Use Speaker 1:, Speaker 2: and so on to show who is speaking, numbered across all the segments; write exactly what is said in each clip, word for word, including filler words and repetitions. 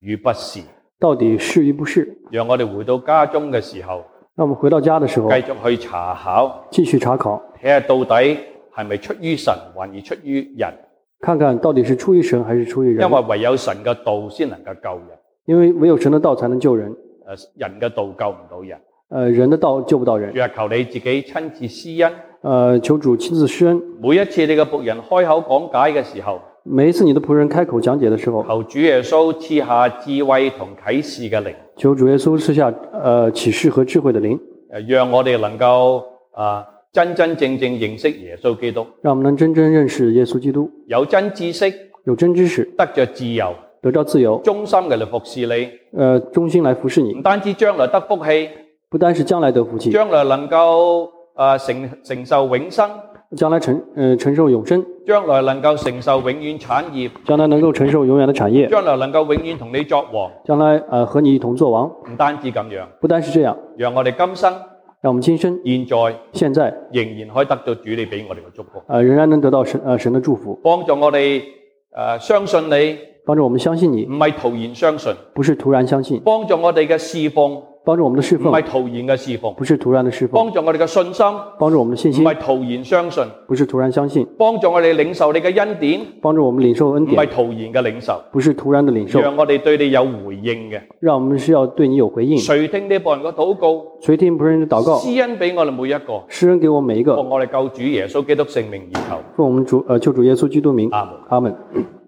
Speaker 1: 與不是，
Speaker 2: 到底是與不是？
Speaker 1: 讓我哋回到家中嘅時候，
Speaker 2: 讓我們回到家的時候，
Speaker 1: 繼續去查考，
Speaker 2: 繼續查考，
Speaker 1: 睇下到底係咪出於神，還是出於人？
Speaker 2: 看看到底是出於神還是出於人？
Speaker 1: 因為唯有神嘅道先能夠救人，
Speaker 2: 因為唯有神的道才能救人。
Speaker 1: 誒，人嘅道救唔到人。
Speaker 2: 呃，人的道救不到人。
Speaker 1: 主啊，求你自己親自施恩。
Speaker 2: 呃，求主親自施恩。
Speaker 1: 每一次你嘅僕人開口講解嘅時候，
Speaker 2: 每一次你的僕人開口講解的時候，
Speaker 1: 求主耶穌賜下智慧同啟示嘅靈。
Speaker 2: 求主耶穌賜下呃啟示和智慧的靈，
Speaker 1: 誒，讓我哋能夠啊真真正正認識耶穌基督，
Speaker 2: 讓我們能真正認識耶穌基督，
Speaker 1: 有真知識，
Speaker 2: 有真知識，
Speaker 1: 得着自由，
Speaker 2: 得到自由，
Speaker 1: 忠心嘅嚟服侍你。
Speaker 2: 呃，忠心來服侍你，
Speaker 1: 唔單止將來得福氣，
Speaker 2: 不單是將來得福氣，
Speaker 1: 將來能夠啊承承受永生，
Speaker 2: 將來承呃承受永生，
Speaker 1: 將來能夠承受永遠產業，
Speaker 2: 將來能夠承受永遠的產業，
Speaker 1: 將來能夠永遠同你作王，
Speaker 2: 將來呃和你一同作王。
Speaker 1: 唔單止咁樣，
Speaker 2: 不單是這樣，
Speaker 1: 讓我哋今生、
Speaker 2: 讓我們今生、
Speaker 1: 現在、
Speaker 2: 現在
Speaker 1: 仍然可以得到主你俾我哋嘅祝福，
Speaker 2: 呃仍然能得到神呃神的祝福，
Speaker 1: 幫助我哋誒相信你，
Speaker 2: 幫助我們相信你，
Speaker 1: 唔係徒然相信，
Speaker 2: 不是突然相信，
Speaker 1: 幫助我哋嘅侍奉，
Speaker 2: 幫助我們的侍奉，
Speaker 1: 唔係徒然嘅侍奉，
Speaker 2: 不是突然的侍奉，
Speaker 1: 幫助我哋嘅信心，
Speaker 2: 幫助我們的信心，
Speaker 1: 唔係徒然相信，
Speaker 2: 不是突然相信，
Speaker 1: 幫助我哋領受你嘅恩典，
Speaker 2: 幫助我們領受恩
Speaker 1: 唔係
Speaker 2: 典，
Speaker 1: 徒然嘅領受，
Speaker 2: 不是突然的領受，
Speaker 1: 讓我哋對你有回應嘅。
Speaker 2: 讓我們是要對你有回應。
Speaker 1: 垂聽呢僕人嘅禱告，
Speaker 2: 垂聽僕人的禱告，
Speaker 1: 施恩俾我哋每一個，
Speaker 2: 施恩給我們每一個，
Speaker 1: 奉我哋救主耶穌基督聖名而求。
Speaker 2: 奉我們主呃救主耶穌基督名，
Speaker 1: 阿門。
Speaker 2: 阿門。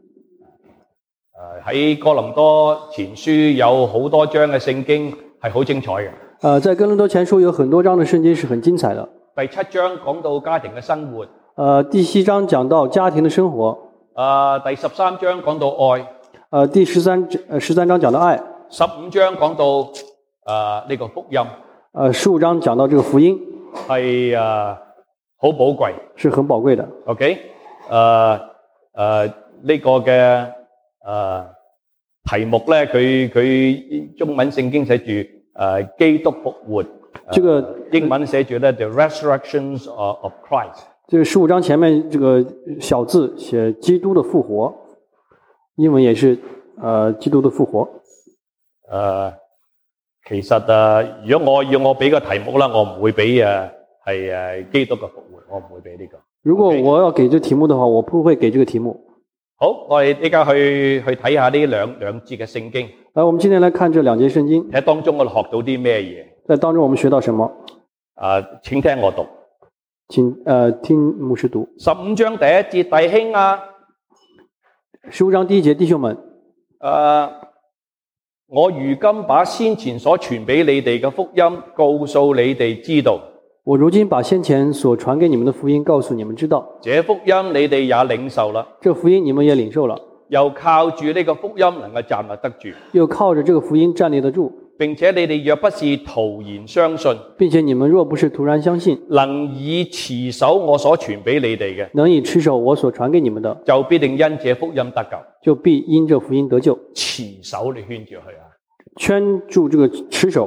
Speaker 1: 誒喺哥林多前書有好多章嘅聖經係好精彩嘅。
Speaker 2: 呃，在哥林多前書有很多章的聖經是很精彩的。
Speaker 1: 第七章講到家庭嘅生活，
Speaker 2: 呃，第七章講到家庭的生活。
Speaker 1: 呃、第十三章講到愛，
Speaker 2: 呃，第十三呃十三章講到愛。
Speaker 1: 十五章講到誒呢、呃這個福音，
Speaker 2: 呃，十五章講到這個福音
Speaker 1: 係誒好寶貴，
Speaker 2: 是很寶貴的。
Speaker 1: OK，誒誒呢個嘅誒、呃、題目咧，佢佢中文聖經寫住誒、呃、基督復活，
Speaker 2: 這個
Speaker 1: 英文寫住咧 The Resurrections of of Christ。
Speaker 2: 這個十五章前面這個小字寫基督的復活，英文也是呃基督的復活。
Speaker 1: 誒、呃，其實誒、呃，如果我要我俾個題目啦，我唔會俾誒係誒基督嘅復活，我唔會俾呢個。
Speaker 2: 如果我要給這個題目的話，我不會給這個題目。
Speaker 1: 好，我哋依家去去睇下呢兩兩節嘅聖經。
Speaker 2: 來，我們今天來看這兩節聖經，
Speaker 1: 睇當中我哋學到啲咩嘢？
Speaker 2: 在當中我們學到什麼？
Speaker 1: 啊，請聽我讀，
Speaker 2: 請呃聽牧師讀。
Speaker 1: 十五章第一節，弟兄啊，
Speaker 2: 十五章第一節，弟兄們，
Speaker 1: 誒，我如今把先前所傳俾你哋嘅福音告訴你哋知道。
Speaker 2: 我如今把先前所傳給你們的福音告訴你們知道。
Speaker 1: 這福音你哋也領受啦，
Speaker 2: 這福音你們也領受了，
Speaker 1: 又靠住呢個福音能夠站立得住，
Speaker 2: 又靠着這個福音站立得住，
Speaker 1: 並且你哋若不是徒然相信，
Speaker 2: 並且你們若不是突然相信，
Speaker 1: 能以持守我所傳俾你哋嘅，
Speaker 2: 能以持守我所傳給你們的，
Speaker 1: 就必定因這福音得救。
Speaker 2: 就必因這福音得救。
Speaker 1: 持守你圈住佢啊！
Speaker 2: 圈住這個持守。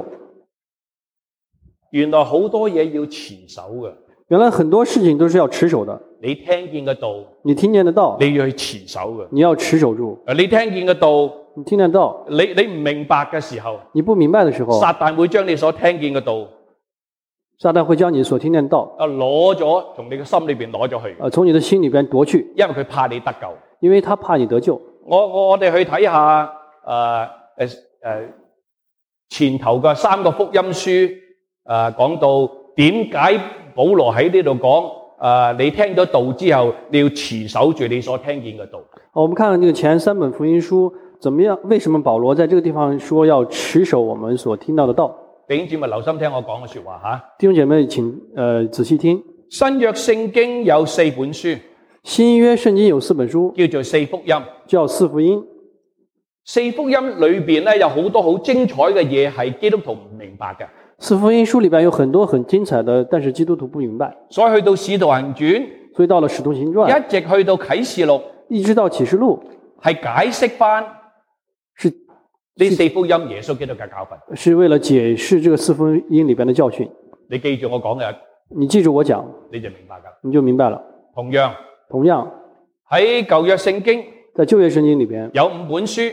Speaker 1: 原來好多嘢要持守嘅。
Speaker 2: 原來很多事情都是要持守的。
Speaker 1: 你聽見嘅道，
Speaker 2: 你聽見的道，
Speaker 1: 你要去持守嘅。
Speaker 2: 你要持守住。
Speaker 1: 你聽見嘅道，
Speaker 2: 你聽見的道，
Speaker 1: 你你唔明白嘅時候，
Speaker 2: 你不明白的時候，
Speaker 1: 撒旦會將你所聽見嘅道，
Speaker 2: 撒旦會將你所聽見的道
Speaker 1: 啊攞咗，從你嘅心裏邊攞咗去，
Speaker 2: 呃，從你的心裏邊奪去，
Speaker 1: 因為佢怕你得救，
Speaker 2: 因為他怕你得救。
Speaker 1: 我我我哋去睇下誒誒誒前頭嘅三個福音書，誒、呃、講到點解保羅喺呢度講誒你聽咗道之後，你要持守住你所聽見嘅道。
Speaker 2: 我們看看這個前三本福音書，怎麼樣？為什麼保羅在這個地方說要持守我們所聽到的道？
Speaker 1: 弟兄姊妹留心聽我講嘅說話吓。
Speaker 2: 弟兄姐妹，請呃仔細聽。
Speaker 1: 新約聖經有四本書。
Speaker 2: 新約聖經有四本書，
Speaker 1: 叫做四福音，
Speaker 2: 叫四福音。
Speaker 1: 四福音裏邊咧有好多好精彩嘅嘢係基督徒唔明白嘅。
Speaker 2: 四福音書裏邊有很多很精彩的，但是基督徒不明白。
Speaker 1: 所以去到使徒行傳，
Speaker 2: 所以到了使徒行傳，
Speaker 1: 一直去到啟示錄，
Speaker 2: 一直到啟示錄，
Speaker 1: 係解釋翻
Speaker 2: 是
Speaker 1: 呢四福音耶穌基督嘅教訓，
Speaker 2: 是為了解釋這個四福音裏邊的教訓。
Speaker 1: 你記住我講嘅，
Speaker 2: 你記住我講，
Speaker 1: 你就明白噶，
Speaker 2: 你就明白了。
Speaker 1: 同樣。
Speaker 2: 同樣
Speaker 1: 喺舊約聖經，
Speaker 2: 在舊約聖經裏邊
Speaker 1: 有五本書，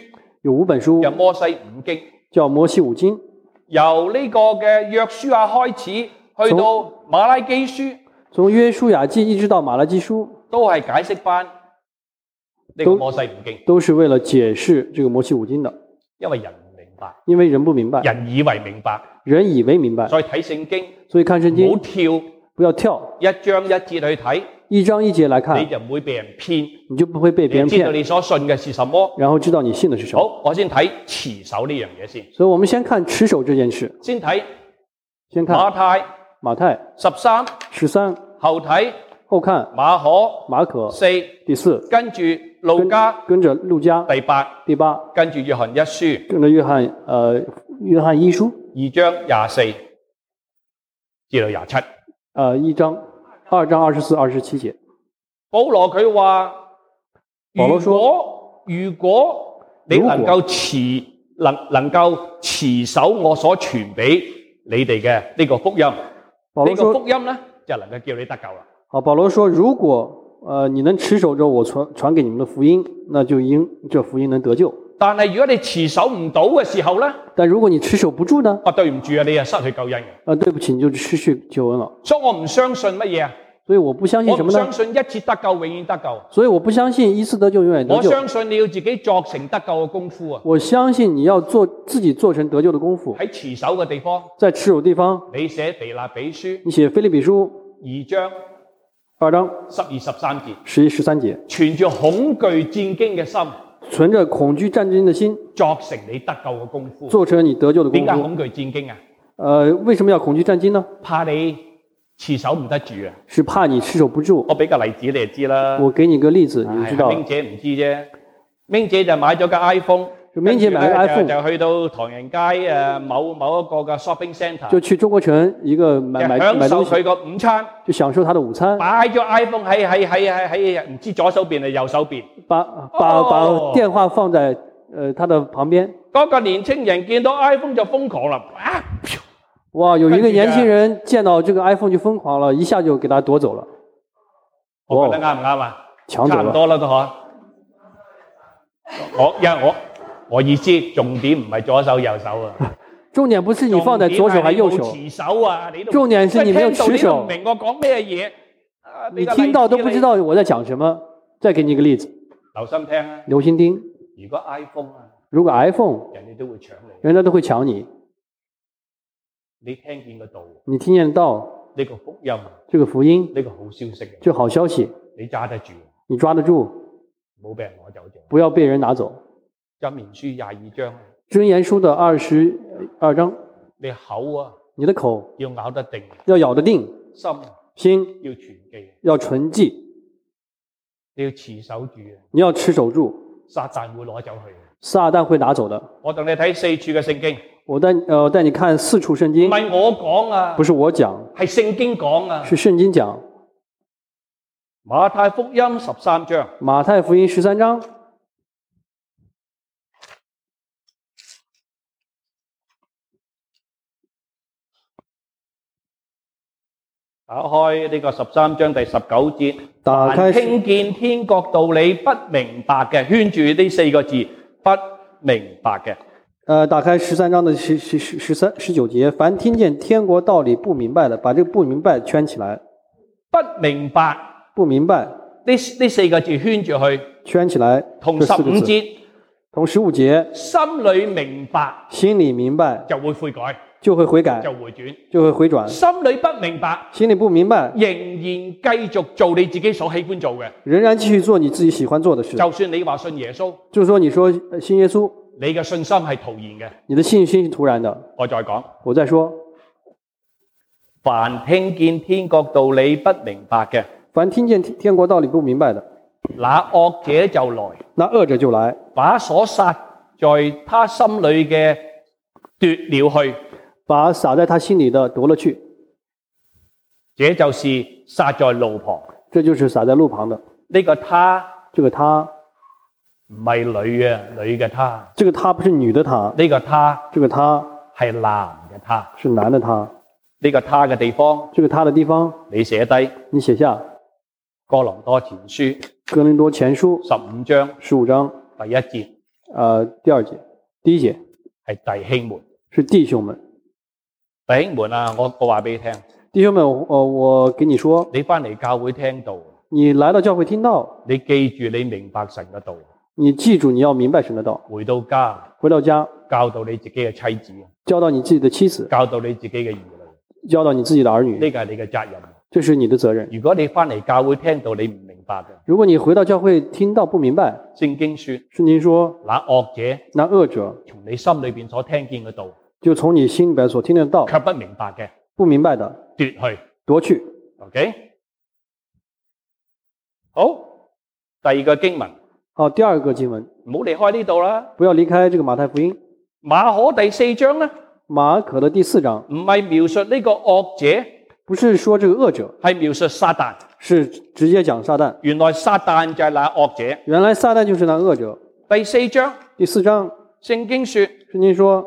Speaker 2: 有五本書，
Speaker 1: 叫摩西五經，
Speaker 2: 叫摩西五經。
Speaker 1: 由呢個嘅約書亞開始，去到馬拉基書，
Speaker 2: 從約書亞記一直到馬拉基書，
Speaker 1: 都係解釋翻呢個摩西五經，
Speaker 2: 都是為了解釋這個摩西五經的。
Speaker 1: 因為人唔明白，
Speaker 2: 因為人不明白，
Speaker 1: 人以為明白，
Speaker 2: 人以為明白，
Speaker 1: 所以睇聖經，
Speaker 2: 所以看聖經
Speaker 1: 唔好跳，
Speaker 2: 不要跳，
Speaker 1: 一章一節去睇，
Speaker 2: 一章一節來看，
Speaker 1: 你就唔會被人騙，
Speaker 2: 你就不會被別人
Speaker 1: 你知道
Speaker 2: 騙，
Speaker 1: 你所信嘅是什麼。
Speaker 2: 然後知道你信的是什麼。
Speaker 1: 好，我先睇持守呢樣嘢先。
Speaker 2: 所以我們先看持守這件事，
Speaker 1: 先睇
Speaker 2: 先看
Speaker 1: 馬太
Speaker 2: 馬太
Speaker 1: 十三，
Speaker 2: 十三，
Speaker 1: 後睇
Speaker 2: 後看
Speaker 1: 馬可
Speaker 2: 馬可
Speaker 1: 四，
Speaker 2: 第四，
Speaker 1: 跟住路加
Speaker 2: 跟着路加
Speaker 1: 第八，
Speaker 2: 第八，
Speaker 1: 跟住約翰一書
Speaker 2: 跟着約翰呃約翰一書
Speaker 1: 二章廿四至到廿七。
Speaker 2: 呃一章二章二十四二十七節。
Speaker 1: 保羅佢話：
Speaker 2: 保羅說
Speaker 1: 如果如果你能夠持能能夠持守我所傳俾你哋嘅呢個福音，呢、這個福音咧就能夠叫你得救啦。
Speaker 2: 好，保羅說：如果呃你能持守着我傳傳給你們的福音，那就因這福音能得救。
Speaker 1: 但係如果你持守唔到嘅時候咧，
Speaker 2: 但如果你持守不住呢？
Speaker 1: 啊對唔住啊，你係失去救恩嘅。
Speaker 2: 啊，對不起，你就失去救恩了。
Speaker 1: 所以我唔相信乜嘢啊？
Speaker 2: 所以我不相信
Speaker 1: 我唔
Speaker 2: 什麼呢？
Speaker 1: 相信一次得救永遠得救。
Speaker 2: 所以我不相信一次得救永遠得救。
Speaker 1: 我相信你要自己作成得救嘅功夫啊！
Speaker 2: 我相信你要做自己做成得救的功夫。
Speaker 1: 喺持守嘅地方，
Speaker 2: 在持守地方，
Speaker 1: 你寫腓立比書，
Speaker 2: 你寫腓立比書
Speaker 1: 二章
Speaker 2: 二章
Speaker 1: 十二十三節，
Speaker 2: 十一十三節，
Speaker 1: 存住恐懼戰驚嘅心，
Speaker 2: 存着恐懼戰驚的心，
Speaker 1: 作成你得救嘅功夫。
Speaker 2: 做成你得救的功夫。
Speaker 1: 點解恐懼戰驚啊？
Speaker 2: 呃，為什麼要恐懼戰驚呢？
Speaker 1: 怕你持守唔得住啊！
Speaker 2: 是怕你持守不住。
Speaker 1: 我俾個例子你就知啦。
Speaker 2: 我給你個例子，你就知道。
Speaker 1: 明姐唔知啫，明姐就買咗個 iPhone，
Speaker 2: 明姐買個 iPhone
Speaker 1: 就去到唐人街誒某某一個嘅 shopping centre，
Speaker 2: 就去中國城一個買買買東西，
Speaker 1: 享受佢個午餐，
Speaker 2: 就享受他的午餐。
Speaker 1: 擺咗 iPhone 喺喺喺喺喺唔知左手邊定右手邊，
Speaker 2: 把把把電話放在呃他的旁邊。
Speaker 1: 嗰個年青人見到 iPhone 就瘋狂啦，啊！
Speaker 2: 哇！有一個年輕人見到這個 iPhone 就瘋狂了，一下就給他奪走了。
Speaker 1: 我覺得啱唔啱啊？
Speaker 2: 搶走了，
Speaker 1: 差唔多啦都可。我因為我我意思重點唔係左手右手啊。
Speaker 2: 重點不是你放在左手還右手。
Speaker 1: 持守啊！你都
Speaker 2: 重點是你沒有持守。
Speaker 1: 唔明我講咩嘢？
Speaker 2: 你聽到都不知道我在講什麼。再給你一個例子。
Speaker 1: 留心聽啊！
Speaker 2: 留心聽。
Speaker 1: 如果 iPhone 啊，
Speaker 2: 如果 iPhone，
Speaker 1: 人哋都會搶你，
Speaker 2: 人家都會搶你。
Speaker 1: 你聽見個道，
Speaker 2: 你聽見到
Speaker 1: 呢個福音，
Speaker 2: 這個福音，
Speaker 1: 呢個好消息，
Speaker 2: 這好消息，
Speaker 1: 你揸得住，
Speaker 2: 你抓得住，
Speaker 1: 冇俾人攞走咗，
Speaker 2: 不要被人拿走。
Speaker 1: 箴言書廿二章，
Speaker 2: 箴言書的二十二章，
Speaker 1: 你口啊，
Speaker 2: 你的口
Speaker 1: 要咬得定，
Speaker 2: 要咬得定，
Speaker 1: 心
Speaker 2: 心
Speaker 1: 要存記，
Speaker 2: 要存記，
Speaker 1: 你要持守住，
Speaker 2: 你要持守住，
Speaker 1: 撒旦會攞走去，
Speaker 2: 撒旦會拿走的。
Speaker 1: 我同你睇四處嘅聖經。
Speaker 2: 我帶呃帶你看四處聖經，
Speaker 1: 唔係我講啊，
Speaker 2: 不是我講，
Speaker 1: 係聖經講啊，
Speaker 2: 是聖經講。
Speaker 1: 馬太福音十三章，
Speaker 2: 馬太福音十三章，
Speaker 1: 打開呢個十三章第十九節，
Speaker 2: 打開
Speaker 1: 聽見天國道理不明白嘅，圈住呢四個字，不明白嘅。
Speaker 2: 呃，打開十三章的十十十十三十九節，凡聽見天國道理不明白的，把這個不明白圈起來。
Speaker 1: 不明白，
Speaker 2: 不明白，
Speaker 1: 呢呢四個字圈住去，
Speaker 2: 圈起來。
Speaker 1: 同十五節，
Speaker 2: 同十五節，
Speaker 1: 心裏明白，
Speaker 2: 心裏明白
Speaker 1: 就會悔改，
Speaker 2: 就會悔改，
Speaker 1: 就回轉，
Speaker 2: 就會回轉。
Speaker 1: 心裏不明白，
Speaker 2: 心裏不明白，
Speaker 1: 仍然繼續做你自己所喜歡做嘅，
Speaker 2: 仍然繼續做你自己喜歡做的事。
Speaker 1: 就算你話信耶穌，
Speaker 2: 就是說你說信耶穌，
Speaker 1: 你嘅信心係徒然嘅。
Speaker 2: 你的信心是徒然的。
Speaker 1: 我再講，
Speaker 2: 我再說，
Speaker 1: 凡聽見天國道理不明白嘅，
Speaker 2: 凡聽見天國道理不明白的，
Speaker 1: 那惡者就來，
Speaker 2: 那惡者就來，
Speaker 1: 把所撒在他心裏嘅奪了去，
Speaker 2: 把撒在他心裏的奪了去。
Speaker 1: 這就是撒在路旁，
Speaker 2: 這就是撒在路旁的。
Speaker 1: 呢個他，
Speaker 2: 這個他
Speaker 1: 唔係女嘅女嘅他，
Speaker 2: 這個他不是女的他，
Speaker 1: 呢個他
Speaker 2: 這個他
Speaker 1: 係男嘅他，
Speaker 2: 是男的他。
Speaker 1: 呢個他嘅地方，
Speaker 2: 這個他的地方，
Speaker 1: 你寫低，
Speaker 2: 你寫下
Speaker 1: 哥林多前書
Speaker 2: 哥林多前書
Speaker 1: 十五章
Speaker 2: 十五章
Speaker 1: 第一節，
Speaker 2: 呃，第二節，第一節
Speaker 1: 係弟兄們。
Speaker 2: 是弟兄們。
Speaker 1: 弟兄們啊，我我話俾你聽，
Speaker 2: 弟兄們，我我給你說，
Speaker 1: 你翻嚟教會聽道，
Speaker 2: 你來到教會聽道，
Speaker 1: 你記住你明白神嘅道，
Speaker 2: 你記住你要明白神的道，
Speaker 1: 回到家
Speaker 2: 回到家
Speaker 1: 教導你自己嘅妻子，
Speaker 2: 教導你自己的妻子，
Speaker 1: 教導你自己嘅兒女，
Speaker 2: 教導你自己的兒女，
Speaker 1: 呢個係你嘅責任。
Speaker 2: 這是你的責任。
Speaker 1: 如果你翻嚟教會聽道你唔明白嘅，
Speaker 2: 如果你回到教會聽道不明白，
Speaker 1: 聖經說，
Speaker 2: 聖經說，
Speaker 1: 那惡者
Speaker 2: 那惡者
Speaker 1: 從你心裏邊所聽見嘅道，
Speaker 2: 就從你心裏邊所聽的道，
Speaker 1: 卻不明白嘅，
Speaker 2: 不明白的
Speaker 1: 奪去。
Speaker 2: 奪去。
Speaker 1: OK，好，第二個經文，
Speaker 2: 好，第二個經文，
Speaker 1: 唔好離開呢度啦。
Speaker 2: 不要離開這個馬太福音。
Speaker 1: 馬可第四章咧，
Speaker 2: 馬可的第四章
Speaker 1: 唔係描述呢個惡者，
Speaker 2: 不是說這個惡者，
Speaker 1: 係描述撒旦。
Speaker 2: 是直接講撒旦。
Speaker 1: 原來撒旦就係那惡者。
Speaker 2: 原來撒旦就是那惡者。
Speaker 1: 第四章，
Speaker 2: 第四章，
Speaker 1: 聖經說，
Speaker 2: 聖經說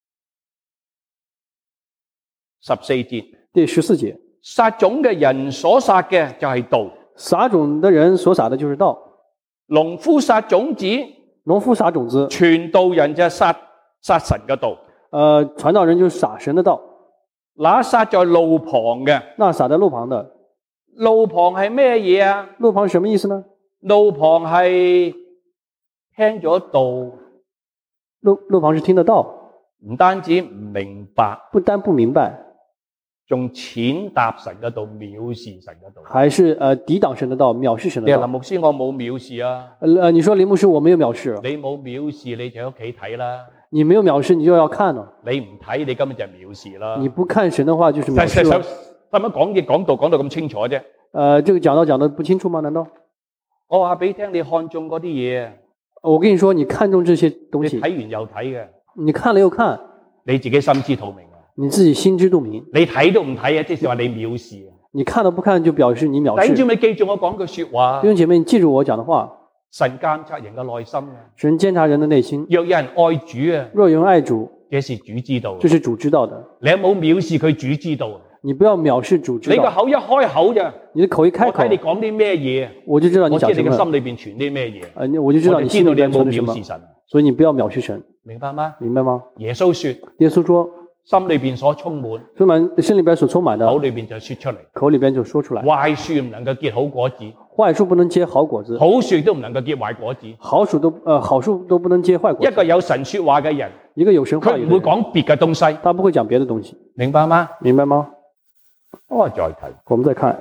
Speaker 1: 十四節，
Speaker 2: 第十四節，
Speaker 1: 撒種嘅人所撒嘅就係道，
Speaker 2: 撒種的人所撒的就是道。
Speaker 1: 農夫撒種子，
Speaker 2: 農夫撒種子，
Speaker 1: 傳道人就係撒撒神嘅道。
Speaker 2: 呃，傳道人就是撒神的道。
Speaker 1: 那撒在路旁嘅，
Speaker 2: 那撒在路旁的，
Speaker 1: 路旁係咩嘢啊？
Speaker 2: 路旁什麼意思呢？
Speaker 1: 路旁係聽咗道，
Speaker 2: 路路旁是聽得到，
Speaker 1: 唔單止唔明白，
Speaker 2: 不單不明白，
Speaker 1: 仲踐踏神嘅道，藐視神嘅道。
Speaker 2: 還是呃抵擋神的道，藐視神的道。
Speaker 1: 你話林牧師，我冇藐視啊。
Speaker 2: 呃，你說林牧師我沒有藐視，
Speaker 1: 你冇藐視，你就喺屋企睇啦。
Speaker 2: 你沒有藐視，你就要看了。
Speaker 1: 你唔睇，你根本就係藐視啦。
Speaker 2: 你不看神的話，就是藐視了。
Speaker 1: 使乜講嘢講道講到咁清楚啫？
Speaker 2: 呃，這個講道講得不清楚嗎？難道？
Speaker 1: 我話俾你聽，你看中嗰啲嘢，
Speaker 2: 我跟你說，你看中這些東西，
Speaker 1: 你睇完又睇嘅，
Speaker 2: 你看了又看，
Speaker 1: 你自己心知肚明啊！
Speaker 2: 你自己心知肚明。
Speaker 1: 你睇都唔睇啊，即是話你藐視啊！
Speaker 2: 你看都不看，就表示你藐視。
Speaker 1: 弟兄姊妹，記住我講句說話。
Speaker 2: 弟兄姐妹，你記住我講的話。
Speaker 1: 神監察人嘅內心啊！
Speaker 2: 神監察人的內心。
Speaker 1: 若有人愛主啊，
Speaker 2: 若有人愛主，
Speaker 1: 這是主知道。
Speaker 2: 這是主知道的。
Speaker 1: 你有冇藐視佢？主知道。
Speaker 2: 你不要藐視主知道。
Speaker 1: 你個口一開口咋？
Speaker 2: 你的口一開口，
Speaker 1: 我睇你講啲咩嘢，
Speaker 2: 我就知道你講什麼。
Speaker 1: 我知你嘅心裏邊存啲咩嘢。
Speaker 2: 呃，我就知道你心裏邊存的什麼。
Speaker 1: 我就知道你有冇藐視神。
Speaker 2: 所以你不要藐視神，
Speaker 1: 明白嗎？
Speaker 2: 明白嗎？
Speaker 1: 耶穌說，
Speaker 2: 耶穌說，
Speaker 1: 心裏邊所充滿，
Speaker 2: 充滿心裏邊所充滿的，
Speaker 1: 口裏邊就說出嚟，
Speaker 2: 口裏邊就說出來。
Speaker 1: 壞樹唔能夠結好果子，
Speaker 2: 壞樹不能結好果子，
Speaker 1: 好樹都唔能夠結壞果子，
Speaker 2: 好樹都呃好樹都不能結壞果子。
Speaker 1: 一個有神說話嘅人，
Speaker 2: 一個有神話語嘅人，
Speaker 1: 佢唔會講別嘅東西，
Speaker 2: 他不會講別的東西，
Speaker 1: 明白嗎？
Speaker 2: 明白嗎？
Speaker 1: 我再睇，
Speaker 2: 我們再看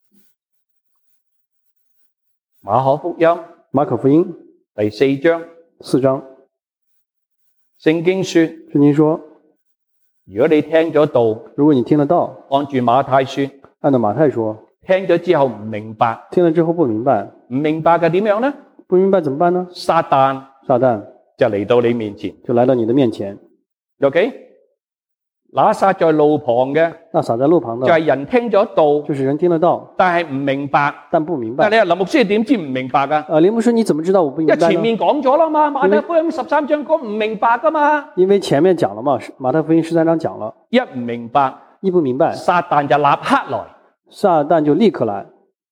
Speaker 1: 馬可福音，
Speaker 2: 馬可福音
Speaker 1: 第四章，
Speaker 2: 四章，
Speaker 1: 聖經說，
Speaker 2: 聖經說，
Speaker 1: 如果你聽咗道，
Speaker 2: 如果你聽得到，
Speaker 1: 按住馬太說，
Speaker 2: 按照馬太說，
Speaker 1: 聽咗之後唔明白，
Speaker 2: 聽了之後不明白，
Speaker 1: 唔明白嘅點樣呢？
Speaker 2: 不明白怎麼辦呢？
Speaker 1: 撒旦，
Speaker 2: 撒旦
Speaker 1: 就嚟到你面前，
Speaker 2: 就來到你的面前。
Speaker 1: OK，那撒在路旁嘅，
Speaker 2: 那撒在路旁的，
Speaker 1: 就係人聽咗道，
Speaker 2: 就是人聽得到，
Speaker 1: 但係唔明白，
Speaker 2: 但不明白。
Speaker 1: 但係你話林牧師點知唔明白噶？
Speaker 2: 呃，林牧師你怎麼知道我不明白呢？
Speaker 1: 因為前面講咗啦嘛，馬太福音十三章講唔明白噶嘛。
Speaker 2: 因為前面講了嘛，馬太福音十三章講了，
Speaker 1: 一唔明白，
Speaker 2: 一不明白，
Speaker 1: 撒旦就立刻來，
Speaker 2: 撒旦就立刻來。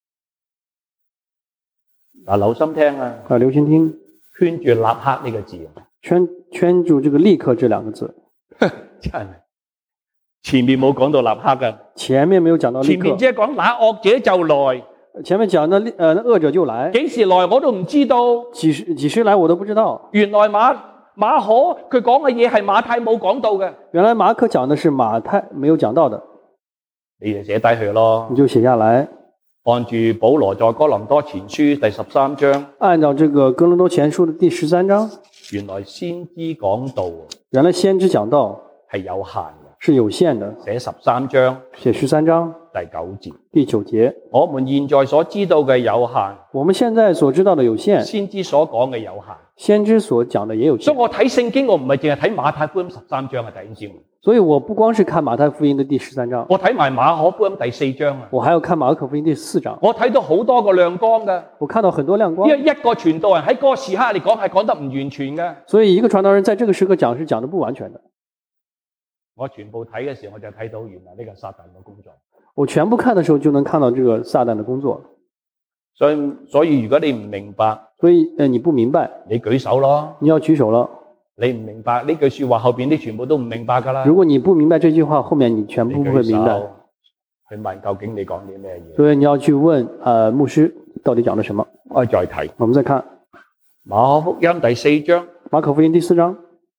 Speaker 1: 嗱，留心聽啊！
Speaker 2: 啊，留心聽，
Speaker 1: 圈住立刻呢個字，
Speaker 2: 圈圈住這個立刻這兩個字，
Speaker 1: 真係前面冇講到立刻噶，
Speaker 2: 前面沒有講到立刻，
Speaker 1: 前面只係講那惡者就來，
Speaker 2: 前面講那呃那惡者就來，
Speaker 1: 幾時來我都唔知道，
Speaker 2: 幾時幾時來我都不知道。
Speaker 1: 原來馬馬可佢講嘅嘢係馬太冇講到嘅，
Speaker 2: 原來馬可講的是馬太沒有講到的，
Speaker 1: 你就寫低佢咯，
Speaker 2: 你就寫下來。
Speaker 1: 按住保羅在哥林多前書第十三章，
Speaker 2: 按照這個哥林多前書的第十三章，
Speaker 1: 原來先知講道，
Speaker 2: 原來先知講道
Speaker 1: 係有限嘅，
Speaker 2: 是有限的。
Speaker 1: 寫十三章，
Speaker 2: 寫十三章
Speaker 1: 第九節，
Speaker 2: 第九節，
Speaker 1: 我們現在所知道嘅有限，
Speaker 2: 我們現在所知道的有限，
Speaker 1: 先知所講嘅有限，
Speaker 2: 先知所講的也有限。
Speaker 1: 所以我睇聖經，我唔係淨係睇馬太福音十三章嘅弟兄姊妹。
Speaker 2: 所以我不光是看馬太福音的第十三章，
Speaker 1: 我睇埋馬可福音第四章啊，
Speaker 2: 我還要看馬可福音第四章。
Speaker 1: 我睇到好多個亮光嘅，
Speaker 2: 我看到很多亮光。
Speaker 1: 因為一個傳道人喺嗰個時刻嚟講係講得唔完全嘅。
Speaker 2: 所以一個傳道人在這個時刻講是講得不完全的。
Speaker 1: 我全部睇嘅時候，我就睇到原來呢個撒旦嘅工作。
Speaker 2: 我全部看的時候就能看到這個撒旦的工作。
Speaker 1: 所以所以如果你唔明白，
Speaker 2: 所以呃你不明白，
Speaker 1: 你舉手咯。
Speaker 2: 你要舉手了。
Speaker 1: 你唔明白呢句說話後邊啲全部都唔明白噶啦。
Speaker 2: 如果你不明白這句話，後面你全部不會明白。
Speaker 1: 去問究竟你講啲咩嘢？
Speaker 2: 所以你要去問呃牧師到底講了什麼。
Speaker 1: 我再睇，
Speaker 2: 我們再看
Speaker 1: 馬可福音第四章，
Speaker 2: 馬可福音第四章，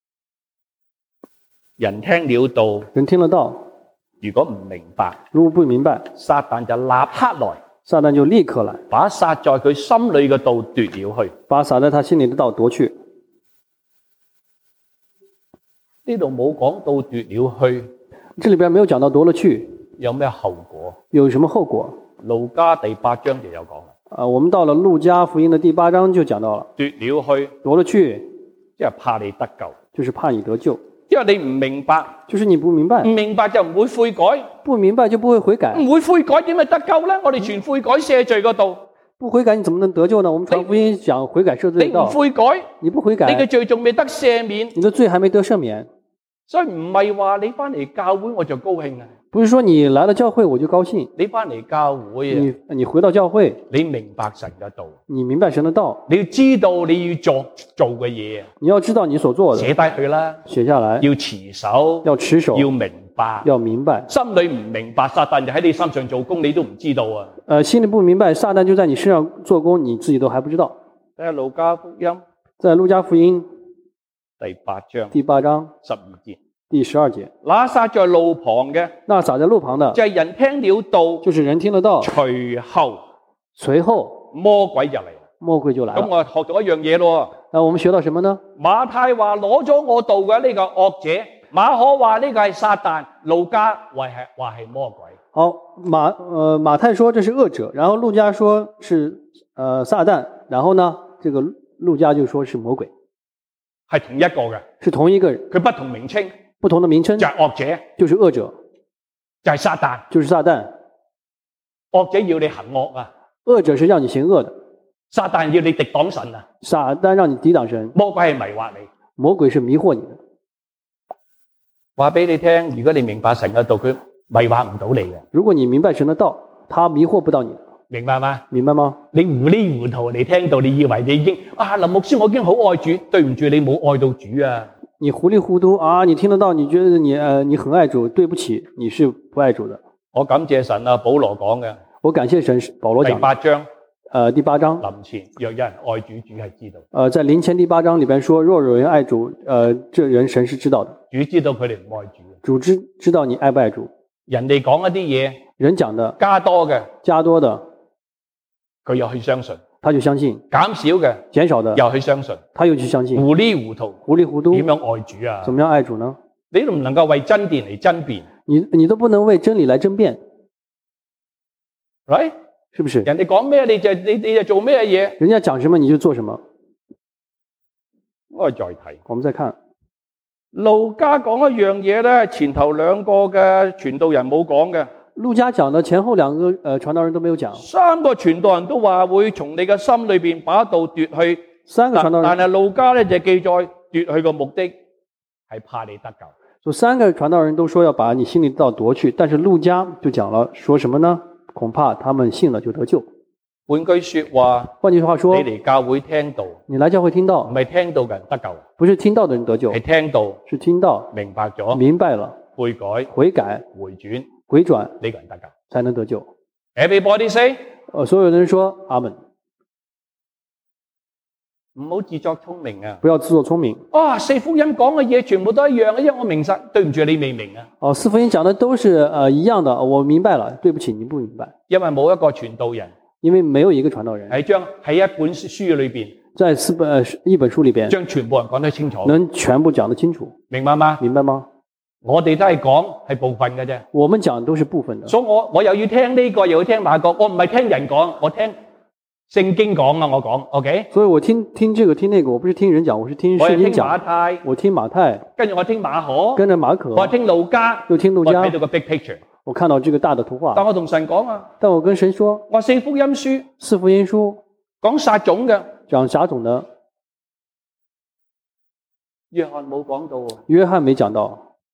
Speaker 1: 人聽了道，
Speaker 2: 人聽了道，
Speaker 1: 如果唔明白，
Speaker 2: 如果不明白，
Speaker 1: 撒旦就立刻來，
Speaker 2: 撒旦就立刻來，
Speaker 1: 把撒在佢心裏嘅道奪了去。
Speaker 2: 把撒在他心裏的道奪去。
Speaker 1: 呢度冇講到奪了去，
Speaker 2: 這裏邊沒有講到奪了去，
Speaker 1: 有咩後果？
Speaker 2: 有什麼後果？
Speaker 1: 路加第八章就有講啦。
Speaker 2: 啊，我們到了路加福音的第八章就講到了，
Speaker 1: 奪了去，
Speaker 2: 奪了去，
Speaker 1: 即係怕你得救，
Speaker 2: 就是怕你得救，
Speaker 1: 因為你唔明白，
Speaker 2: 就是你不明白，
Speaker 1: 唔明白就唔會悔改，
Speaker 2: 不明白就不會悔改，
Speaker 1: 唔會悔改點咪得救咧？我哋傳悔改赦罪嗰度，
Speaker 2: 不悔改你怎麼能得救呢？我們傳福音講悔改赦罪
Speaker 1: 你唔
Speaker 2: 道，
Speaker 1: 悔改，
Speaker 2: 你不悔改，
Speaker 1: 你嘅罪仲未得赦免，
Speaker 2: 你的罪還沒得赦免。
Speaker 1: 所以唔係話你翻嚟教會我就高興啊！
Speaker 2: 不是說你來了教會我就高興，
Speaker 1: 你翻嚟教會啊，
Speaker 2: 你你回到教會，
Speaker 1: 你明白神嘅道，
Speaker 2: 你明白神的道，
Speaker 1: 你要知道你要做做嘅嘢啊，
Speaker 2: 你要知道你所做的，
Speaker 1: 寫低佢啦，
Speaker 2: 寫下來，
Speaker 1: 要持守，
Speaker 2: 要持守，
Speaker 1: 要明白，
Speaker 2: 要明白，
Speaker 1: 心裏唔明白，撒旦就喺你身上做工，你都唔知道啊！
Speaker 2: 呃，心裏不明白，撒旦就在你身上做工，你自己都還不知道。
Speaker 1: 睇下路加福音
Speaker 2: 在路加福音
Speaker 1: 第八章
Speaker 2: 第八章
Speaker 1: 十二節。
Speaker 2: 第十二節，
Speaker 1: 那撒在路旁嘅，
Speaker 2: 那撒在路旁的，
Speaker 1: 就係人聽了道，
Speaker 2: 就是人聽了道，
Speaker 1: 隨後
Speaker 2: 隨後
Speaker 1: 魔鬼就嚟啦。
Speaker 2: 魔鬼就來了。
Speaker 1: 咁我學到一樣嘢咯。
Speaker 2: 那我們學到什麼呢？
Speaker 1: 馬太話攞咗我道嘅呢個惡者，馬可話呢個係撒旦，路加話係話係魔鬼。
Speaker 2: 好，馬呃馬太說這是惡者，然後路加說是呃撒旦，然後呢，這個路加就說是魔鬼，
Speaker 1: 係同一個嘅，
Speaker 2: 是同一個人，
Speaker 1: 佢不同名稱，
Speaker 2: 不同的名稱
Speaker 1: 就係惡者，
Speaker 2: 就是惡者，
Speaker 1: 就係撒旦。
Speaker 2: 就是撒旦。
Speaker 1: 惡者要你行惡啊，
Speaker 2: 惡者是讓你行惡的，
Speaker 1: 撒旦要你敵擋神啊，
Speaker 2: 撒旦讓你抵擋神，
Speaker 1: 魔鬼係迷惑你。
Speaker 2: 魔鬼是迷惑你的。
Speaker 1: 話俾你聽，如果你明白神嘅道，佢迷惑唔到你嘅。
Speaker 2: 如果你明白神的道，他迷惑不到你的，
Speaker 1: 明白嗎？
Speaker 2: 明白嗎？
Speaker 1: 你糊裡糊塗嚟聽到，你以為你已經啊林牧師，我已經好愛主，對唔住你冇愛到主啊！
Speaker 2: 你糊裡糊塗啊，你聽得到，你覺得你呃你很愛主，對不起，你是不愛主的。
Speaker 1: 我感謝神啊，保羅講嘅
Speaker 2: 我感謝神，保羅講
Speaker 1: 第八章，
Speaker 2: 呃第八章
Speaker 1: 臨前若有人愛主，主係知道，
Speaker 2: 呃在臨前第八章裏邊說，若有人愛主，呃這人神是知道的，
Speaker 1: 主知道佢哋唔愛主，
Speaker 2: 主知知道你愛不愛主。
Speaker 1: 人哋講一啲嘢
Speaker 2: 人講的
Speaker 1: 加多嘅，
Speaker 2: 加多的
Speaker 1: 佢又去相信；
Speaker 2: 他就相信，
Speaker 1: 減少嘅
Speaker 2: 減少的
Speaker 1: 又去相信，
Speaker 2: 他又去相信，
Speaker 1: 糊裡糊塗，
Speaker 2: 糊裡糊塗
Speaker 1: 點樣愛主啊？
Speaker 2: 怎麼樣愛主呢？
Speaker 1: 你都唔能夠為真辯嚟爭辯，
Speaker 2: 你你都不能為真理來爭辯，
Speaker 1: right？
Speaker 2: 是不是？
Speaker 1: 人哋講咩你就你你就做咩嘢？
Speaker 2: 人家講什麼你就做什麼。
Speaker 1: 我哋再睇。
Speaker 2: 我們再看
Speaker 1: 路加講一樣嘢咧，前頭兩個嘅傳道人冇講嘅。
Speaker 2: 路加講的前後兩個呃傳道人都沒有講，
Speaker 1: 三個傳道人都話會從你嘅心裏邊把道奪去，
Speaker 2: 三個傳道人，
Speaker 1: 但係路加咧就記載奪去個目的係怕你得救。
Speaker 2: 所以三個傳道人都說要把你心裏的道奪去，但是路加就講了，說什麼呢？恐怕他們信了就得救。
Speaker 1: 換句說話，
Speaker 2: 換句話說，
Speaker 1: 你嚟教會聽道，
Speaker 2: 你來教會聽道
Speaker 1: 唔，係聽道嘅人得救，
Speaker 2: 不是聽道的人得救，
Speaker 1: 係聽道
Speaker 2: 是聽道
Speaker 1: 明白咗，
Speaker 2: 明白了，
Speaker 1: 悔改、
Speaker 2: 悔改、
Speaker 1: 回轉，
Speaker 2: 回轉
Speaker 1: 呢個人得救。
Speaker 2: 才能得救。
Speaker 1: Everybody say，
Speaker 2: 呃，所有人說阿門，
Speaker 1: 唔好自作聰明啊！
Speaker 2: 不要自作聰明。
Speaker 1: 啊，四福音講嘅嘢全部都一樣嘅，因為我明實，對唔住你未明啊，
Speaker 2: 哦，四福音講的都是呃一樣的，我明白了，對不起，你不明白，
Speaker 1: 因為冇一個傳道人
Speaker 2: 因為沒有一個傳道人
Speaker 1: 係將喺一本書裏邊
Speaker 2: 在四本呃一本書裏邊
Speaker 1: 將全部人講得清楚，
Speaker 2: 能全部講得清楚，
Speaker 1: 明白嗎？
Speaker 2: 明白嗎？
Speaker 1: 我哋都係講係部分嘅啫，
Speaker 2: 我們講的都是部分的，
Speaker 1: 所以我我又要聽呢個，又要聽那個，我唔係聽人講，我聽聖經講啊，我講 ，OK？
Speaker 2: 所以我聽聽這個聽那個，我不是聽人講，我是聽
Speaker 1: 我係聽
Speaker 2: 聖經講。
Speaker 1: 馬太，
Speaker 2: 我聽馬太，
Speaker 1: 跟住我聽馬可，
Speaker 2: 跟着馬可，
Speaker 1: 我係聽路加，
Speaker 2: 又聽路加
Speaker 1: 我睇到個 big picture。
Speaker 2: 我看到這個大的圖畫，
Speaker 1: 但我同神講啊，
Speaker 2: 但我跟神說，
Speaker 1: 我話四福音書
Speaker 2: 四福音書
Speaker 1: 講撒種嘅，
Speaker 2: 講撒種的，
Speaker 1: 約翰冇講到喎。
Speaker 2: 約翰沒講到，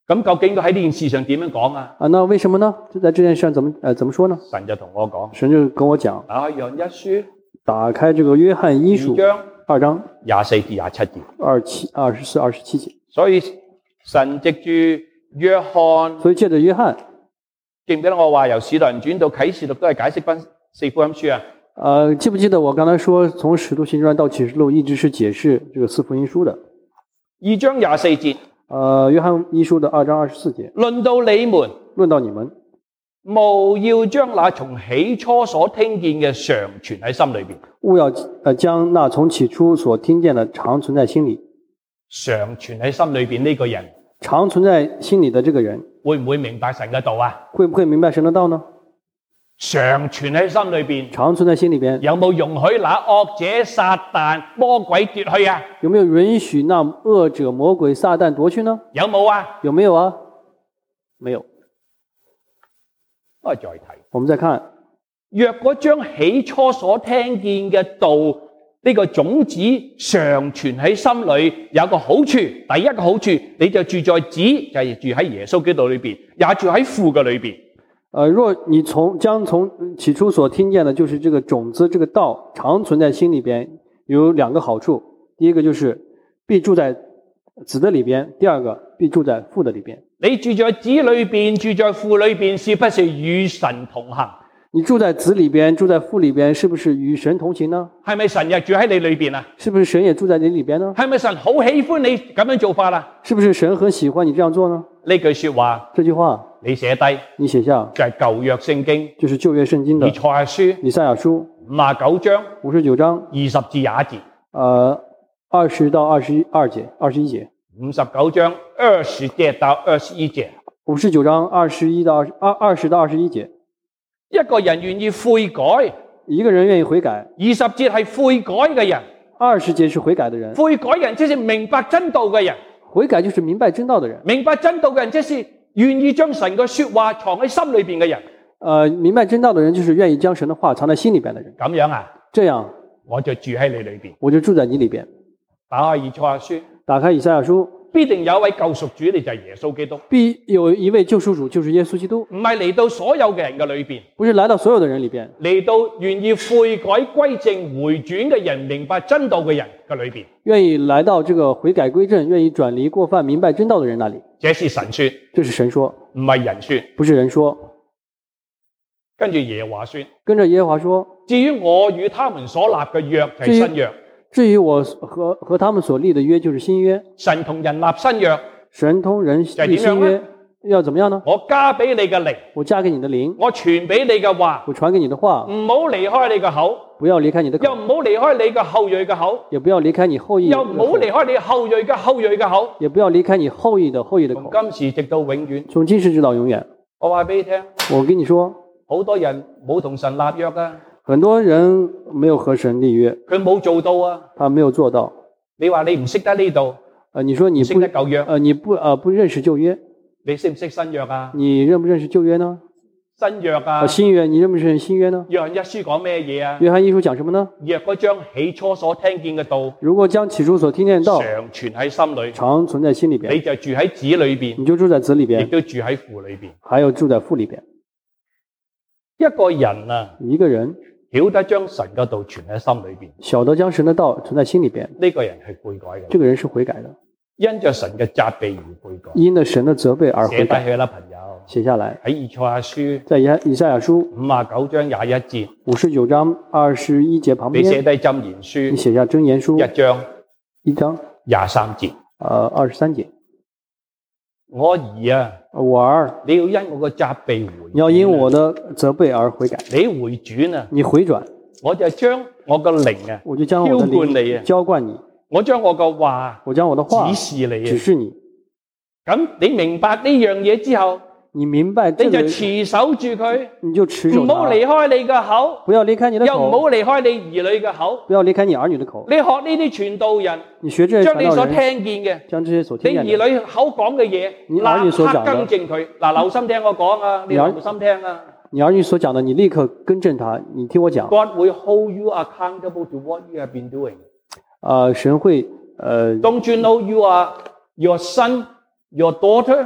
Speaker 1: 咁究竟佢喺呢件事上點樣講啊？
Speaker 2: 啊，那為什麼呢？就在這件事上怎麼呃怎麼說呢？
Speaker 1: 神就同我講，
Speaker 2: 神就跟我講，
Speaker 1: 打開約一書，
Speaker 2: 打開這個約翰一書
Speaker 1: 二章
Speaker 2: 二章
Speaker 1: 廿四至廿七節，
Speaker 2: 二七二十四二十七節。
Speaker 1: 所以神藉住約翰，
Speaker 2: 所以借着約翰，
Speaker 1: 記唔記得我話由使徒行傳到啟示錄都係解釋翻四福音書啊？
Speaker 2: 呃，記不記得我剛才說從使徒行傳到啟示錄一直是解釋這個四福音書的？
Speaker 1: 二章廿四節，
Speaker 2: 呃，約翰一書的二章二十四節，
Speaker 1: 論到你們，
Speaker 2: 論到你們，
Speaker 1: 務要將那從起初所聽見嘅常存喺心裏邊。
Speaker 2: 務要呃將那從起初所聽見的常存在心裡。
Speaker 1: 常存喺心裏邊呢個人，
Speaker 2: 常存在心裡的這個人，
Speaker 1: 會唔會明白神嘅道啊？
Speaker 2: 會不會明白神的道呢？
Speaker 1: 常存喺心裏邊，
Speaker 2: 常存在心裡邊，
Speaker 1: 有冇容許那惡者撒旦魔鬼奪去啊？
Speaker 2: 有沒有允許那惡者魔鬼撒旦奪去呢？
Speaker 1: 有冇啊？
Speaker 2: 有沒有啊？沒有。
Speaker 1: 我哋再睇，
Speaker 2: 我們再看，
Speaker 1: 若果將起初所聽見嘅道呢個種子常存喺心裏，有個好處。第一個好處，你就住在子，就係住喺耶穌基督裏邊，也住喺父嘅裏邊。
Speaker 2: 呃，若你從將從起初所聽見的，就是這個種子，這個道常存在心裡邊，有兩個好處。第一個就是必住在子的裡邊，第二個必住在父的裡邊。
Speaker 1: 你住在子裏邊，住在父裏邊，是不是與神同行？
Speaker 2: 你住在子裡邊，住在父裡邊，是不是與神同行呢？
Speaker 1: 係咪神也住喺你裏邊啊？
Speaker 2: 是不是神也住在你裡邊呢？
Speaker 1: 係咪神好喜歡你咁樣做法啊？
Speaker 2: 是不是神很喜歡你這樣做呢？
Speaker 1: 呢句說話，
Speaker 2: 這句話
Speaker 1: 你寫低，
Speaker 2: 你寫下，
Speaker 1: 就係舊約聖經，
Speaker 2: 就是舊約聖經的
Speaker 1: 以賽亞書
Speaker 2: 以賽亞書
Speaker 1: 五十九章
Speaker 2: 五十九章
Speaker 1: 二十至廿一節，
Speaker 2: 呃二十到二十二節，二十一節，
Speaker 1: 五十九章二十節到二十一節，
Speaker 2: 五十九章二十一到二二二十到二十一節。
Speaker 1: 一個人願意悔改，
Speaker 2: 一個人願意悔改，
Speaker 1: 二十節係悔改嘅人，
Speaker 2: 二十節是悔改的人，
Speaker 1: 悔改人即係明白真道嘅人，
Speaker 2: 悔改就是明白真道的人，
Speaker 1: 明白真道嘅人即是願意將神嘅說話藏喺心裏邊嘅人。
Speaker 2: 呃，明白真道的人就是願意將神的話藏在心裡邊的人。
Speaker 1: 咁樣啊，
Speaker 2: 這樣
Speaker 1: 我就住喺你裏邊，
Speaker 2: 我就住在你裡邊。
Speaker 1: 打開以賽亞書，
Speaker 2: 打開以賽亞書，
Speaker 1: 必定有一位救贖主，你就係耶穌基督。
Speaker 2: 必有一位救贖主，就是耶穌基督。
Speaker 1: 唔係嚟到所有嘅人嘅裏邊，
Speaker 2: 不是來到所有的人裡邊，
Speaker 1: 嚟到願意悔改歸正回轉嘅人，明白真道嘅人嘅裏邊。
Speaker 2: 願意來到這個悔改歸正、願意轉離過犯、明白真道的人那裡。
Speaker 1: 這是神說，
Speaker 2: 這是神說，
Speaker 1: 唔係人說，
Speaker 2: 不是人說。
Speaker 1: 跟住耶和華說，
Speaker 2: 跟着耶和華說，
Speaker 1: 至於我與他們所立嘅約就係新約。
Speaker 2: 至於我和和他們所立的約就是新約。
Speaker 1: 神同人立新約，
Speaker 2: 神同人立新約，要怎麼樣呢？
Speaker 1: 我加俾你嘅靈，
Speaker 2: 我加給你的靈，
Speaker 1: 我傳俾你嘅話，
Speaker 2: 我傳給你的話，
Speaker 1: 唔好離開你嘅口，
Speaker 2: 不要離開你的口，
Speaker 1: 又唔好離開你嘅後裔嘅口，
Speaker 2: 也不要離開你後裔，
Speaker 1: 又唔好離開你後裔嘅後裔嘅口，
Speaker 2: 也不要離開你後裔的後裔的口。
Speaker 1: 從今時直到永遠，
Speaker 2: 從今時直到永遠。
Speaker 1: 我話俾你聽，
Speaker 2: 我跟你說，
Speaker 1: 好多人冇同神立約啊。
Speaker 2: 很多人沒有和神立約，
Speaker 1: 佢冇做到啊！
Speaker 2: 他沒有做到。
Speaker 1: 你話你唔識得呢度，
Speaker 2: 呃，你說你不
Speaker 1: 識得舊約，
Speaker 2: 呃，你不呃不認識舊約，
Speaker 1: 你識唔識新約啊？
Speaker 2: 你認不認識舊約呢？
Speaker 1: 新約啊，
Speaker 2: 呃，新約，你認不認識新約呢？
Speaker 1: 約翰一書講咩嘢啊？
Speaker 2: 約翰一書講什麼呢？
Speaker 1: 若果將起初所聽見嘅道，
Speaker 2: 如果將起初所聽見的道
Speaker 1: 常存喺心裏，
Speaker 2: 常存在心裏邊，
Speaker 1: 你就住喺子裏邊，
Speaker 2: 你就住在子裏
Speaker 1: 亦
Speaker 2: 邊，
Speaker 1: 都住喺父裏邊。
Speaker 2: 還有住在父裏邊。
Speaker 1: 一個人啊，
Speaker 2: 一個人
Speaker 1: 曉得將神嘅道存喺心裏邊，
Speaker 2: 曉得將神的道存在心裏邊，
Speaker 1: 呢個人係悔改嘅。
Speaker 2: 這個人是悔改的，
Speaker 1: 因着神嘅責備而悔改，
Speaker 2: 因着神的責備而悔改。
Speaker 1: 寫低去啦，朋友。
Speaker 2: 寫下來，
Speaker 1: 喺以賽亞書，
Speaker 2: 在以賽亞書
Speaker 1: 五十九章廿一節，
Speaker 2: 五十九章二十一節旁邊，
Speaker 1: 你寫低箴言書，
Speaker 2: 你寫下箴言書
Speaker 1: 一章
Speaker 2: 一章
Speaker 1: 廿三節，
Speaker 2: 呃二十三節。
Speaker 1: 我兒啊，
Speaker 2: 我兒，
Speaker 1: 你要因我個責備回，
Speaker 2: 你要因我的責備而悔改。
Speaker 1: 你回轉啊，
Speaker 2: 你回轉，
Speaker 1: 我就將我個靈啊，
Speaker 2: 我就將我的
Speaker 1: 澆灌你啊，
Speaker 2: 澆灌你，
Speaker 1: 我將我個話，
Speaker 2: 我將我的話
Speaker 1: 指示你啊，
Speaker 2: 指示你。
Speaker 1: 咁你明白呢樣嘢之後，
Speaker 2: 你明白這個，
Speaker 1: 你就持守住佢，
Speaker 2: 你就持守它，
Speaker 1: 唔好離開你嘅口，
Speaker 2: 不要離開你的口，
Speaker 1: 又唔好離開你兒女嘅口，
Speaker 2: 不要離開你兒女的口。
Speaker 1: 你學呢啲傳道人，
Speaker 2: 你學這些傳道人，
Speaker 1: 將你所聽見嘅，
Speaker 2: 將這些所聽見的，
Speaker 1: 你兒女口講嘅嘢，
Speaker 2: 你兒女所講的
Speaker 1: 立刻更正佢。嗱，留心聽我講啊，你留心聽啊。
Speaker 2: 你兒女所講的，你立刻更正他。你聽我講。
Speaker 1: God will hold you accountable to what you have been doing。
Speaker 2: 呃，神會呃。
Speaker 1: Don't you know you are your son, your daughter？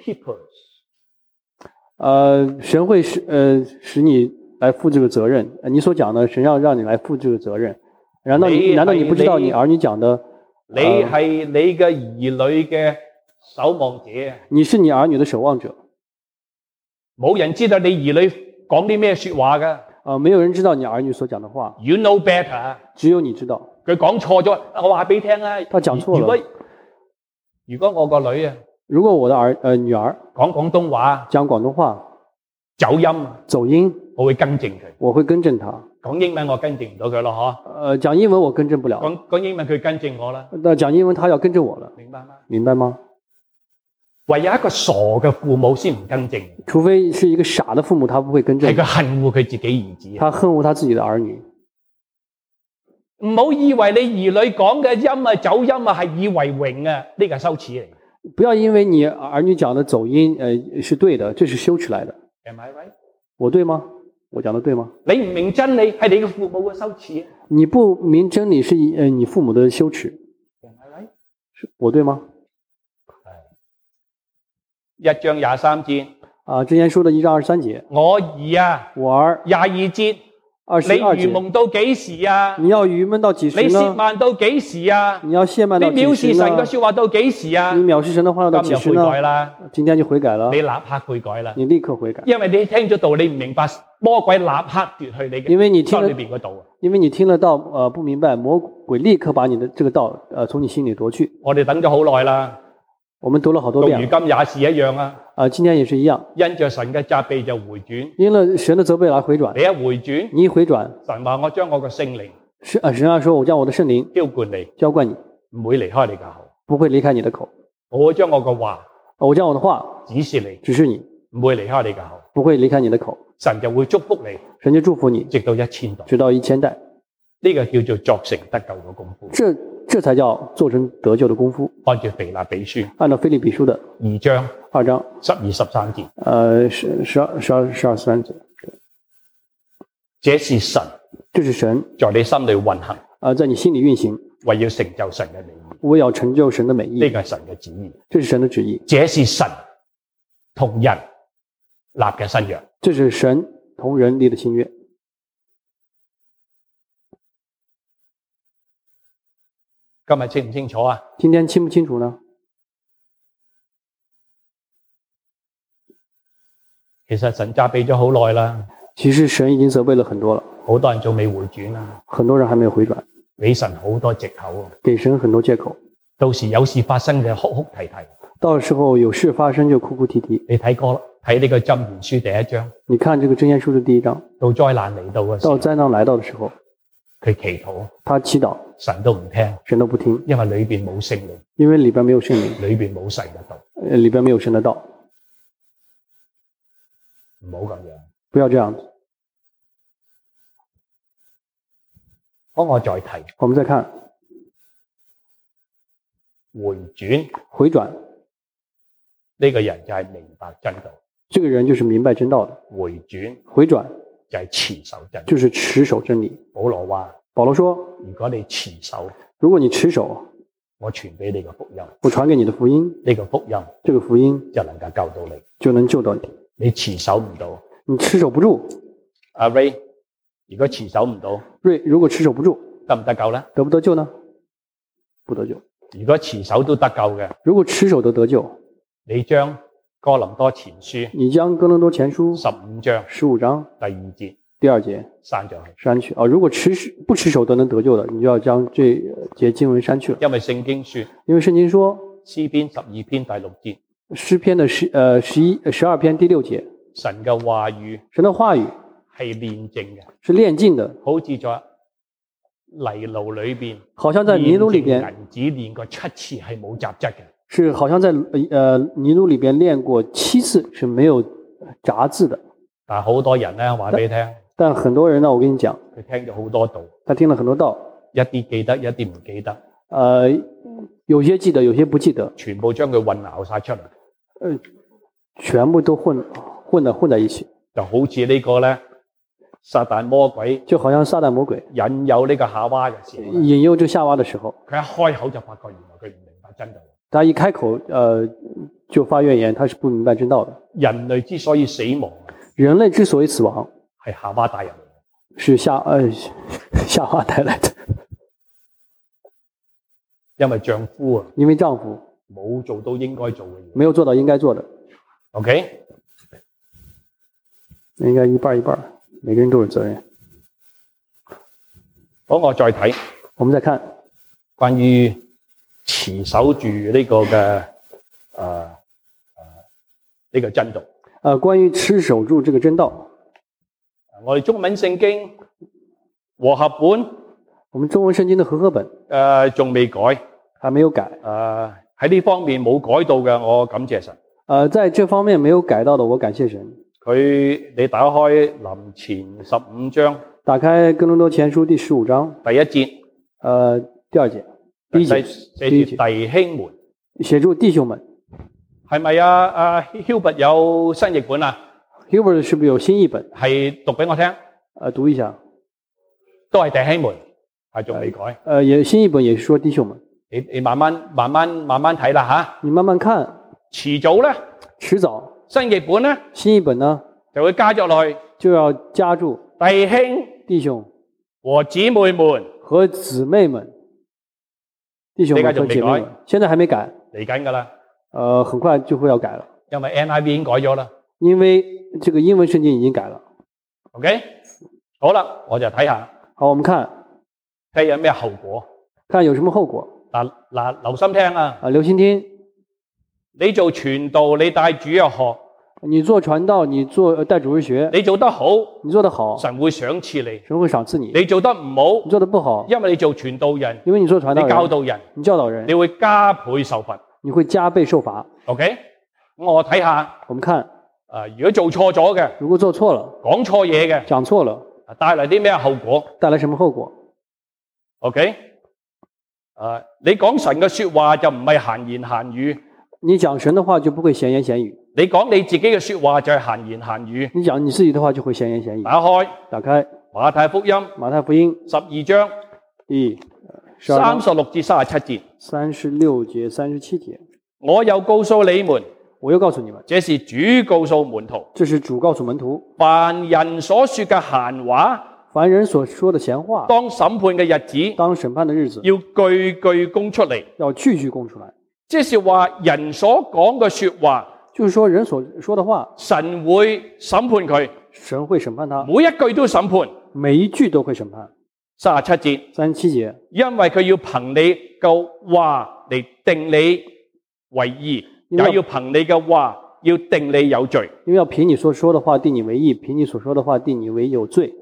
Speaker 1: keepers。
Speaker 2: 呃，神會使呃使你來負這個責任。你所講的，神要讓你來負這個責任。難道你難道你不知道你兒女講的？
Speaker 1: 你係你嘅兒女嘅守望者。
Speaker 2: 你是你兒女的守望者。
Speaker 1: 冇人知道你兒女講啲咩說話㗎。
Speaker 2: 啊，沒有人知道你兒女所講的話。
Speaker 1: You know better。
Speaker 2: 只有你知道。
Speaker 1: 佢講錯咗，我話俾你聽啊。
Speaker 2: 他講錯了。
Speaker 1: 如果如果我個女啊，
Speaker 2: 如果我的兒呃女兒
Speaker 1: 講廣東話，
Speaker 2: 講廣東話，
Speaker 1: 走音
Speaker 2: 走音，
Speaker 1: 我會更正佢。
Speaker 2: 我會更正他。
Speaker 1: 講英文我更正唔到佢咯，嗬。
Speaker 2: 呃，講英文我更正不了。
Speaker 1: 講講英文佢更正我啦。
Speaker 2: 那講英文他要更正我了。
Speaker 1: 明白嗎？
Speaker 2: 明白嗎？
Speaker 1: 唯有一個傻嘅父母先唔更正。
Speaker 2: 除非是一個傻的父母，他不會更正。
Speaker 1: 係佢恨惡佢自己兒子。
Speaker 2: 他恨惡他自己的兒女。
Speaker 1: 唔好以為你兒女講嘅音啊、走音啊係以為榮啊，呢個係羞恥嚟。
Speaker 2: 不要因為你兒女講的走音，呃，是對的，這是羞恥來的。
Speaker 1: Am I right？
Speaker 2: 我對嗎？我講的對嗎？
Speaker 1: 你唔明真理係你嘅父母嘅羞恥。
Speaker 2: 你不明真理是呃你父母的羞恥。
Speaker 1: Am I right？
Speaker 2: 是我對嗎？
Speaker 1: 一章廿三節
Speaker 2: 啊，之前說的一章二十三節。
Speaker 1: 我兒啊，
Speaker 2: 我兒。
Speaker 1: 廿二節。
Speaker 2: 二十二節。
Speaker 1: 你愚蒙到幾時啊？
Speaker 2: 你要愚蒙到幾時呢？
Speaker 1: 你褻慢到幾時啊？
Speaker 2: 你要褻慢到幾時呢？
Speaker 1: 你藐視神嘅說話到幾時啊？
Speaker 2: 你藐視神的話到幾時呢？
Speaker 1: 今日悔改啦，
Speaker 2: 今天就悔改了。
Speaker 1: 你立刻悔改啦，
Speaker 2: 你立刻悔改。
Speaker 1: 因為你聽咗道，你唔明白魔鬼立刻奪去你嘅，
Speaker 2: 因為你聽了
Speaker 1: 裏邊嗰道。
Speaker 2: 因為你聽了道，呃，不明白，魔鬼立刻把你的這個道，呃，從你心裏奪去。
Speaker 1: 我哋等咗好耐啦，
Speaker 2: 我們讀了好多遍。
Speaker 1: 到如今也是一樣啊。
Speaker 2: 啊，今天也是一樣。
Speaker 1: 因着神嘅責備就回轉。
Speaker 2: 因了神的責備來回轉。
Speaker 1: 你一回轉，
Speaker 2: 你一回轉，
Speaker 1: 神話我將我嘅聖靈，
Speaker 2: 神啊，神啊說我將我的聖靈
Speaker 1: 澆灌你，
Speaker 2: 澆灌你，
Speaker 1: 唔會離開你嘅口，
Speaker 2: 不會離開你的口。
Speaker 1: 我會將我嘅話，
Speaker 2: 我將我的話
Speaker 1: 指示你，
Speaker 2: 指示你，
Speaker 1: 唔會離開你嘅口，
Speaker 2: 不會離開你的口。
Speaker 1: 神就會祝福你，
Speaker 2: 神就祝福你，
Speaker 1: 直到一千代，
Speaker 2: 直到一千代。
Speaker 1: 呢個叫做作成得救嘅功夫。
Speaker 2: 這這才叫做成得救的功夫。
Speaker 1: 按照腓立比書，
Speaker 2: 按照腓立比書的
Speaker 1: 二章
Speaker 2: 二章
Speaker 1: 十二十三節，
Speaker 2: 呃，十十二十二十二三節。
Speaker 1: 這是神，
Speaker 2: 這是神
Speaker 1: 在你心裏運行，
Speaker 2: 啊，在你心裏運行，
Speaker 1: 為要成就神嘅美意，
Speaker 2: 為要成就神的美意。
Speaker 1: 呢個係神嘅旨意，
Speaker 2: 這是神的旨意。
Speaker 1: 這是神同人立嘅新約，
Speaker 2: 這是神同人立的新約。
Speaker 1: 今日清唔清楚啊？
Speaker 2: 今天清不清楚呢？
Speaker 1: 其實神責備咗好耐啦。
Speaker 2: 其實神已經責備了很多了，
Speaker 1: 好多人仲未回轉啊。
Speaker 2: 很多人還沒有回轉，
Speaker 1: 俾神好多藉口啊。
Speaker 2: 給神很多借口。
Speaker 1: 到時有事發生嘅哭哭啼啼。
Speaker 2: 到時候有事發生就哭哭啼啼。
Speaker 1: 你睇過睇呢個箴言書第一章。
Speaker 2: 你看這個箴言書的第一章。
Speaker 1: 到災難嚟到嘅時候。
Speaker 2: 到災難來到的時候。
Speaker 1: 佢祈禱，
Speaker 2: 他祈禱，
Speaker 1: 神都唔聽，
Speaker 2: 神都不聽，
Speaker 1: 因為裏邊冇聖靈，
Speaker 2: 因為裏邊沒有聖靈，
Speaker 1: 裏邊冇神嘅道，
Speaker 2: 呃，裏邊沒有神的道，
Speaker 1: 唔好咁樣，
Speaker 2: 不要這樣子。
Speaker 1: 好，我再提，
Speaker 2: 我們再看
Speaker 1: 回轉，
Speaker 2: 回轉，
Speaker 1: 呢個人就係明白真道，
Speaker 2: 這個人就是明白真道的。
Speaker 1: 回轉，
Speaker 2: 回轉。
Speaker 1: 就係持守真理，
Speaker 2: 就是持守真理。
Speaker 1: 保羅話，
Speaker 2: 保羅說，
Speaker 1: 如果你持守，
Speaker 2: 如果你持守，
Speaker 1: 我傳俾你個福音，
Speaker 2: 我傳給你的福音，
Speaker 1: 呢個福音，
Speaker 2: 這個福音
Speaker 1: 就能夠救到你，
Speaker 2: 就能救到你。
Speaker 1: 你持守唔到，
Speaker 2: 你持守不住。
Speaker 1: 阿 Ray，如果持守唔到，
Speaker 2: 瑞，如果持守不住，
Speaker 1: 得唔得救呢？
Speaker 2: 得不得救呢？不得救。
Speaker 1: 如果持守都得救嘅，
Speaker 2: 如果持守都得救，
Speaker 1: 你將哥林多前書，
Speaker 2: 你將哥林多前書
Speaker 1: 十五章，
Speaker 2: 十五章
Speaker 1: 第二節，
Speaker 2: 第二節
Speaker 1: 刪咗去，
Speaker 2: 刪去啊！如果持不持守都能得救的，你就要將這節經文刪去了。
Speaker 1: 因為聖經說，
Speaker 2: 因為聖經說，
Speaker 1: 詩篇十二篇第六節，
Speaker 2: 詩篇的十呃十一十二篇第六節，
Speaker 1: 神嘅話語，
Speaker 2: 神的話語
Speaker 1: 係煉淨嘅，
Speaker 2: 是煉淨的，
Speaker 1: 好似在泥爐裏邊，
Speaker 2: 好像在泥爐裏邊，
Speaker 1: 銀子煉過七次係冇雜質嘅，
Speaker 2: 是好像在呃泥爐裏邊煉過七次是沒有雜質的。
Speaker 1: 但係好多人咧話俾你聽，
Speaker 2: 但很多人呢，我跟你講，
Speaker 1: 佢聽咗好多道，
Speaker 2: 他聽了很多道，
Speaker 1: 一啲記得，一啲唔記得，
Speaker 2: 呃，有些記得，有些不記得，
Speaker 1: 全部將佢混淆晒出嚟，
Speaker 2: 呃，全部都混混的混在一起，
Speaker 1: 就好似呢個咧。撒旦魔鬼
Speaker 2: 就好像撒旦魔鬼
Speaker 1: 引誘呢個夏娃嘅時候，
Speaker 2: 引誘這夏娃的時候，
Speaker 1: 佢一開口就發覺原來佢唔明白真道。
Speaker 2: 他一開口，呃， 就发怨言，他是不明白真道的。
Speaker 1: 人類之所以死亡，
Speaker 2: 人類之所以死亡，
Speaker 1: 係夏娃帶入嚟，
Speaker 2: 是夏呃夏娃帶來的，
Speaker 1: 因為丈夫啊
Speaker 2: 因為丈夫
Speaker 1: 冇做到應該做嘅嘢。
Speaker 2: 沒有做到應該做的。
Speaker 1: OK，
Speaker 2: 應該一半一半，每個人都有責任。
Speaker 1: 好，我再睇
Speaker 2: 我們再看
Speaker 1: 關於持守住呢個嘅誒誒呢個真道。
Speaker 2: 呃，關於持守住這個真道，
Speaker 1: 我哋中文聖經和合本
Speaker 2: 我們中文聖經的和合本
Speaker 1: 誒仲未改，
Speaker 2: 還沒有改。
Speaker 1: 誒喺呢方面冇改到嘅，我感謝神。
Speaker 2: 呃，在這方面沒有改到的，我感謝神。
Speaker 1: 佢你打開林前十五章
Speaker 2: 打開哥林多前書第十五章
Speaker 1: 第一節，
Speaker 2: 呃，第二節，第一節，
Speaker 1: 寫
Speaker 2: 第一節，
Speaker 1: 住弟兄們，
Speaker 2: 寫住弟兄們。
Speaker 1: 係咪啊？阿 Hubert 有新譯本啊？
Speaker 2: Hubert 是不是有新譯本？
Speaker 1: 係讀俾我聽，
Speaker 2: 呃，讀一下。
Speaker 1: 都係弟兄們，係仲未改。
Speaker 2: 呃，也新譯本也是說弟兄們。
Speaker 1: 你你慢慢慢慢慢慢睇啦吓。
Speaker 2: 你慢慢看，
Speaker 1: 遲早咧，
Speaker 2: 遲早
Speaker 1: 新譯本咧
Speaker 2: 新譯本呢
Speaker 1: 就會加咗落去，
Speaker 2: 就要加注
Speaker 1: 弟兄
Speaker 2: 弟兄
Speaker 1: 和姊妹們
Speaker 2: 和姊妹們，弟兄們和姐妹們，現在還沒改，
Speaker 1: 嚟緊噶啦，
Speaker 2: 呃，很快就會要改了，
Speaker 1: 因為 N I V 已經改咗啦。
Speaker 2: 因為這個英文聖經已經改了。
Speaker 1: OK，好啦，我就睇下，
Speaker 2: 好，我們看
Speaker 1: 睇有咩後果。
Speaker 2: 看有什麼後果
Speaker 1: 嗱嗱，留心聽啊！
Speaker 2: 啊，留心聽。
Speaker 1: 你做傳道，你帶主日學，
Speaker 2: 你做傳道，你做呃帶主日學，
Speaker 1: 你做得好，
Speaker 2: 你做得好，
Speaker 1: 神會賞賜你；
Speaker 2: 神會賞賜你。
Speaker 1: 你做得唔好，
Speaker 2: 你做得不好，
Speaker 1: 因為你做傳道人，
Speaker 2: 因為你做傳道人，
Speaker 1: 你教導人，
Speaker 2: 你教導人，
Speaker 1: 你會加倍受罰。
Speaker 2: 你會加倍受罰。
Speaker 1: OK，我睇下，
Speaker 2: 我們看，
Speaker 1: 啊，如果做錯咗嘅，
Speaker 2: 如果做錯了，
Speaker 1: 講錯嘢嘅，
Speaker 2: 講錯了，
Speaker 1: 帶來啲咩後果
Speaker 2: 帶來什麼後果
Speaker 1: ？OK，啊，你講神嘅說話就唔係閒言閒語，
Speaker 2: 你講神的話就不會閒言閒語，
Speaker 1: 你講你自己嘅說話就係閒言閒語。
Speaker 2: 你講你自己的話就會閒言閒語。
Speaker 1: 打開
Speaker 2: 打開
Speaker 1: 馬太福音
Speaker 2: 馬太福音
Speaker 1: 十二章
Speaker 2: 第十二章
Speaker 1: 三十六至三十七節，
Speaker 2: 三十六節三十七節，
Speaker 1: 我又告訴你們，
Speaker 2: 我又告訴你們，
Speaker 1: 這是主告訴門徒，
Speaker 2: 這是主告訴門徒，
Speaker 1: 凡人所說嘅閒話，
Speaker 2: 凡人所說的閒話，
Speaker 1: 當審判嘅日子，
Speaker 2: 當審判的日子，
Speaker 1: 要句句供出嚟。
Speaker 2: 要句句供出來。
Speaker 1: 即是話人所講嘅說話，
Speaker 2: 就是說人所說的話，
Speaker 1: 神會審判佢，
Speaker 2: 神會審判他，
Speaker 1: 每一句都審判。
Speaker 2: 每一句都會審判。
Speaker 1: 三十七節，
Speaker 2: 三十七節，
Speaker 1: 因為佢要憑你嘅話嚟定你為義，也要憑你嘅話要定你有罪。
Speaker 2: 因為要憑你所說的話定你為義，憑你所說的話定你為有罪。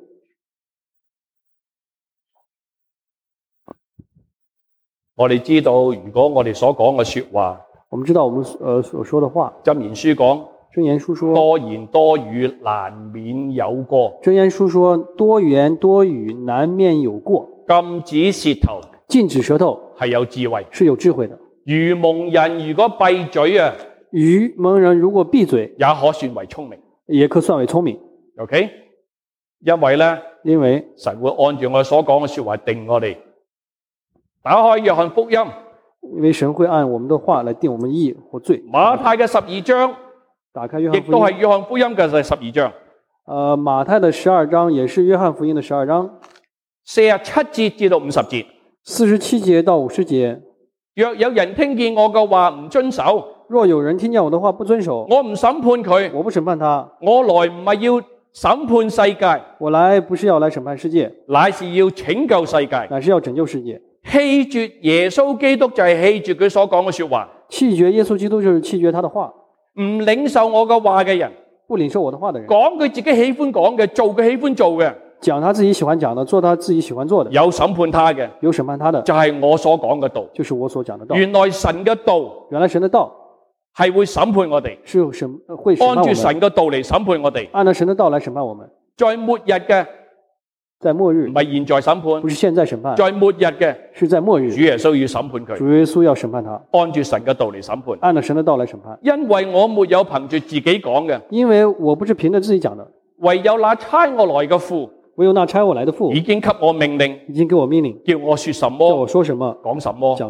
Speaker 1: 我哋知道，如果我哋所講嘅說話，
Speaker 2: 我們知道我們呃所說的話，
Speaker 1: 箴言書講，
Speaker 2: 箴言書說，
Speaker 1: 多言多語難免有過。
Speaker 2: 箴言書說，多言多語難免有過。
Speaker 1: 禁止舌頭，
Speaker 2: 禁止舌頭
Speaker 1: 係有智慧，
Speaker 2: 是有智慧的。
Speaker 1: 愚蒙人如果閉嘴啊，
Speaker 2: 愚蒙人如果閉嘴，
Speaker 1: 也可算為聰明，
Speaker 2: 也可算為聰明。
Speaker 1: OK，因為咧，
Speaker 2: 因為
Speaker 1: 神會按照我所講嘅說話定我哋。打開約翰福音，
Speaker 2: 因為神會按我們的話來定我們義或罪。
Speaker 1: 馬太嘅十二章，
Speaker 2: 打開約翰福音，
Speaker 1: 亦都係約翰福音嘅第十二章。
Speaker 2: 呃，馬太的十二章也是約翰福音的十二章，
Speaker 1: 四十七節至到五十節，
Speaker 2: 四十七節到五十節。
Speaker 1: 若有人聽見我嘅話唔遵守，
Speaker 2: 若有人聽見我的話不遵守，
Speaker 1: 我唔審判佢，
Speaker 2: 我不審判他。
Speaker 1: 我來唔係要審判世界，
Speaker 2: 我來不是要來審判世界，
Speaker 1: 乃是要拯救世界。
Speaker 2: 乃是要拯救世界。
Speaker 1: 棄絕耶穌基督就係棄絕佢所講嘅說話，
Speaker 2: 棄絕耶穌基督就是棄絕他的話。
Speaker 1: 唔領受我嘅話嘅人，
Speaker 2: 不領受我的話的人，
Speaker 1: 講佢自己喜歡講嘅，做佢喜歡做嘅，
Speaker 2: 講他自己喜歡講的，做他自己喜歡做的，
Speaker 1: 有審判他嘅，
Speaker 2: 有審判他的，
Speaker 1: 就係我所講嘅道，
Speaker 2: 就是我所講的道。
Speaker 1: 原來神嘅道，
Speaker 2: 原來神的道
Speaker 1: 係會審判我哋，
Speaker 2: 是審會審判我們，
Speaker 1: 按住神嘅道嚟審判我哋，
Speaker 2: 按照神的道來審判我們。
Speaker 1: 在末日嘅，
Speaker 2: 在末日
Speaker 1: 唔係現在審判，
Speaker 2: 不是現在審判，
Speaker 1: 在末日嘅，
Speaker 2: 是在末日，
Speaker 1: 主耶穌要審判佢，
Speaker 2: 主耶穌要審判他，
Speaker 1: 按住神嘅道嚟審判，
Speaker 2: 按照神的道來審判。
Speaker 1: 因為我沒有憑住自己講嘅，
Speaker 2: 因為我不是憑着自己講的，
Speaker 1: 唯有那差我來嘅父，
Speaker 2: 唯有那差我來的父
Speaker 1: 已經給我命令，
Speaker 2: 已經給我命令，
Speaker 1: 叫我說什麼，
Speaker 2: 叫我說什麼，
Speaker 1: 講什麼。
Speaker 2: 講什麼。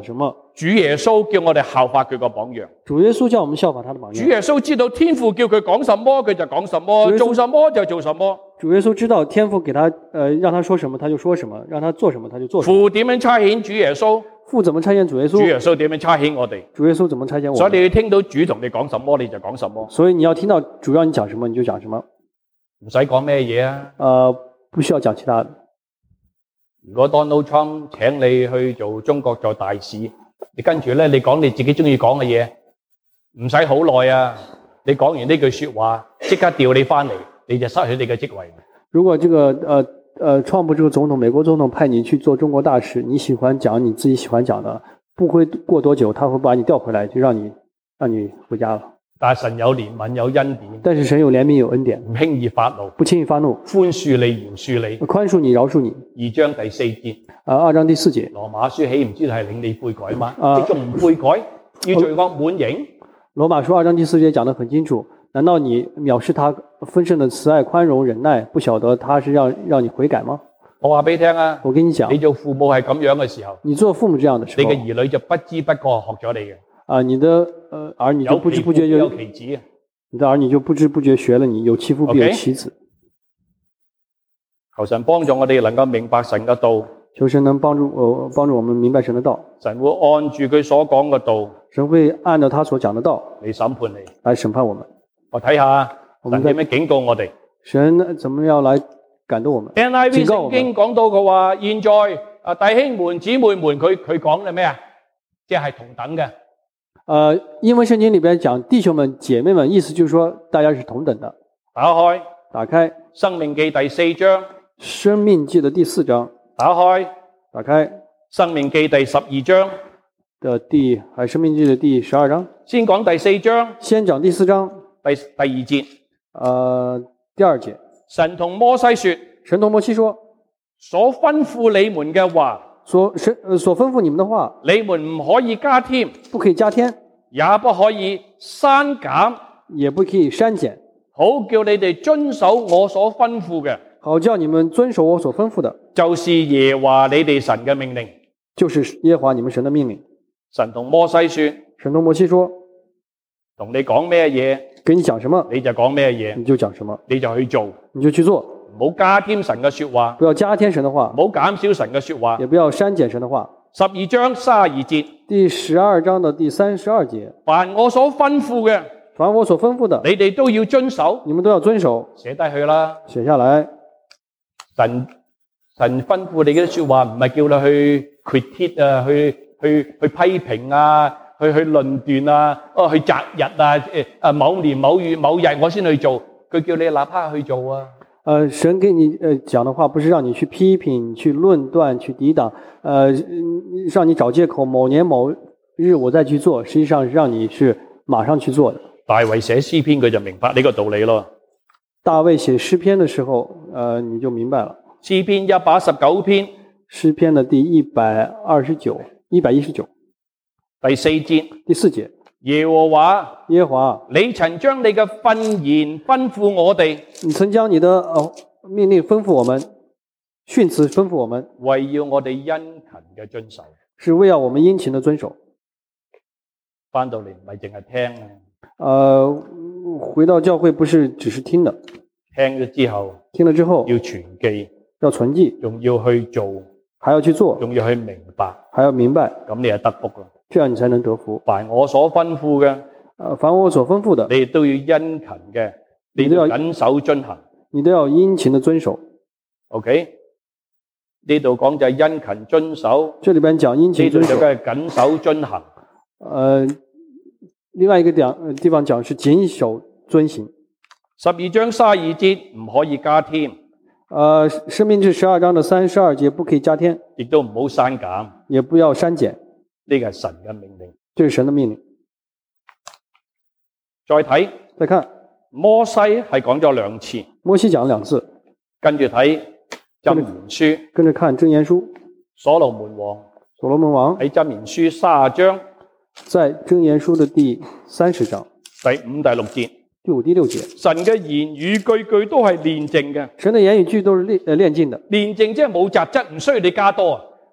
Speaker 1: 主耶穌叫我哋效法佢個榜樣。
Speaker 2: 主耶穌叫我們效法他的榜樣。
Speaker 1: 主耶穌知道天父叫佢講什麼，佢就講什麼，做什麼就做什麼。
Speaker 2: 主耶穌知道天父給他，呃，讓他說什麼他就說什麼，讓他做什麼他就做什麼。
Speaker 1: 父點樣差遣主耶穌？
Speaker 2: 父怎麼差遣主耶穌？
Speaker 1: 主耶穌點樣差遣我哋？
Speaker 2: 主耶穌怎麼差遣我們？
Speaker 1: 所以你要聽到主同你講什麼，你就講什麼。
Speaker 2: 所以你要聽到主要你講什麼，你就講什麼。
Speaker 1: 唔使講咩嘢啊？
Speaker 2: 呃，不需要講其他的。
Speaker 1: 如果 Donald Trump 請你去做中國做大使，你跟住咧，你講你自己中意講嘅嘢，唔使好耐啊！你講完呢句說話，即刻調你翻嚟，你就失去你嘅職位。
Speaker 2: 如果這個呃呃，川普這個總統，美國總統派你去做中國大使，你喜歡講你自己喜歡講的，不會過多久，他會把你調回來，就讓你讓你回家了。
Speaker 1: 但係神有憐憫有恩典，
Speaker 2: 但是神有憐憫有恩典，
Speaker 1: 唔輕易發怒，
Speaker 2: 不輕易發怒，
Speaker 1: 寬恕你饒恕你，
Speaker 2: 寬恕你饒恕你。
Speaker 1: 二章第四節，
Speaker 2: 啊，二章第四節，
Speaker 1: 羅馬書豈唔知道係令你悔改嗎？
Speaker 2: 啊
Speaker 1: 你仲唔悔改，要罪惡滿盈？
Speaker 2: 羅馬書二章第四節講得很清楚，難道你藐視他豐盛的慈愛寬容忍耐，不曉得他是讓讓你悔改嗎？
Speaker 1: 我話俾你聽啊，
Speaker 2: 我跟你講，
Speaker 1: 你做父母係咁樣嘅時候，
Speaker 2: 你做父母這樣的時候，
Speaker 1: 你嘅兒女就不知不覺學咗你嘅。
Speaker 2: 啊，你的呃兒女就不知不覺就
Speaker 1: 有其子啊，
Speaker 2: 你的兒女就不知不覺學了你，有其父必有其子。
Speaker 1: 求神幫助我哋能夠明白神嘅道，
Speaker 2: 求神能幫助我、呃、幫助我們明白神的道。
Speaker 1: 神會按住佢所講嘅道，
Speaker 2: 神會按照他所講的道
Speaker 1: 嚟審判你，
Speaker 2: 來審判我們。
Speaker 1: 我睇下神點樣警告我哋。
Speaker 2: 神怎麼樣來感動我們？
Speaker 1: N I V
Speaker 2: 警告我們。
Speaker 1: 聖經講到佢話，現在啊弟兄們姊妹們，佢佢講嘅咩啊？即係同等嘅。
Speaker 2: 呃，英文聖經裏邊講弟兄們姐妹們，意思就是說大家是同等的。
Speaker 1: 打開，
Speaker 2: 打開
Speaker 1: 申命記第四章。
Speaker 2: 申命記的第四章。
Speaker 1: 打開，
Speaker 2: 打開
Speaker 1: 申命記第十二章
Speaker 2: 的第，還申命記的第十二章。
Speaker 1: 先講第四章。
Speaker 2: 先講第四章。
Speaker 1: 第第二節。
Speaker 2: 呃，第二節。
Speaker 1: 神同摩西說，
Speaker 2: 神同摩西說，
Speaker 1: 所吩咐你們嘅話。
Speaker 2: 所神呃所吩咐你們的話，
Speaker 1: 你們唔可以加添，
Speaker 2: 不可以加添，
Speaker 1: 也不可以刪減，
Speaker 2: 也不可以刪減，
Speaker 1: 好叫你哋遵守我所吩咐嘅，
Speaker 2: 好叫你們遵守我所吩咐的，
Speaker 1: 就是耶和華你哋神嘅命令，
Speaker 2: 就是耶和華你們神的命令。
Speaker 1: 神同摩西說，
Speaker 2: 神同摩西說，
Speaker 1: 同你講咩嘢，
Speaker 2: 給你講什麼，
Speaker 1: 你就講咩嘢，
Speaker 2: 你就講什麼，
Speaker 1: 你就去做，
Speaker 2: 你就去做。
Speaker 1: 唔好加添神嘅說話，
Speaker 2: 不要加添神的話，
Speaker 1: 唔好減少神嘅說話，
Speaker 2: 也不要刪減神的話。
Speaker 1: 十二章三十二節，
Speaker 2: 第十二章的第三十二節，
Speaker 1: 凡我所吩咐嘅，
Speaker 2: 凡我所吩咐的，
Speaker 1: 你哋都要遵守，
Speaker 2: 你們都要遵守。
Speaker 1: 寫低去啦，
Speaker 2: 寫下來。
Speaker 1: 神神吩咐你嘅說話，唔係叫你去 critique 啊，去去去批評啊，去去論斷啊，哦去擇日啊，誒啊某年某月某日我先去做，佢叫你立刻去做啊。
Speaker 2: 呃，神給你呃講的話，不是讓你去批評、去論斷、去抵擋，呃，讓你找借口，某年某日我再去做，實際上是讓你是馬上去做的。
Speaker 1: 大衛寫詩篇，佢就明白呢個道理咯。
Speaker 2: 大衛寫詩篇的時候，呃，你就明白了。
Speaker 1: 詩篇一百一十九篇，
Speaker 2: 詩篇的第一百二十九、一百一十九，
Speaker 1: 第四節，
Speaker 2: 第四節。
Speaker 1: 耶和華，
Speaker 2: 耶和華，
Speaker 1: 你曾將你嘅訓言吩咐我哋，
Speaker 2: 你曾將你的呃命令吩咐我們，訓詞吩咐我們，
Speaker 1: 為要我哋殷勤嘅遵守，
Speaker 2: 是為要我們殷勤的遵守。
Speaker 1: 翻到嚟唔係淨係聽啊，
Speaker 2: 呃，回到教會不是只是聽的，
Speaker 1: 聽咗之後，
Speaker 2: 聽了之後
Speaker 1: 要存記，
Speaker 2: 要存記，
Speaker 1: 仲要去做，
Speaker 2: 還要去做，
Speaker 1: 仲要去明白，
Speaker 2: 還要明白，
Speaker 1: 咁你就得福啦。
Speaker 2: 這樣你才能得福。
Speaker 1: 凡我所吩咐嘅，
Speaker 2: 呃，凡我所吩咐的，
Speaker 1: 你都要殷勤嘅，你都要謹守遵行。
Speaker 2: 你都要殷勤的遵守。
Speaker 1: OK，呢度講就係殷勤遵守，
Speaker 2: 這裏邊講殷勤遵守，
Speaker 1: 呢度就係謹守遵行。
Speaker 2: 呃，另外一個講地方講是謹守遵行。
Speaker 1: 十二章三十二節唔可以加添，
Speaker 2: 呃，申命記十二章的三十二節不可以加添，
Speaker 1: 亦都唔好刪減，
Speaker 2: 也不要刪減。
Speaker 1: 呢個係神嘅命令。
Speaker 2: 這是神的命令。
Speaker 1: 再睇，
Speaker 2: 再看
Speaker 1: 摩西係講咗兩次，
Speaker 2: 摩西講了兩次，
Speaker 1: 跟住睇箴言書，
Speaker 2: 跟着看箴言書。
Speaker 1: 所羅門王，
Speaker 2: 所羅門王
Speaker 1: 喺箴言書三十章，
Speaker 2: 在箴言書的第三十章
Speaker 1: 第五、第六節，
Speaker 2: 第五、第六節，
Speaker 1: 神嘅言語句句都係煉淨嘅。
Speaker 2: 神的言語句都是煉呃煉淨的。
Speaker 1: 煉淨即係冇雜質，唔需要你加多啊。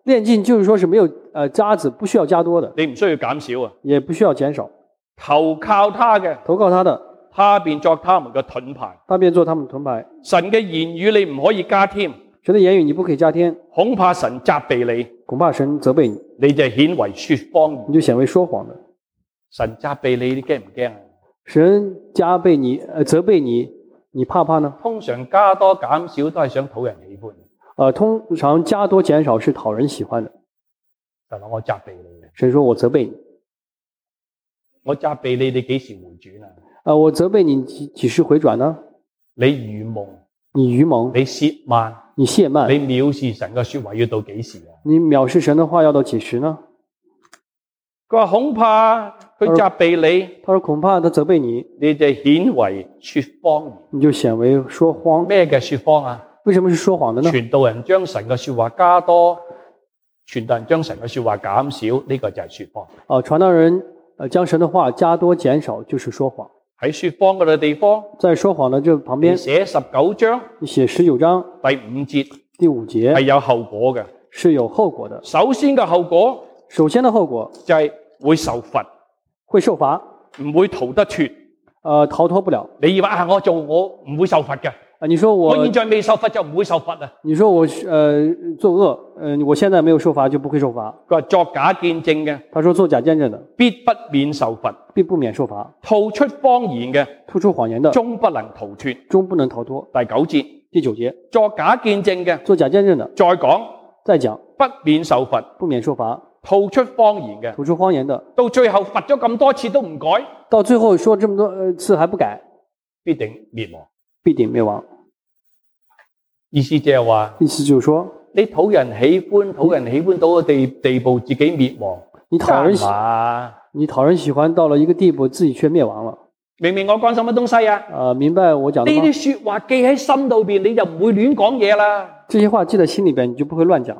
Speaker 2: 煉淨就是說是沒有呃渣子，不需要加多的，
Speaker 1: 你唔需要減少啊。
Speaker 2: 也不需要減少。
Speaker 1: 投靠他嘅，
Speaker 2: 投靠他的，
Speaker 1: 他便作他們嘅盾牌。
Speaker 2: 他便做他們的盾牌。
Speaker 1: 神嘅言語你唔可以加添，
Speaker 2: 神的言語你不可以加添，
Speaker 1: 恐怕神責備你，
Speaker 2: 恐怕神責備你，
Speaker 1: 你就顯為說謊言。
Speaker 2: 你就顯為說謊的。
Speaker 1: 神責備你，你驚唔驚啊？
Speaker 2: 神加備你，呃責備你，你怕不怕呢？
Speaker 1: 通常加多減少都係想討人喜歡。
Speaker 2: 呃，通常加多減少是討人喜歡的。
Speaker 1: 神話我責備你，
Speaker 2: 神說我責備你，
Speaker 1: 我責備你，你幾時回轉啊？
Speaker 2: 呃，我責備你幾幾時回轉呢？
Speaker 1: 你愚蒙，
Speaker 2: 你愚蒙，
Speaker 1: 你褻慢，
Speaker 2: 你褻慢，
Speaker 1: 你藐視神嘅說話要到幾時啊？
Speaker 2: 你藐視神的話要到幾時呢？
Speaker 1: 佢話恐怕佢責備你，
Speaker 2: 他說恐怕他責備你，
Speaker 1: 你就顯為說謊言。
Speaker 2: 你就顯為說謊。
Speaker 1: 咩嘅說謊啊？
Speaker 2: 為什麼是說謊的呢？
Speaker 1: 傳道人將神嘅說話加多，傳道人將神嘅說話減少，呢、這個就係說謊。
Speaker 2: 啊，傳道人呃將神的話加多減少就是說謊。
Speaker 1: 喺說謊嗰個地方，
Speaker 2: 在說謊的這旁邊
Speaker 1: 寫十九章，
Speaker 2: 你寫十九章
Speaker 1: 第五節，
Speaker 2: 第五節
Speaker 1: 係有後果嘅，
Speaker 2: 是有後果的。
Speaker 1: 首先嘅後果
Speaker 2: 首先的後果
Speaker 1: 就係會受罰，
Speaker 2: 會受罰，
Speaker 1: 唔會逃得脫。
Speaker 2: 呃，逃脫不了。
Speaker 1: 你以為啊，我做我唔會受罰嘅？
Speaker 2: 啊，你說我，
Speaker 1: 我現在未受罰就唔會受罰啊？
Speaker 2: 你說我呃作惡，呃，我現在沒有受罰就不會受罰。
Speaker 1: 佢話作假見證嘅，
Speaker 2: 他說作假見證的
Speaker 1: 必不免受罰；
Speaker 2: 必不免受罰。
Speaker 1: 吐出謊言嘅，
Speaker 2: 吐出謊言的
Speaker 1: 終不能逃脫。
Speaker 2: 終不能逃脫。
Speaker 1: 第九節，
Speaker 2: 第九節，
Speaker 1: 作假見證嘅，
Speaker 2: 作假見證的，
Speaker 1: 再講，
Speaker 2: 再講，
Speaker 1: 不免受罰；
Speaker 2: 不免受罰。
Speaker 1: 吐出謊言嘅，
Speaker 2: 吐出謊言的，
Speaker 1: 到最後罰咗咁多次都唔改，
Speaker 2: 到最後說這麼多呃次還不改，
Speaker 1: 必定滅亡。
Speaker 2: 必定滅亡。
Speaker 1: 意思就係話，
Speaker 2: 意思就是說，
Speaker 1: 你討人喜歡，討人喜歡到個地地步，自己滅亡。
Speaker 2: 你討人喜，
Speaker 1: 嘛
Speaker 2: 你討人喜歡到了一個地步，自己卻滅亡了。
Speaker 1: 明明我講什麼東西啊？
Speaker 2: 呃，明白我講的嗎？
Speaker 1: 呢啲說話記喺心裏邊，你就唔會亂講嘢啦。
Speaker 2: 這些話記在心裏邊，你就不會亂講。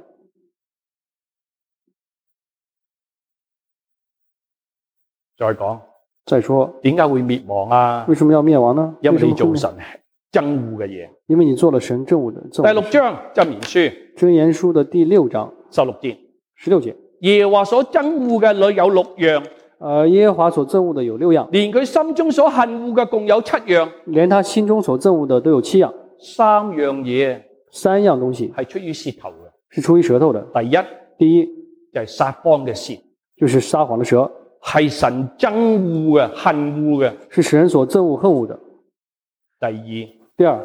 Speaker 1: 再講，
Speaker 2: 再說，
Speaker 1: 點解會滅亡啊？
Speaker 2: 為什麼要滅亡呢？
Speaker 1: 因為你
Speaker 2: 為什麼
Speaker 1: 做神憎惡嘅嘢。
Speaker 2: 因為你做了神憎惡的。
Speaker 1: 第六章箴言書，
Speaker 2: 箴言書的第六章
Speaker 1: 十六節，
Speaker 2: 十六節，
Speaker 1: 耶和華所憎惡嘅裏有六樣，
Speaker 2: 呃，耶和華所憎惡的有六樣，
Speaker 1: 連佢心中所恨惡嘅共有七樣，
Speaker 2: 連他心中所憎惡的都有七樣，
Speaker 1: 三樣嘢
Speaker 2: 三樣東西
Speaker 1: 係出於舌頭嘅。
Speaker 2: 是出於舌頭的。
Speaker 1: 第一，
Speaker 2: 第一
Speaker 1: 就係撒謊嘅舌，
Speaker 2: 就是撒謊的舌，
Speaker 1: 係神憎惡嘅、恨惡嘅。
Speaker 2: 是神所憎惡恨惡的。
Speaker 1: 第二，
Speaker 2: 第二，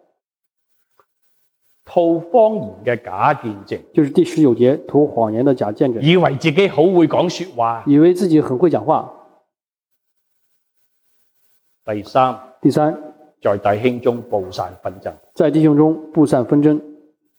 Speaker 1: 吐謊言嘅假見證，
Speaker 2: 就是第十九節，吐謊言的假見證，
Speaker 1: 以為自己好會講說話。
Speaker 2: 以為自己很會講話。
Speaker 1: 第三，
Speaker 2: 第三，
Speaker 1: 在弟兄中布散紛爭，
Speaker 2: 在弟兄中布散紛爭。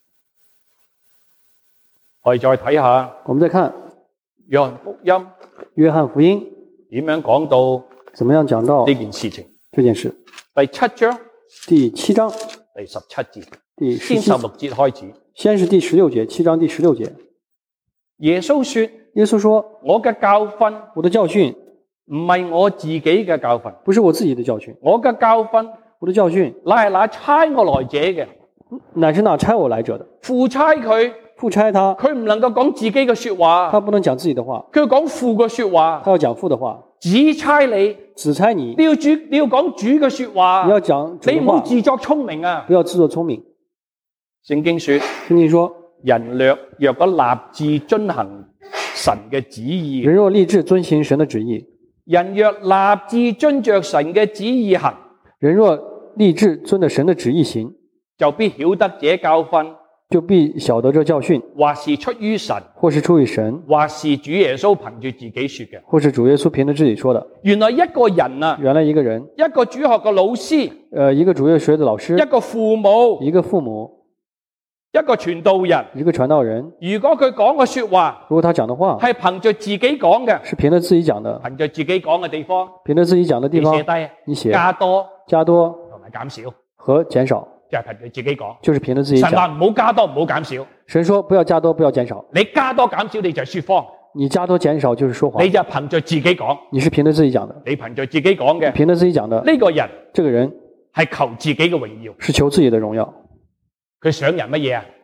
Speaker 1: 我哋再睇下，
Speaker 2: 我們再看
Speaker 1: 約翰福音
Speaker 2: 約翰福音
Speaker 1: 點樣講到
Speaker 2: 怎麼樣講到
Speaker 1: 呢件事情。
Speaker 2: 這件事。
Speaker 1: 第七章
Speaker 2: 第七章
Speaker 1: 第十七節，
Speaker 2: 第
Speaker 1: 先十六節開始。
Speaker 2: 先是第十六節，七章第十六節。
Speaker 1: 耶穌說：
Speaker 2: 耶穌說，
Speaker 1: 我嘅教訓，
Speaker 2: 我的教訓
Speaker 1: 唔係我自己嘅教訓，
Speaker 2: 不是我自己的教訓，
Speaker 1: 我嘅教訓，
Speaker 2: 我的教訓
Speaker 1: 乃係那差我來者嘅，
Speaker 2: 乃是那差我來者的。
Speaker 1: 父差佢，
Speaker 2: 父差他，
Speaker 1: 佢唔能夠講自己嘅說話，
Speaker 2: 他不能講自己的話，
Speaker 1: 佢要講父嘅說話。
Speaker 2: 他要講父的話。
Speaker 1: 子差你，
Speaker 2: 子差你，
Speaker 1: 你要主，你要講主嘅說話。
Speaker 2: 你要講主的話，
Speaker 1: 你唔好自作聰明啊！
Speaker 2: 不要自作聰明。
Speaker 1: 聖經說，
Speaker 2: 聖經說，
Speaker 1: 人若若果立志遵行神嘅旨意，
Speaker 2: 人若立志遵行神的旨意，
Speaker 1: 人若立志遵着神嘅旨意行，
Speaker 2: 人若立志遵着神的旨意行，
Speaker 1: 就必曉得這教訓，
Speaker 2: 就必曉得這教訓，
Speaker 1: 或是出於神，
Speaker 2: 或是出於神，
Speaker 1: 或是主耶穌憑住自己說嘅，
Speaker 2: 或是主耶穌憑着自己說的。
Speaker 1: 原來一個人啊，
Speaker 2: 原來一個人，
Speaker 1: 一個主學嘅老師，
Speaker 2: 呃，一個主日學的老師，
Speaker 1: 一個父母，
Speaker 2: 一個父母，
Speaker 1: 一個傳道人，
Speaker 2: 一個傳道人。
Speaker 1: 如果佢講嘅說話，
Speaker 2: 如果他講的話
Speaker 1: 係憑着自己講嘅，
Speaker 2: 是憑着自己講的，
Speaker 1: 憑着自己講嘅地方，
Speaker 2: 憑着自己講的地方，
Speaker 1: 你寫低，
Speaker 2: 你寫
Speaker 1: 加多
Speaker 2: 加多
Speaker 1: 同埋減少
Speaker 2: 和減少，
Speaker 1: 就係憑住自己講，
Speaker 2: 就是憑着自己
Speaker 1: 神話
Speaker 2: 講。
Speaker 1: 唔好加多，唔好減少。
Speaker 2: 神說不要加多，不要減少。
Speaker 1: 你加多減少，你就係說謊。
Speaker 2: 你加多減少就是說謊。
Speaker 1: 你就憑着自己講，
Speaker 2: 你是憑着自己講的。
Speaker 1: 你憑着自己講嘅，
Speaker 2: 憑着自己講的。
Speaker 1: 呢個人，
Speaker 2: 這個人
Speaker 1: 係求自己嘅榮耀，
Speaker 2: 是求自己的榮耀。
Speaker 1: 佢想人乜嘢啊？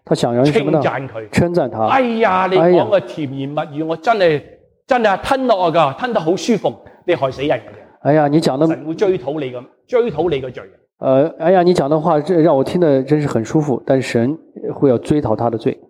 Speaker 2: 他想人什
Speaker 1: 稱
Speaker 2: 麼呢？
Speaker 1: 讚佢。
Speaker 2: 稱讚他。
Speaker 1: 哎呀，你
Speaker 2: 哎呀
Speaker 1: 講嘅甜言蜜語，我真係真係吞落去㗎，吞得好舒服，你害死人嘅啫。
Speaker 2: 哎呀，你講的，
Speaker 1: 神會追討你嘅，追討你嘅罪。
Speaker 2: 呃，哎呀，你講的話，這讓我聽得真是很舒服，但是神會要追討他的罪。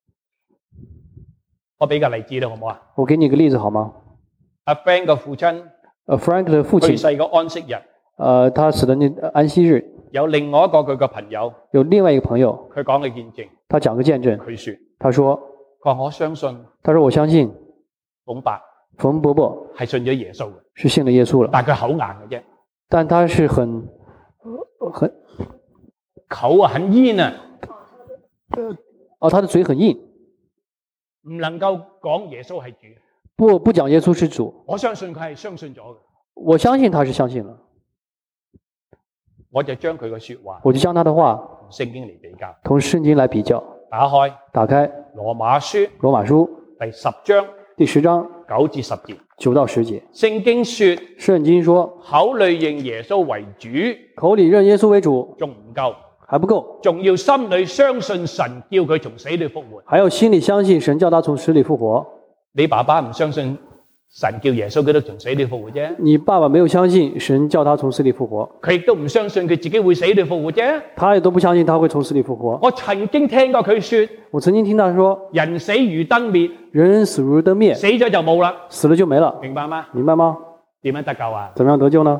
Speaker 1: 我俾個例子啦，好唔好啊？
Speaker 2: 我給你個例子好嗎？
Speaker 1: 阿 Frank 嘅父親
Speaker 2: 呃，Frank 的父親，
Speaker 1: 去世嘅安息日，
Speaker 2: 呃，他死的那安息日，
Speaker 1: 有另外一個佢嘅朋友，
Speaker 2: 有另外一個朋友，
Speaker 1: 佢講嘅見證，
Speaker 2: 他講個見證，
Speaker 1: 佢說：
Speaker 2: 他說，
Speaker 1: 佢話我相信
Speaker 2: 他說我相信
Speaker 1: 董伯
Speaker 2: 馮伯伯
Speaker 1: 係信咗耶穌嘅，
Speaker 2: 是信了耶穌了，
Speaker 1: 但係佢口硬嘅啫，
Speaker 2: 但他是很，很，
Speaker 1: 口啊很煙啊，
Speaker 2: 哦，他的嘴很硬，
Speaker 1: 唔能夠講耶穌係主。
Speaker 2: 不不講耶穌是主，
Speaker 1: 我相信佢係相信咗嘅，
Speaker 2: 我相信他是相信了，
Speaker 1: 我就將佢嘅說話
Speaker 2: 我就將他的話
Speaker 1: 同聖經嚟比較，
Speaker 2: 同聖經來比較，
Speaker 1: 打開
Speaker 2: 打開
Speaker 1: 羅馬書
Speaker 2: 羅馬書
Speaker 1: 第十章
Speaker 2: 第十章
Speaker 1: 九至十節，
Speaker 2: 九到十節，
Speaker 1: 聖經說
Speaker 2: 聖經說
Speaker 1: 口裏認耶穌為主
Speaker 2: 口裏認耶穌為主
Speaker 1: 仲唔夠，
Speaker 2: 還不夠，
Speaker 1: 仲要心裏相信神叫佢從死裏復活。
Speaker 2: 還要心裏相信神叫他從死裏復活。
Speaker 1: 你爸爸唔相信神叫耶穌基督從死裏復活啫，
Speaker 2: 你爸爸沒有相信神叫他從死裏復活，
Speaker 1: 佢亦都唔相信佢自己會死裏復活啫。
Speaker 2: 他也都不相信他會從死裏復活。
Speaker 1: 我曾經聽過佢說，
Speaker 2: 我曾經聽他說，
Speaker 1: 人死如燈滅，
Speaker 2: 人死如燈滅，
Speaker 1: 死咗就冇啦，
Speaker 2: 死了就沒了，
Speaker 1: 明白嗎？
Speaker 2: 明白嗎？
Speaker 1: 點樣得救啊？
Speaker 2: 怎麼樣得救呢？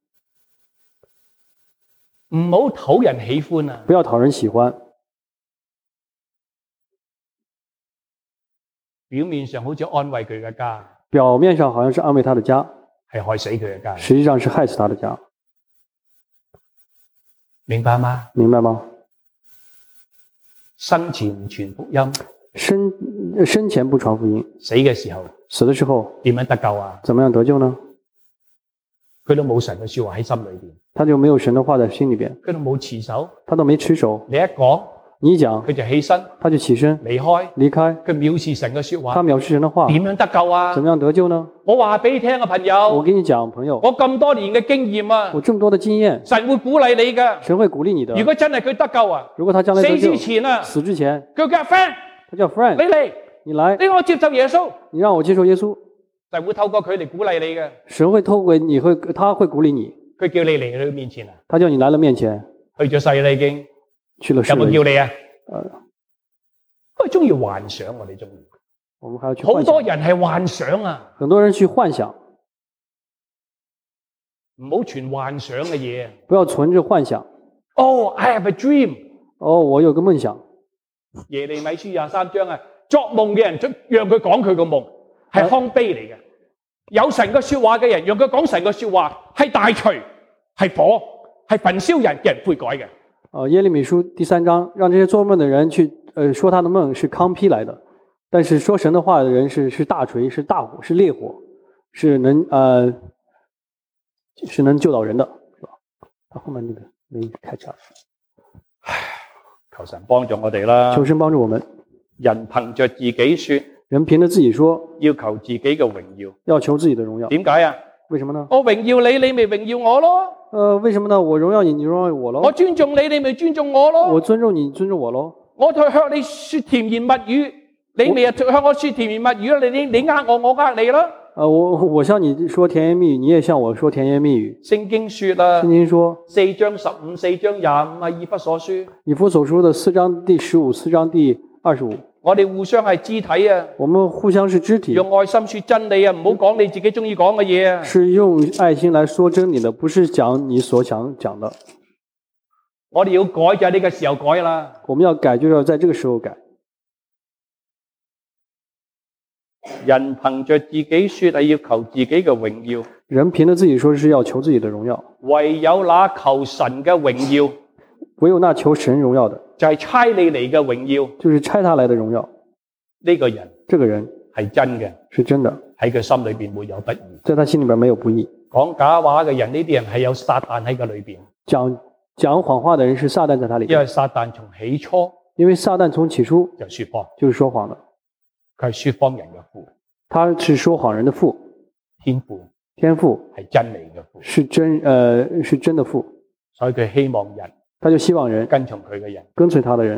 Speaker 1: 唔好討人喜歡啊！
Speaker 2: 不要討人喜歡。
Speaker 1: 表面上好似安慰佢嘅家，
Speaker 2: 表面上好像是安慰他的家，
Speaker 1: 係害死佢嘅家，
Speaker 2: 實際上是害死他的家。
Speaker 1: 明白嗎？
Speaker 2: 明白嗎？
Speaker 1: 生前唔傳福音，
Speaker 2: 生生前不傳福音，
Speaker 1: 死嘅時候
Speaker 2: 死的時候
Speaker 1: 點樣得救啊？
Speaker 2: 怎麼樣得救呢？
Speaker 1: 佢都冇神嘅說話喺心裏邊，
Speaker 2: 他就沒有神的話在心裏邊，
Speaker 1: 佢都冇持守，
Speaker 2: 他都沒持守。
Speaker 1: 你一講，
Speaker 2: 你一講，
Speaker 1: 佢就起身
Speaker 2: 他就起身
Speaker 1: 離開，
Speaker 2: 離開，
Speaker 1: 佢藐視神嘅說話，
Speaker 2: 他藐視神的話，
Speaker 1: 點樣得救啊？
Speaker 2: 怎麼樣得救呢？
Speaker 1: 我話俾你聽啊，朋
Speaker 2: 我
Speaker 1: 友，
Speaker 2: 跟你講，朋友，
Speaker 1: 我咁多年嘅經驗啊，
Speaker 2: 我這麼多的經驗，
Speaker 1: 神會鼓勵你嘅。
Speaker 2: 神會鼓勵你的。
Speaker 1: 如果真係佢得救啊，
Speaker 2: 如果他將來
Speaker 1: 死
Speaker 2: 得救
Speaker 1: 之，前啊，
Speaker 2: 死之前，
Speaker 1: 佢叫阿 friend，
Speaker 2: 他叫 friend，
Speaker 1: 你嚟，
Speaker 2: 你來，
Speaker 1: 你我接受耶穌，
Speaker 2: 你讓我接受耶穌，
Speaker 1: 神會透過佢嚟鼓勵你嘅。
Speaker 2: 神會透過你會，他會鼓勵你，
Speaker 1: 佢叫你嚟佢面前啊，
Speaker 2: 他叫你來了面前，
Speaker 1: 去咗世啦已經，有
Speaker 2: 去了世了
Speaker 1: 冇叫你啊？
Speaker 2: 呃，
Speaker 1: 我中意幻想，我哋中意。
Speaker 2: 我們還要去
Speaker 1: 好
Speaker 2: 幻想
Speaker 1: 多，人係幻想啊，
Speaker 2: 很多人去幻想，
Speaker 1: 唔好存幻想嘅嘢。
Speaker 2: 不要存着幻想。
Speaker 1: 哦、I have a dream。
Speaker 2: 哦，我有個夢想。
Speaker 1: 耶利米書廿三章啊，作夢嘅人就讓佢講佢個夢，係康碑嚟嘅。有神嘅說話嘅人，讓佢講神嘅說話，係大錘，係火，係焚燒人嘅人悔改嘅。
Speaker 2: 呃，耶利米書第三章，讓這些做夢的人去，呃，說他的夢是糠秕來的，但是說神的話的人是是大錘，是大火，是烈火，是能呃，是能救到人的，是吧？他後面那個沒開始。
Speaker 1: 求神幫助我哋啦。
Speaker 2: 求神幫助我們。
Speaker 1: 人憑着自己說，
Speaker 2: 人憑着自己說，
Speaker 1: 要求自己嘅榮耀。
Speaker 2: 要求自己的榮耀。
Speaker 1: 點解啊？
Speaker 2: 為什麼呢？
Speaker 1: 我榮耀你，你咪榮耀我咯。
Speaker 2: 呃，為什麼呢？我榮耀你，你榮耀我咯。
Speaker 1: 我尊重你，你咪尊重我咯。
Speaker 2: 我尊重你，你尊重我咯。
Speaker 1: 我在向你說甜言蜜語，你咪向我說甜言蜜語啦。你你你呃我，我呃你啦。
Speaker 2: 呃，我我向你說甜言蜜語，你也向我說甜言蜜語。
Speaker 1: 聖經說啦，
Speaker 2: 聖經說，
Speaker 1: 四章十五、四章廿五係以弗所書。
Speaker 2: 以弗所書的四章第十五、四章第二十五。
Speaker 1: 我哋互相係肢體啊，
Speaker 2: 我們互相是肢體。
Speaker 1: 用愛心說真理啊，唔好講你自己中意講嘅嘢啊。
Speaker 2: 是用愛心來說真理的，不是講你所想講的。
Speaker 1: 我哋要改就喺呢個時候改啦。
Speaker 2: 我們要改就要在這個時候改。
Speaker 1: 人憑着自己說係要求自己嘅榮耀，
Speaker 2: 人憑着自己說是要求自己的榮耀，
Speaker 1: 唯有那求神嘅榮耀，
Speaker 2: 唯有那求神榮耀的，
Speaker 1: 就係差你嚟嘅榮耀，
Speaker 2: 就是差他來的榮耀。
Speaker 1: 呢個人
Speaker 2: 這個人
Speaker 1: 係真嘅，
Speaker 2: 是真的，
Speaker 1: 喺佢心裏邊沒有不義，
Speaker 2: 在他心裏邊沒有不義。
Speaker 1: 講假話嘅人，呢啲人係有撒旦喺個裏邊。
Speaker 2: 講講謊話的人是撒旦在他裏邊，
Speaker 1: 因為撒旦從起初
Speaker 2: 因為撒旦從起初
Speaker 1: 就說謊，
Speaker 2: 就是說謊的，
Speaker 1: 佢係說謊人嘅父，
Speaker 2: 他是說謊人的父，
Speaker 1: 天父
Speaker 2: 天父
Speaker 1: 係真理嘅父，
Speaker 2: 是真，呃，是真的父，
Speaker 1: 所以佢希望人
Speaker 2: 他就希望人
Speaker 1: 跟從佢嘅人
Speaker 2: 跟隨他的人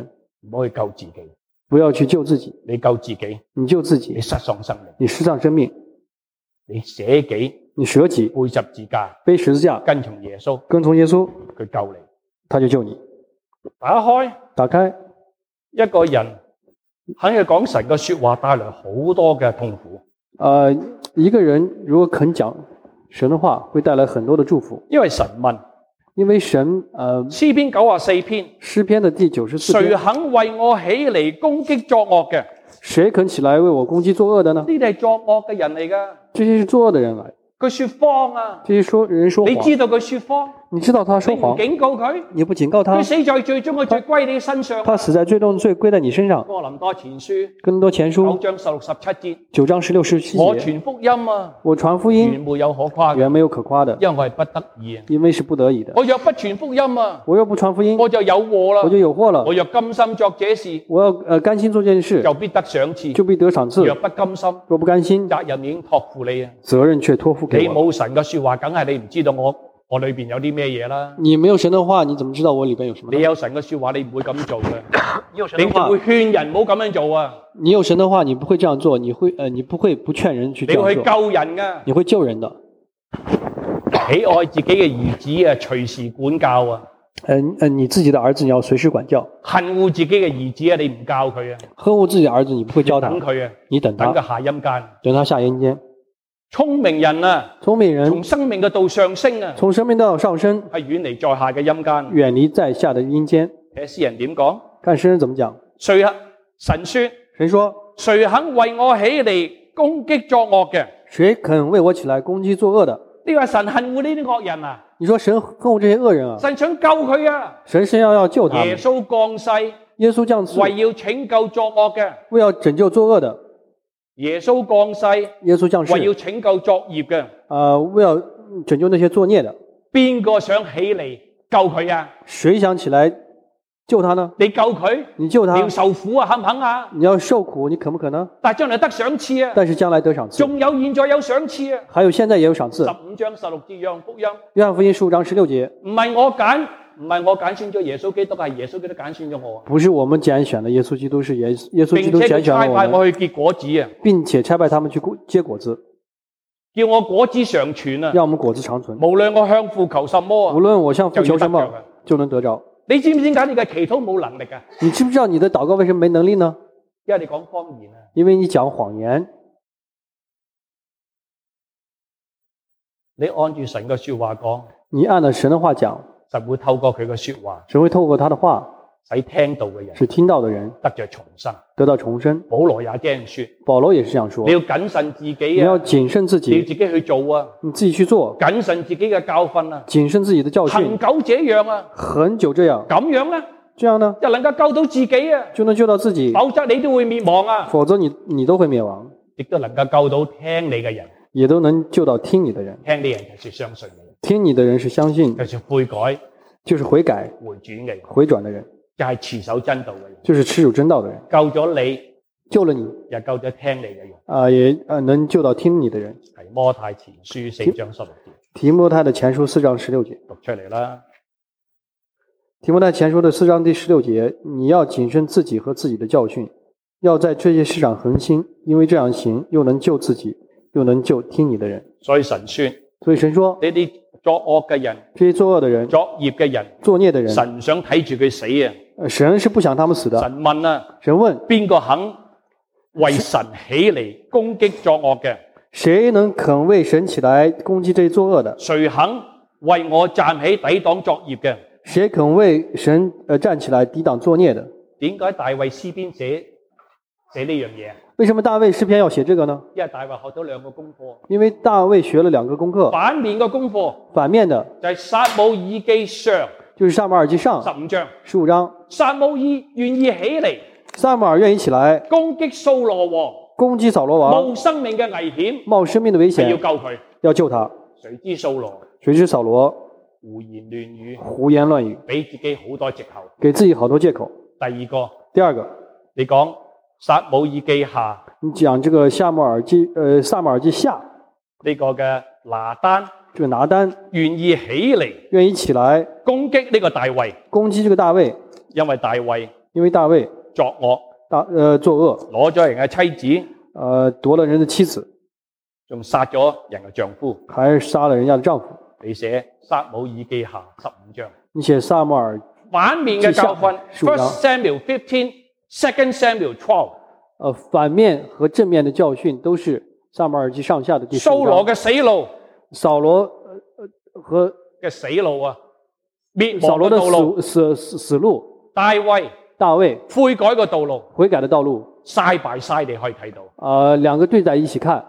Speaker 1: 唔好去救自己。
Speaker 2: 不要去救自己，
Speaker 1: 你救自己，
Speaker 2: 你救自己
Speaker 1: 你，失喪生命；
Speaker 2: 你失喪生命，
Speaker 1: 你捨己，
Speaker 2: 你捨己，
Speaker 1: 背十字架，
Speaker 2: 背十字架，
Speaker 1: 跟從耶穌，
Speaker 2: 跟從耶穌，
Speaker 1: 佢救你。
Speaker 2: 他就救你。
Speaker 1: 打開
Speaker 2: 打開
Speaker 1: 一個人肯去講神嘅說話，帶來好多嘅痛苦。
Speaker 2: 呃，一個人如果肯講神的話，會帶來很多的祝福。
Speaker 1: 因為神問
Speaker 2: 因為神，呃，
Speaker 1: 詩篇九十四篇，
Speaker 2: 詩篇的第九十四
Speaker 1: 誰
Speaker 2: 篇，
Speaker 1: 肯為我起嚟攻擊作惡嘅？
Speaker 2: 誰肯起來為我攻擊作惡的呢？
Speaker 1: 呢啲係作惡嘅人嚟噶，
Speaker 2: 這些是作惡的人來，
Speaker 1: 佢說謊啊！
Speaker 2: 這些說人說謊，
Speaker 1: 你知道佢說謊，
Speaker 2: 你知道他說
Speaker 1: 你唔
Speaker 2: 謊，
Speaker 1: 警告佢，
Speaker 2: 你不警告他
Speaker 1: 佢，死在最終嘅罪歸你身上。
Speaker 2: 他死在最終的罪歸在你身上。
Speaker 1: 哥林多前書
Speaker 2: 更多前
Speaker 1: 九
Speaker 2: 書
Speaker 1: 章十六十七節，
Speaker 2: 九章十六十七節，
Speaker 1: 我傳福音啊，
Speaker 2: 我傳福
Speaker 1: 原
Speaker 2: 音
Speaker 1: 沒有可誇嘅，
Speaker 2: 原沒有可誇的，
Speaker 1: 因為我係不得已啊。
Speaker 2: 因為是不得已的。
Speaker 1: 我若不傳福音啊，
Speaker 2: 我若不傳福音，
Speaker 1: 我就有禍啦。
Speaker 2: 我就有禍了
Speaker 1: 我。若甘心作這事，
Speaker 2: 我要呃甘心做這件事，
Speaker 1: 就必得賞賜；
Speaker 2: 就必得賞賜
Speaker 1: 若。不甘心，
Speaker 2: 若不甘心，
Speaker 1: 責任已經託付你啊。
Speaker 2: 責任卻託付
Speaker 1: 你
Speaker 2: 給我。
Speaker 1: 冇神嘅說話，梗係你唔知道我我裏邊有啲咩嘢啦。
Speaker 2: 你沒有神的話，你怎麼知道我裏邊有什麼呢？
Speaker 1: 你有神嘅說話，你唔會咁做嘅。
Speaker 2: 你有神
Speaker 1: 你就會勸人唔好咁樣做啊！
Speaker 2: 你有神的話，你不會這樣做，你會呃，你不會不勸人去這
Speaker 1: 你會去
Speaker 2: 樣做，
Speaker 1: 救人噶，
Speaker 2: 你會救人的。
Speaker 1: 喜愛自己嘅兒子啊，隨時管教啊；
Speaker 2: 嗯嗯，你自己的兒子你要隨時管教，
Speaker 1: 恨惡自己嘅兒子啊，你唔教佢啊，
Speaker 2: 呵護自己的兒子你不會教他
Speaker 1: 等，佢啊，
Speaker 2: 你等
Speaker 1: 等佢
Speaker 2: 他，
Speaker 1: 下陰間。
Speaker 2: 等他下陰間。
Speaker 1: 聰明人啊，
Speaker 2: 聰明人
Speaker 1: 從生命嘅道上升啊，
Speaker 2: 從生命道上升，
Speaker 1: 係遠離在下嘅陰間。
Speaker 2: 遠離在下的陰間。
Speaker 1: 睇詩人點講？
Speaker 2: 看詩人怎麼講？
Speaker 1: 誰啊？神說：
Speaker 2: 神說：
Speaker 1: 誰肯為我起嚟攻擊作惡嘅？
Speaker 2: 誰肯為我起來攻擊作惡的？
Speaker 1: 呢個神恨惡呢啲惡人啊！
Speaker 2: 你說神恨惡這些惡人啊？
Speaker 1: 神想救佢啊！
Speaker 2: 神是要要救他們。
Speaker 1: 耶穌降世，
Speaker 2: 耶穌降世，
Speaker 1: 為要拯救作惡嘅。
Speaker 2: 為要拯救作惡的。
Speaker 1: 耶穌降世，
Speaker 2: 耶穌降世，
Speaker 1: 為要拯救作孽嘅。
Speaker 2: 呃，為要拯救那些作孽的。
Speaker 1: 邊個想起嚟救佢啊？
Speaker 2: 誰想起來救他呢？
Speaker 1: 你救佢，
Speaker 2: 你救他，
Speaker 1: 你要受苦啊，肯唔肯啊？
Speaker 2: 你要受苦，你肯不肯呢？
Speaker 1: 但係將來得賞賜啊！
Speaker 2: 但是將來得賞賜，
Speaker 1: 仲有現在有賞賜啊！
Speaker 2: 還有現在也有賞賜。
Speaker 1: 十五章十六節約翰福音，
Speaker 2: 約翰福音十五章十六節，
Speaker 1: 唔係我揀，唔係我揀選咗耶穌基督，係耶穌基督揀選咗我啊！
Speaker 2: 不是我們揀選的耶穌基督，是耶耶穌基
Speaker 1: 並且佢
Speaker 2: 督揀選
Speaker 1: 差派
Speaker 2: 了我們，
Speaker 1: 我去結果子啊，
Speaker 2: 並且差派他們去結果子，
Speaker 1: 叫我果子常存啊！
Speaker 2: 讓我們果子長存。
Speaker 1: 無論我向父求什麼啊
Speaker 2: 無，論我向父求什麼
Speaker 1: 就要得着啊，
Speaker 2: 就能得着。
Speaker 1: 你知唔知點解你嘅祈禱冇能力啊？
Speaker 2: 你知不知道你的禱告為什麼沒能力呢？
Speaker 1: 因為你講方言啊！
Speaker 2: 因為你講謊言。
Speaker 1: 你按住神嘅說話講，
Speaker 2: 你按了神的話講，
Speaker 1: 神會透過佢嘅說話，
Speaker 2: 神會透過他的話，
Speaker 1: 使聽到嘅人
Speaker 2: 使聽到的人
Speaker 1: 得着重生。
Speaker 2: 得到重生。
Speaker 1: 保羅也這樣說，
Speaker 2: 保羅也是這樣說
Speaker 1: 你。要謹慎自己
Speaker 2: 你要
Speaker 1: 啊，
Speaker 2: 謹慎自己，
Speaker 1: 你要自己去做啊，
Speaker 2: 你自己去做，
Speaker 1: 謹慎自己嘅教訓啊，
Speaker 2: 謹慎自己的教訓。
Speaker 1: 恒久這樣啊，
Speaker 2: 很久這樣，
Speaker 1: 咁樣咧
Speaker 2: 這樣呢
Speaker 1: 就能夠救到自己啊，
Speaker 2: 就能救到自己，
Speaker 1: 否則你都會滅亡啊，
Speaker 2: 否則你你都會滅亡，
Speaker 1: 亦都能夠救到聽你嘅人，
Speaker 2: 也都能救到聽你的人。
Speaker 1: 聽你人就是相信你，
Speaker 2: 聽你的人是相信，
Speaker 1: 就是悔改
Speaker 2: 就是悔改
Speaker 1: 回轉嘅人，
Speaker 2: 回轉的人，
Speaker 1: 就係持守真道嘅人，
Speaker 2: 就是持守真道的人。
Speaker 1: 救咗你，
Speaker 2: 救了你，
Speaker 1: 又救咗聽你嘅人。
Speaker 2: 啊、也呃能救到聽你的人。
Speaker 1: 提摩太前書四章十六節
Speaker 2: 提摩太的前書四章十六節，
Speaker 1: 讀出嚟啦。
Speaker 2: 提摩太前書的四章第十六節，你要謹慎自己和自己的教訓，要在這些事上恒心，因為這樣行，又能救自己，又能救聽你的人。
Speaker 1: 所以神說，
Speaker 2: 所以神說，
Speaker 1: 呢啲作惡嘅人、
Speaker 2: 這些作惡的人、
Speaker 1: 作孽嘅人，
Speaker 2: 作孽的人，
Speaker 1: 神想睇住佢死啊！
Speaker 2: 呃神是不想他們死的。
Speaker 1: 神問啊，
Speaker 2: 神問，
Speaker 1: 邊個肯為神起嚟攻擊作惡嘅？
Speaker 2: 誰能肯為神起來攻擊這些作惡的？
Speaker 1: 誰肯為我站起抵擋作孽嘅？
Speaker 2: 誰肯為神呃站起來抵擋作孽的？
Speaker 1: 點解大衛詩篇寫寫呢樣嘢？
Speaker 2: 為什麼大衛詩篇要寫這個呢？
Speaker 1: 因為大衛學咗兩個功課，
Speaker 2: 因為大衛學了兩個功課，
Speaker 1: 反面嘅功課
Speaker 2: 反面的
Speaker 1: 就係撒母耳記上
Speaker 2: 就是撒母耳記上
Speaker 1: 十五章，
Speaker 2: 十五章，
Speaker 1: 撒母耳願意起嚟
Speaker 2: 撒母耳願意起來
Speaker 1: 攻擊掃羅王，
Speaker 2: 攻擊掃羅王，
Speaker 1: 冒生命嘅危險，
Speaker 2: 冒生命的危
Speaker 1: 係要
Speaker 2: 險，
Speaker 1: 救佢。
Speaker 2: 要救他。
Speaker 1: 誰知掃羅
Speaker 2: 誰知掃羅
Speaker 1: 胡言亂語，
Speaker 2: 胡言亂語，
Speaker 1: 俾自己好多藉口。
Speaker 2: 給自己好多借口。
Speaker 1: 第二個，
Speaker 2: 第二個，
Speaker 1: 你講撒母耳記下
Speaker 2: 你講這個撒母耳記，呃，撒母耳記下
Speaker 1: 呢個嘅拿單
Speaker 2: 這個拿單
Speaker 1: 願意起嚟
Speaker 2: 願意起來
Speaker 1: 攻擊呢個大衛，
Speaker 2: 攻擊這個大衛，
Speaker 1: 因為大衛
Speaker 2: 因為大衛
Speaker 1: 作惡，
Speaker 2: 大呃作惡，
Speaker 1: 攞咗人嘅妻子，
Speaker 2: 呃奪了人的妻子，
Speaker 1: 仲殺咗人嘅丈夫。
Speaker 2: 還殺了人家的丈夫。
Speaker 1: 你寫撒母耳記下十五章，
Speaker 2: 你寫撒母耳
Speaker 1: 反面嘅教訓
Speaker 2: 記下
Speaker 1: ，First Samuel fifteen，Second Samuel twelve。
Speaker 2: 呃反面和正面的教訓都是撒母耳記上下的第十五章。
Speaker 1: 掃羅嘅死路，
Speaker 2: 掃羅呃和
Speaker 1: 嘅死路啊，滅
Speaker 2: 掃羅的
Speaker 1: 亡嘅道路。
Speaker 2: 死死死路，
Speaker 1: 大衛
Speaker 2: 大衛
Speaker 1: 悔改嘅道路
Speaker 2: 悔改的道路，
Speaker 1: ，side by side 你可以睇到。
Speaker 2: 呃兩個對在一起看。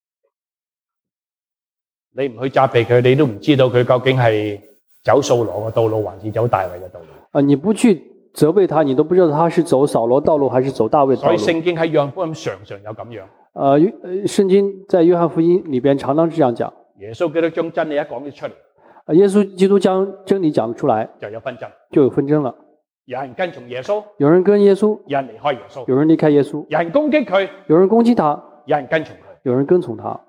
Speaker 1: 你唔去責備佢，你都唔知道佢究竟係走掃羅嘅道路，還是走大衛嘅道路。
Speaker 2: 啊，你不去責備他，你都不知道他是走掃羅道路還是走大衛的道路。
Speaker 1: 所以聖經喺約翰福音常常有咁樣。
Speaker 2: 呃，約呃聖經在約翰福音裏邊常常這樣講。
Speaker 1: 耶穌基督將真理一講咗出嚟，
Speaker 2: 啊，耶穌基督將真理講出來，
Speaker 1: 就有紛爭，
Speaker 2: 就有紛爭了。
Speaker 1: 有人跟從耶穌，
Speaker 2: 有人跟耶穌，
Speaker 1: 有人離開耶穌，
Speaker 2: 有人離開耶穌，
Speaker 1: 有人攻擊佢，
Speaker 2: 有人攻擊他，
Speaker 1: 有人跟從佢。
Speaker 2: 有人跟從他。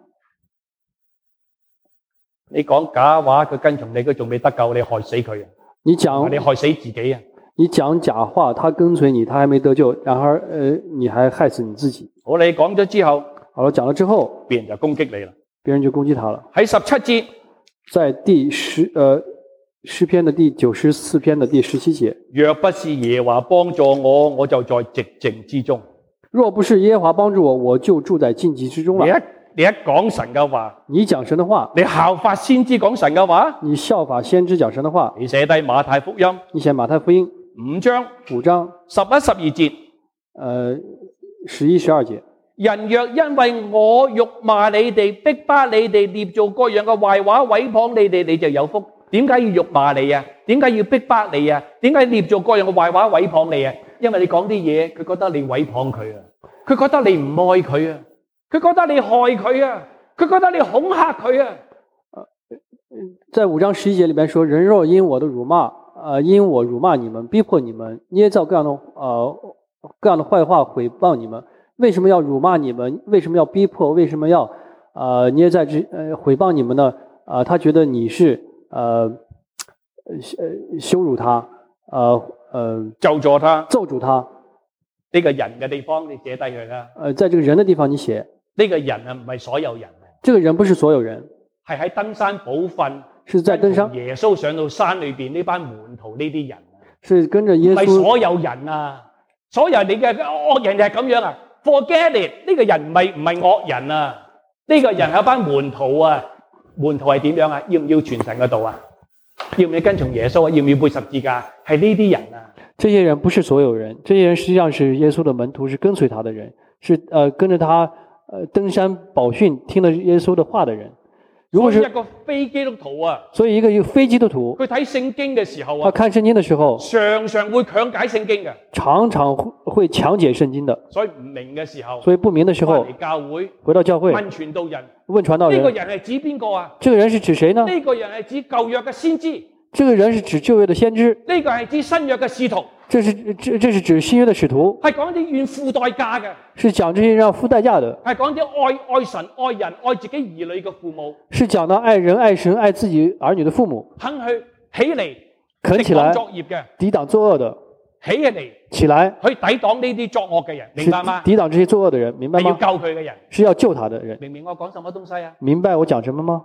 Speaker 1: 你講假話，佢跟從你，佢仲未得救，你害死佢啊！
Speaker 2: 你講
Speaker 1: 你害死自己啊！
Speaker 2: 你講假話，他跟隨你，他還沒得救，然而呃，你還害死你自己。
Speaker 1: 好，你講咗之後，
Speaker 2: 好了，講了之後，
Speaker 1: 別人就攻擊你啦。
Speaker 2: 別人就攻擊他了。
Speaker 1: 喺十七節，
Speaker 2: 在第十呃詩篇的第九十四篇的第十七節，
Speaker 1: 若不是耶和華幫助我，我就在寂靜之中。
Speaker 2: 若不是耶和華幫助我，我就住在荊棘之中了。
Speaker 1: 你一你一講神嘅話，
Speaker 2: 你講神的話，
Speaker 1: 你效法先知講神嘅話，
Speaker 2: 你效法先知講神的話，
Speaker 1: 你寫低馬太福音
Speaker 2: 你寫馬太福音
Speaker 1: 五章
Speaker 2: 五章
Speaker 1: 十一十二節，
Speaker 2: 呃十一十二節。
Speaker 1: 人若因為我辱罵你哋、逼迫你哋、捏造各樣嘅壞話、毀謗你哋，你就有福。點解要辱罵你啊？點解要逼迫你啊？點解捏造各樣嘅壞話、毀謗你啊？因為你講啲嘢，佢覺得你毀謗佢啊，佢覺得你唔愛佢啊，佢覺得你害佢啊，佢覺得你恐嚇佢啊。
Speaker 2: 在五章十一節裏邊說，人若因我的辱罵，呃，因我辱罵你們、逼迫你們、捏造各樣的呃各樣的壞話毀謗你們，為什麼要辱罵你們？為什麼要逼迫？為什麼要呃捏在這呃毀謗你們呢？啊、呃，他覺得你是呃呃羞辱他，呃呃
Speaker 1: 咒詛他，
Speaker 2: 咒詛他。
Speaker 1: 呢個人嘅地方你寫低佢啦。
Speaker 2: 呃，在這個人的地方你寫，
Speaker 1: 呢個人啊唔係所有人啊，
Speaker 2: 這個人不是所有人，
Speaker 1: 係喺登山寶訓，
Speaker 2: 是在登山，
Speaker 1: 耶穌上到山裏邊呢班門徒呢啲人啊，
Speaker 2: 是跟着耶
Speaker 1: 唔係
Speaker 2: 穌。
Speaker 1: 所有人啊，所有你嘅惡人就係咁樣啊 ，forget it，呢個人唔係唔係惡人啊，呢個人係一班門徒啊，門徒係點樣啊？要唔要傳神嘅道啊？要唔要跟從耶穌啊？要唔要背十字架？係呢啲人啊。
Speaker 2: 這些人不是所有人，這些人實際上是耶穌的門徒，是跟隨他的人，是呃跟着他呃登山寶訓，聽了耶穌的話的人。如果是
Speaker 1: 所以一個非基督徒啊，
Speaker 2: 所以一個一個非基督徒，
Speaker 1: 佢睇聖經嘅時候
Speaker 2: 他
Speaker 1: 啊，
Speaker 2: 看聖經的時候，
Speaker 1: 常常會強解聖經嘅，
Speaker 2: 常常會會強解聖經的。
Speaker 1: 所以唔明嘅時候，
Speaker 2: 所以不明的時候
Speaker 1: 返嚟教會
Speaker 2: 回到教會
Speaker 1: 問傳道人，
Speaker 2: 問傳道
Speaker 1: 呢個
Speaker 2: 人，
Speaker 1: 人係指邊個啊？
Speaker 2: 這個人是指誰呢？
Speaker 1: 呢個人係指舊約嘅先知，
Speaker 2: 這個人是指舊約的先知，
Speaker 1: 呢個係指新約嘅使徒，
Speaker 2: 這是這這是指新約的使徒，
Speaker 1: 係講啲願付代價嘅，
Speaker 2: 是講這些人要付代價的，
Speaker 1: 係講啲愛愛神、愛人、愛自己兒女嘅父母，
Speaker 2: 是講到愛人、愛神、愛自己兒女的父母，
Speaker 1: 肯去起嚟
Speaker 2: 肯起來
Speaker 1: 抵擋作業嘅，
Speaker 2: 抵擋作惡的，
Speaker 1: 起嚟
Speaker 2: 起來
Speaker 1: 去抵擋呢啲作惡嘅人，明
Speaker 2: 是
Speaker 1: 白嗎？
Speaker 2: 抵擋這些作惡的人，明白
Speaker 1: 係要
Speaker 2: 嗎？
Speaker 1: 救佢嘅人，
Speaker 2: 是要救他的人，
Speaker 1: 明唔明我講什麼東西啊？
Speaker 2: 明白我講什麼嗎？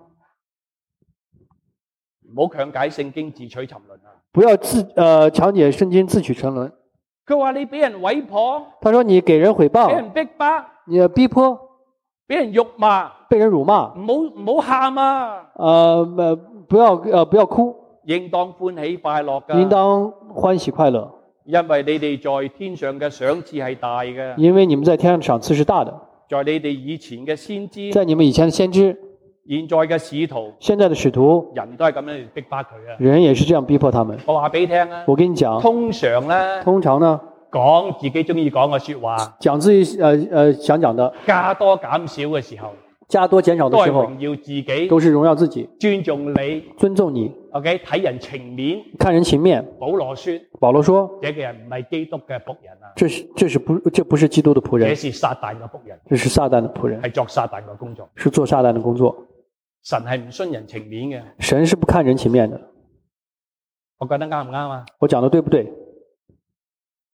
Speaker 1: 唔好強解聖經自取沉淪啊！
Speaker 2: 不要自呃強解聖經自取沉淪。
Speaker 1: 佢話你俾人毀謗，
Speaker 2: 他說你給人誹
Speaker 1: 俾
Speaker 2: 謗，
Speaker 1: 人逼迫，
Speaker 2: 你逼迫，
Speaker 1: 俾人辱罵，
Speaker 2: 被人辱罵，
Speaker 1: 唔好唔好喊啊！
Speaker 2: 呃呃不要呃不要哭，
Speaker 1: 應當歡喜快樂噶，
Speaker 2: 應當歡喜快樂，
Speaker 1: 因為你哋在天上嘅賞賜係大嘅，
Speaker 2: 因為你們在天上的賞賜是大的，
Speaker 1: 在你哋以前嘅先知，
Speaker 2: 在你們以前的先知，
Speaker 1: 現在嘅使徒，
Speaker 2: 現在的使徒，
Speaker 1: 人都係咁樣嚟逼迫佢啊！
Speaker 2: 人也是這樣逼迫他們。
Speaker 1: 我話俾你聽啊，
Speaker 2: 我跟你講，
Speaker 1: 通常咧
Speaker 2: 通常呢
Speaker 1: 講自己中意講嘅說話，
Speaker 2: 講自己呃呃想講的，
Speaker 1: 加多減少嘅時候，
Speaker 2: 加多減少
Speaker 1: 都係
Speaker 2: 的時候，
Speaker 1: 榮耀自己，
Speaker 2: 都是榮耀自己，
Speaker 1: 尊重你
Speaker 2: 尊重你，
Speaker 1: ，OK，睇人情面。
Speaker 2: 看人情面。
Speaker 1: 保羅說：
Speaker 2: 保羅說，
Speaker 1: 這個人唔係基督嘅僕人啊，
Speaker 2: 這是這是不這不是基督的僕
Speaker 1: 這
Speaker 2: 人，
Speaker 1: 是撒旦嘅僕人，
Speaker 2: 這是撒旦的僕人，
Speaker 1: 係作撒旦嘅工作。
Speaker 2: 是做撒旦的工作。
Speaker 1: 神係唔徇人情面嘅，
Speaker 2: 神是不看人情面的。
Speaker 1: 我覺得啱唔啱啊？
Speaker 2: 我講的對不對？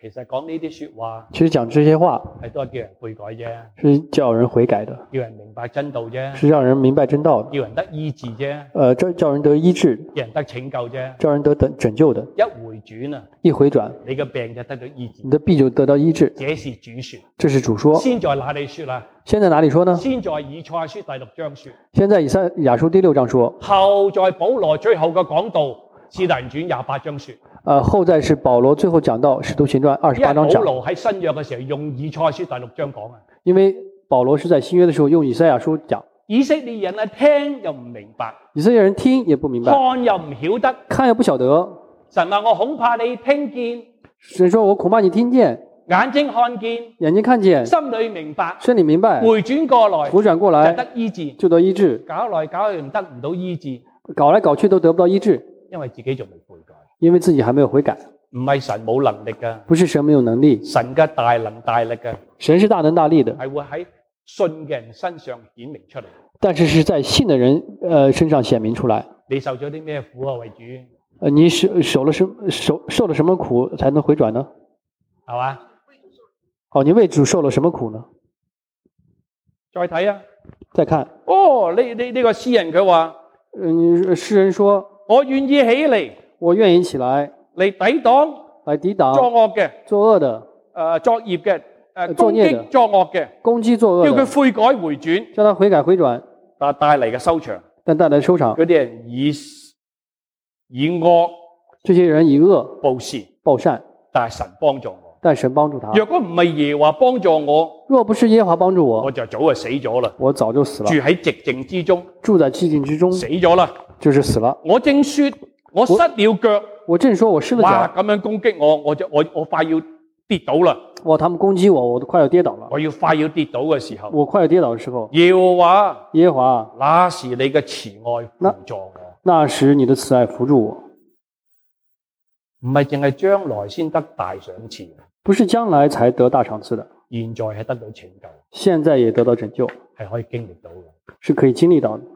Speaker 1: 其實講呢啲說話
Speaker 2: 其實講這些話
Speaker 1: 係都係叫人悔改啫，
Speaker 2: 是叫人悔改的，
Speaker 1: 叫人明白真道啫，
Speaker 2: 是讓人明白真道的，
Speaker 1: 叫人得醫治啫，
Speaker 2: 呃，這叫人得醫治，
Speaker 1: 叫人得拯救啫。
Speaker 2: 叫人得等拯救的。
Speaker 1: 一回轉啊，
Speaker 2: 一回轉，
Speaker 1: 你嘅病就得到醫治
Speaker 2: 你。的病就得到醫治。
Speaker 1: 這是主說，
Speaker 2: 這是主說。
Speaker 1: 先在哪裏說啦？
Speaker 2: 先在哪裏說呢？
Speaker 1: 先在以賽亞書第六章說，
Speaker 2: 先在以賽亞書第六章說，
Speaker 1: 後在保羅最後嘅講道，使徒行傳廿八章說。
Speaker 2: 呃，後在是保羅最後講到使徒行傳二十八章
Speaker 1: 因為保
Speaker 2: 講，
Speaker 1: 羅喺新約嘅時候用以賽亞書第六章講啊，
Speaker 2: 因為保羅是在新約的時候用以賽亞書講，
Speaker 1: 以色列人啊聽又唔明白，
Speaker 2: 以色列人聽也不明白，
Speaker 1: 看又唔曉得。
Speaker 2: 看又不曉得。
Speaker 1: 神話我恐怕你聽見，
Speaker 2: 神說我恐怕你聽見，
Speaker 1: 眼睛看見，
Speaker 2: 眼睛看見，
Speaker 1: 心裏明白，
Speaker 2: 心裏明白，
Speaker 1: 回轉過來，
Speaker 2: 回轉過
Speaker 1: 就
Speaker 2: 來
Speaker 1: 得醫治。
Speaker 2: 就得醫治，
Speaker 1: 搞來搞去唔得唔到醫治，
Speaker 2: 搞來搞去都得不到醫治，
Speaker 1: 因為自己仲未悔改。
Speaker 2: 因為自己還沒有悔改。
Speaker 1: 唔係神冇能力㗎，
Speaker 2: 不是神沒有能力，
Speaker 1: 神嘅大能大力㗎，
Speaker 2: 神是大能大力的，
Speaker 1: 係會喺信嘅人身上顯明出嚟。
Speaker 2: 但是是在信的人呃身上顯明出來。
Speaker 1: 你受咗啲咩苦啊？為主
Speaker 2: 呃，你受受了什受受了什麼苦才能回轉呢？
Speaker 1: 係嘛？
Speaker 2: 好，你為主受了什麼苦呢？
Speaker 1: 再睇啊！
Speaker 2: 再看，
Speaker 1: 哦，呢呢呢個詩人佢話：
Speaker 2: 嗯，詩人說，
Speaker 1: 我願意起嚟
Speaker 2: 我願意起來
Speaker 1: 嚟抵擋
Speaker 2: 來抵
Speaker 1: 作
Speaker 2: 擋
Speaker 1: 惡嘅，
Speaker 2: 作惡的，
Speaker 1: 誒作孽嘅，誒攻
Speaker 2: 作孽的
Speaker 1: 擊作惡嘅，
Speaker 2: 攻擊作惡的，
Speaker 1: 叫佢悔改回轉，
Speaker 2: 叫他悔改回轉，
Speaker 1: 但帶嚟嘅收場，
Speaker 2: 但帶來收場。
Speaker 1: 嗰啲人以以惡
Speaker 2: 這些人以惡
Speaker 1: 報善，
Speaker 2: 報善，
Speaker 1: 但係神幫助我。
Speaker 2: 但神幫助他。
Speaker 1: 若果唔係耶和華幫助我，
Speaker 2: 若不是耶和華幫助
Speaker 1: 我
Speaker 2: 我，
Speaker 1: 就早就死咗啦，
Speaker 2: 我早就死了
Speaker 1: 住。喺寂靜之中，
Speaker 2: 住在寂靜之中，
Speaker 1: 死咗啦。
Speaker 2: 就是死了。
Speaker 1: 我正說我失了腳，
Speaker 2: 我正說我失了
Speaker 1: 哇！
Speaker 2: 腳，
Speaker 1: 咁樣攻擊我，我就我我快要跌倒啦，
Speaker 2: 哇！他們攻擊我，我都快要跌倒了。
Speaker 1: 我要快要跌倒嘅時候，
Speaker 2: 我快要跌倒的時候，
Speaker 1: 耶和華，
Speaker 2: 耶和華，
Speaker 1: 那時你嘅慈愛扶助我，
Speaker 2: 那時你的慈愛扶助我，
Speaker 1: 唔係淨係將來先得大賞賜，
Speaker 2: 不是將來才得大賞賜的，
Speaker 1: 現在係得到拯救，
Speaker 2: 現在也得到拯救，
Speaker 1: 係可以經歷到嘅。
Speaker 2: 是可以經歷到的。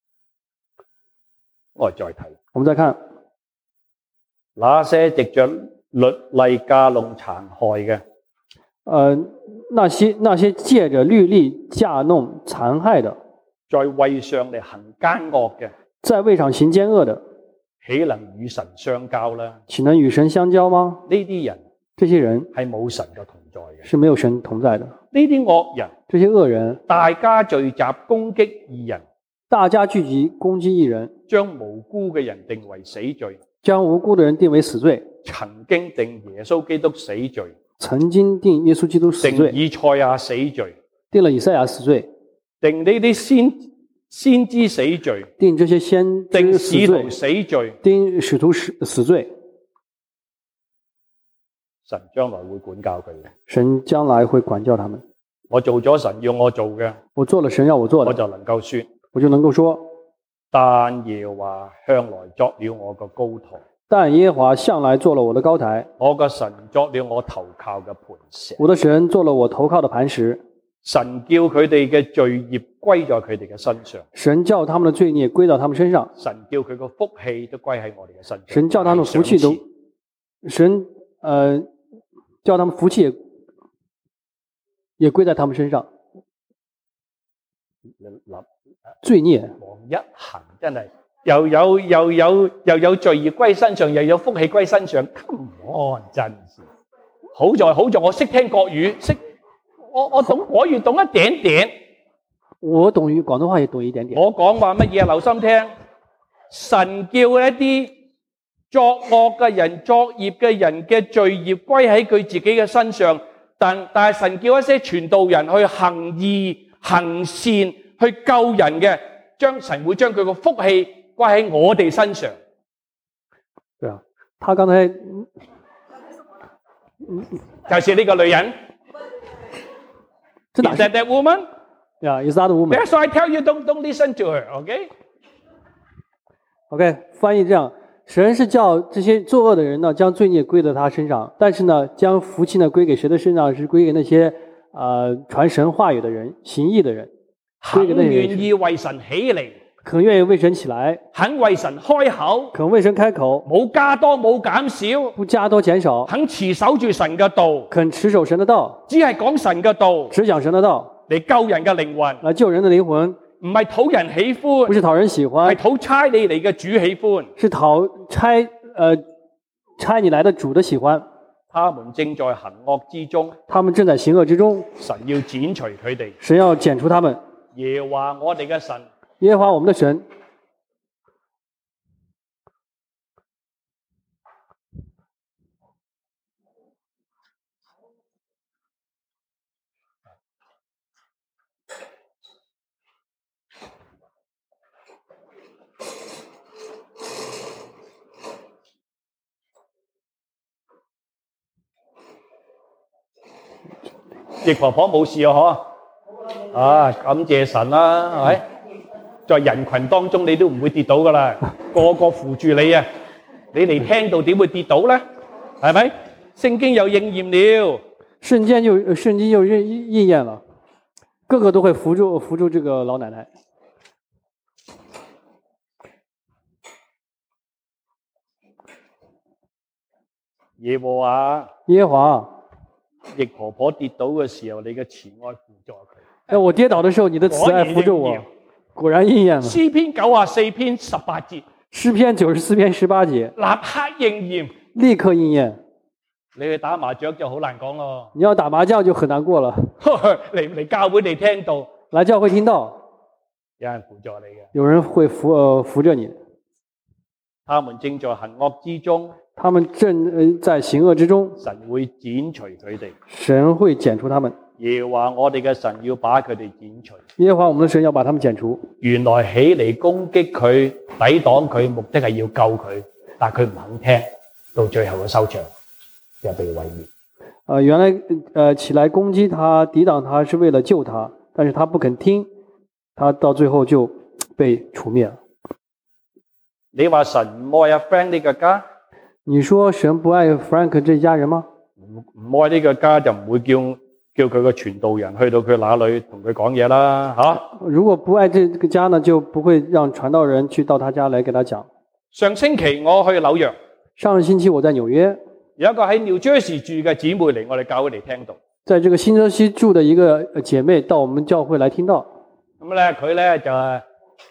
Speaker 1: 我哋再睇
Speaker 2: 我們再看
Speaker 1: 那些藉着律例架弄殘害嘅，
Speaker 2: 呃，那些那些借着律例架弄殘害的，
Speaker 1: 在位上嚟行奸惡嘅，
Speaker 2: 在位上行奸惡的，
Speaker 1: 豈能與神相交呢？
Speaker 2: 豈能與神相交嗎？
Speaker 1: 呢啲人
Speaker 2: 這些人
Speaker 1: 係冇神嘅同在嘅，
Speaker 2: 是沒有神同在的。
Speaker 1: 呢啲惡人，
Speaker 2: 這些惡人，
Speaker 1: 大家聚集攻擊義人，
Speaker 2: 大家聚集攻擊義人，
Speaker 1: 將無辜嘅人定為死罪，
Speaker 2: 將無辜的人定為死罪，
Speaker 1: 曾經定耶穌基督死罪，
Speaker 2: 曾經定耶穌基督死
Speaker 1: 定
Speaker 2: 罪，
Speaker 1: 以賽亞死罪，
Speaker 2: 定了以賽亞死罪，
Speaker 1: 定呢啲先先知死罪，
Speaker 2: 定這些先
Speaker 1: 定
Speaker 2: 知死罪
Speaker 1: 使徒，死罪，
Speaker 2: 定使徒死死罪。
Speaker 1: 神將來會管教佢嘅。
Speaker 2: 神將來會管教他們。
Speaker 1: 我做咗神要我做嘅，
Speaker 2: 我做了神要我做的，
Speaker 1: 我就能夠說，
Speaker 2: 我就能夠說，
Speaker 1: 但耶和華向來作了我個高台，
Speaker 2: 但耶和華向來做了我的高台，
Speaker 1: 我個神作了我投靠嘅磐石。
Speaker 2: 我的神做了我投靠的磐石。
Speaker 1: 神叫佢哋嘅罪孽歸在佢哋嘅身上，
Speaker 2: 神叫他們的罪孽歸到他們身上，
Speaker 1: 神叫佢個福氣都歸喺我哋嘅身上。
Speaker 2: 神叫他們福氣都，神呃叫他們福氣也也歸在他們身上。罪孽
Speaker 1: 往一行真係又有又有又有罪孽歸身上，又有福氣歸身上。Come on，真是好在好在我識聽國語，識我我懂國語懂一點點。
Speaker 2: 我懂於廣東話也懂一點點。
Speaker 1: 我講話乜嘢？留心聽。神叫一啲作惡嘅人、作孽嘅人嘅罪孽歸喺佢自己嘅身上，但但係神叫一些傳道人去行義、行善、去救人嘅，將神會將佢個福氣歸喺我哋身上。
Speaker 2: 對啊，他剛才
Speaker 1: 就是呢個女人。
Speaker 2: 這哪
Speaker 1: Is that that woman?
Speaker 2: Yeah, is that woman?
Speaker 1: That's why I tell you don't don't listen to her. OK?
Speaker 2: OK， 翻譯這樣：神是叫這些作惡的人呢，將罪孽歸到他身上，但是呢，將福氣呢歸給誰的身上？是歸給那些呃傳神話語的人、行義的人，歸
Speaker 1: 肯
Speaker 2: 給那些
Speaker 1: 願意為神起嚟，
Speaker 2: 肯願意為神起來，
Speaker 1: 肯為神開口，
Speaker 2: 肯為神開口，
Speaker 1: 冇加多冇減少，
Speaker 2: 不加多減少，
Speaker 1: 肯持守住神嘅道，
Speaker 2: 肯持守神的道，
Speaker 1: 只係講神嘅道，
Speaker 2: 只講神的道，
Speaker 1: 嚟救人嘅靈魂，
Speaker 2: 來救人的靈魂，
Speaker 1: 唔係討人喜歡，
Speaker 2: 不是討人喜歡，
Speaker 1: 係討差你嚟嘅主喜歡，
Speaker 2: 是討差呃差你來的主的喜歡。
Speaker 1: 他們正在行惡之中，
Speaker 2: 他們正在行惡之中，
Speaker 1: 神要剪除佢哋，
Speaker 2: 神要剪除他們。
Speaker 1: 耶和華我哋嘅神，
Speaker 2: 耶和華我們的神。
Speaker 1: 易婆婆冇事啊，嗬？啊，感謝神啦，係咪？在人群當中，你都唔會跌倒噶啦，個個扶住你啊！你嚟聽到點會跌倒咧？係咪？聖經又應驗了，
Speaker 2: 聖經就聖經就應應驗了，個個都會扶住扶住這個老奶奶。
Speaker 1: 耶和華，
Speaker 2: 耶和華。
Speaker 1: 易婆婆跌倒嘅時候，你嘅慈愛扶助佢。
Speaker 2: 哎，我跌倒的時候，你的慈愛扶助我，果然應驗了。
Speaker 1: 詩篇九十四篇十八節，
Speaker 2: 詩篇九十四篇十八節，
Speaker 1: 立刻應驗，
Speaker 2: 立刻應驗。
Speaker 1: 你去打麻雀就好難講咯。
Speaker 2: 你要打麻將就很難過了。
Speaker 1: 嚟嚟教會你聽到，
Speaker 2: 來教會聽到，
Speaker 1: 有人扶助你嘅，
Speaker 2: 有人會扶呃扶着你。
Speaker 1: 他們正在行惡之中。
Speaker 2: 他們正在行惡之中，
Speaker 1: 神會剪除佢哋。
Speaker 2: 神會剪除他們。
Speaker 1: 耶和華我哋嘅神要把佢哋剪除。
Speaker 2: 耶和華我們的神要把他們剪除。
Speaker 1: 原來起嚟攻擊佢、抵擋佢，目的係要救佢，但佢唔肯聽，到最後嘅收場就被毀滅。
Speaker 2: 呃，原來呃起來攻擊他、抵擋他，是為了救他，但是他不肯聽，他到最後就被除滅了。
Speaker 1: 你話神唔愛阿 Frank 呢個家？
Speaker 2: 你說神不愛 Frank 這家人嗎？
Speaker 1: 唔唔愛呢個家就唔會叫叫佢個傳道人去到佢那裏同佢講嘢啦，吓。
Speaker 2: 如果不愛這個家呢，就不會讓傳道人去到他家來給他講。
Speaker 1: 上星期我去紐約，
Speaker 2: 上個星期我在紐約，
Speaker 1: 有一個喺 New Jersey 住嘅姊妹嚟我哋教會嚟聽到。
Speaker 2: 在這個新澤西住的一個姐妹到我們教會來聽到。
Speaker 1: 咁咧佢咧就誒，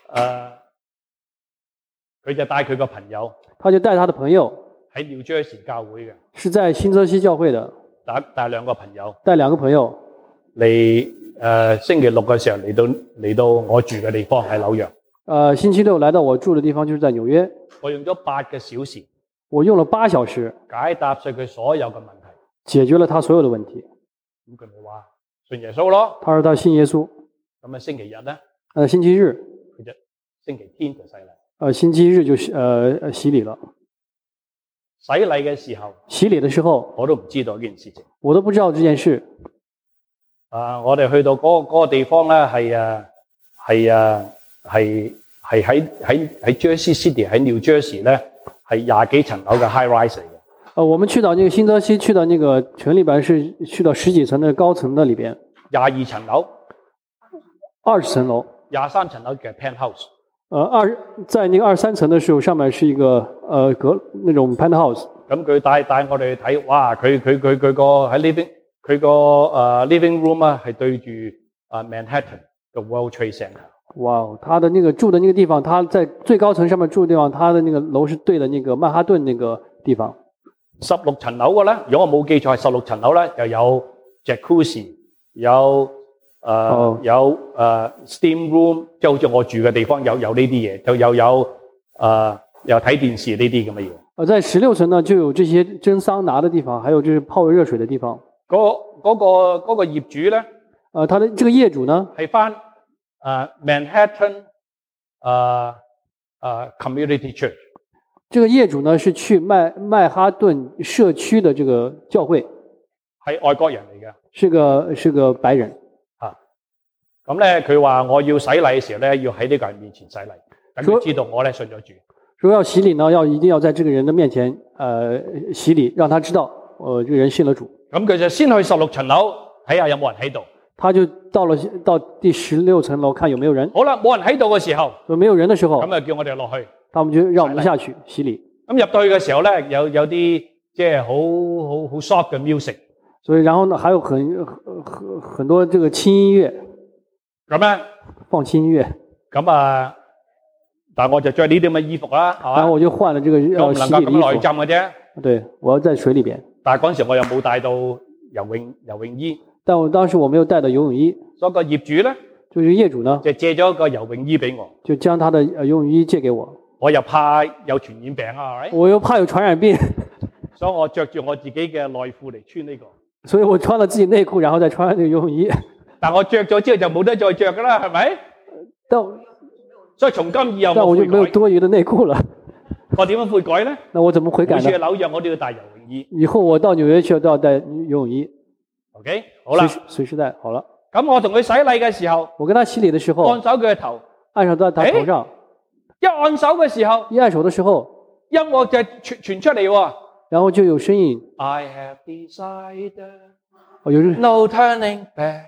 Speaker 1: 佢就帶佢個朋友，
Speaker 2: 他就帶他的朋友。
Speaker 1: 喺 New Jersey 教會嘅，
Speaker 2: 是在新澤西教會的，
Speaker 1: 帶帶兩個朋友，
Speaker 2: 帶兩個朋友
Speaker 1: 嚟誒、呃、星期六嘅時候嚟到嚟到我住嘅地方喺紐約。
Speaker 2: 呃，星期六來到我住嘅地方就是在紐約。
Speaker 1: 我用咗八個小時，
Speaker 2: 我用了八小時
Speaker 1: 解答晒佢所有嘅問題，
Speaker 2: 解決了他所有的問題。
Speaker 1: 咁佢咪話信耶穌咯？
Speaker 2: 他說他信耶穌。
Speaker 1: 咁啊星期日咧？
Speaker 2: 呃，星期日
Speaker 1: 佢就星期天就洗禮。
Speaker 2: 呃，星期日就呃洗禮了。
Speaker 1: 洗禮嘅時候，
Speaker 2: 洗禮的時候，
Speaker 1: 我都唔知道呢件事情。
Speaker 2: 我都不知道這件事。
Speaker 1: 啊，我哋去到嗰、那個嗰、那個地方咧，係啊，係啊，係係喺喺喺 Jersey City 喺 New Jersey 咧，係廿幾層樓嘅 high rise 嚟嘅。呃，
Speaker 2: 我們去到那個新澤西，去到那個城裏邊，是去到十幾層的高層的裏邊。
Speaker 1: 廿二層樓，
Speaker 2: 二十層樓，
Speaker 1: 廿三層樓嘅 penthouse。
Speaker 2: 呃，二在那個二三層的時候，上面是一個呃隔那種 penthouse。
Speaker 1: 咁佢帶帶我哋去睇，哇！佢佢佢佢個喺 living 佢個誒 living room 啊，係對住啊 Manhattan 嘅 World Trade Center。
Speaker 2: 哇！他的那個住的那個地方，他在最高層上面住的地方，他的那個樓是對的那個曼哈頓那個地方。
Speaker 1: 十六層樓嘅咧，如果我冇記錯係十六層樓咧，又有 Jacuzzi，有。誒、呃 oh. 有誒、呃、steam room，即係好似我住嘅地方有有呢啲嘢，就又有誒、呃、又睇電視呢啲咁嘅嘢。
Speaker 2: 呃，在十六層呢，就有這些蒸桑拿的地方，還有就是泡熱水的地方。
Speaker 1: 嗰、那、嗰個嗰、那個業主咧，
Speaker 2: 呃，他的這個業主呢，
Speaker 1: 係翻誒 Manhattan 誒、呃、誒、呃、Community Church。
Speaker 2: 這個業主呢是去曼曼哈頓社區的這個教會，
Speaker 1: 係外國人嚟嘅，
Speaker 2: 是個是個白人。
Speaker 1: 咁咧，佢話我要洗禮嘅時候咧，要喺呢個人面前洗禮，等佢知道我咧信咗主。
Speaker 2: 說要洗禮呢，要一定要在這個人的面前，呃，洗禮，讓他知道，呃，這個人信了主。
Speaker 1: 咁佢就先去十六層樓睇下有冇人喺度。
Speaker 2: 他就到了到第十六層樓看有沒有人，
Speaker 1: 好啦，冇人喺度嘅時候，
Speaker 2: 說沒有人的時候，
Speaker 1: 咁啊叫我哋落去。
Speaker 2: 他們就讓我們下去洗禮。
Speaker 1: 咁入到去嘅時候咧，有有啲即係好好好 soft 嘅 music。
Speaker 2: 所以然後呢，還有很很很很多這個輕音樂，
Speaker 1: 咁咧
Speaker 2: 放輕音樂。
Speaker 1: 咁啊，但係我就着呢啲咁嘅衣服啦，係嘛？
Speaker 2: 然後我就換了這個
Speaker 1: 我唔能夠咁
Speaker 2: 呃洗禮的衣
Speaker 1: 耐浸嘅啫。
Speaker 2: 服。對，我要在水裡邊。
Speaker 1: 但係嗰陣時我又冇帶到游泳游泳衣，
Speaker 2: 但我當時我沒有帶到游泳衣，
Speaker 1: 所以個業主咧
Speaker 2: 就是業主呢，
Speaker 1: 就借咗個游泳衣俾我。
Speaker 2: 就將他的呃游泳衣借給我。
Speaker 1: 我又怕有傳染病啊，係咪？
Speaker 2: 我又怕有傳染病，
Speaker 1: 所以我着住我自己嘅內褲嚟穿呢個。
Speaker 2: 所以我穿了自己內褲，然後再穿這個游泳衣。
Speaker 1: 但我着咗之後就冇得再着噶啦，係咪？
Speaker 2: 但
Speaker 1: 所以從今以後
Speaker 2: 但我就沒有
Speaker 1: 我悔改。
Speaker 2: 多餘的內褲了。
Speaker 1: 我點樣悔改咧？
Speaker 2: 那我怎麼悔改
Speaker 1: 每次去
Speaker 2: 呢？
Speaker 1: 紐約我都要帶游泳衣。
Speaker 2: 以後我到紐約去都要帶游泳衣，
Speaker 1: OK，好啦
Speaker 2: 隨，時隨時帶。好了，
Speaker 1: 咁我同佢洗禮嘅時候，
Speaker 2: 我跟他洗禮的時候，
Speaker 1: 按手佢嘅頭，
Speaker 2: 按手在他頭上，
Speaker 1: 一按手嘅時候，
Speaker 2: 一按手的時候，
Speaker 1: 音樂就傳傳出嚟喎。
Speaker 2: 然後就有聲音，
Speaker 1: I have decided
Speaker 2: 哦，有這
Speaker 1: no turning back,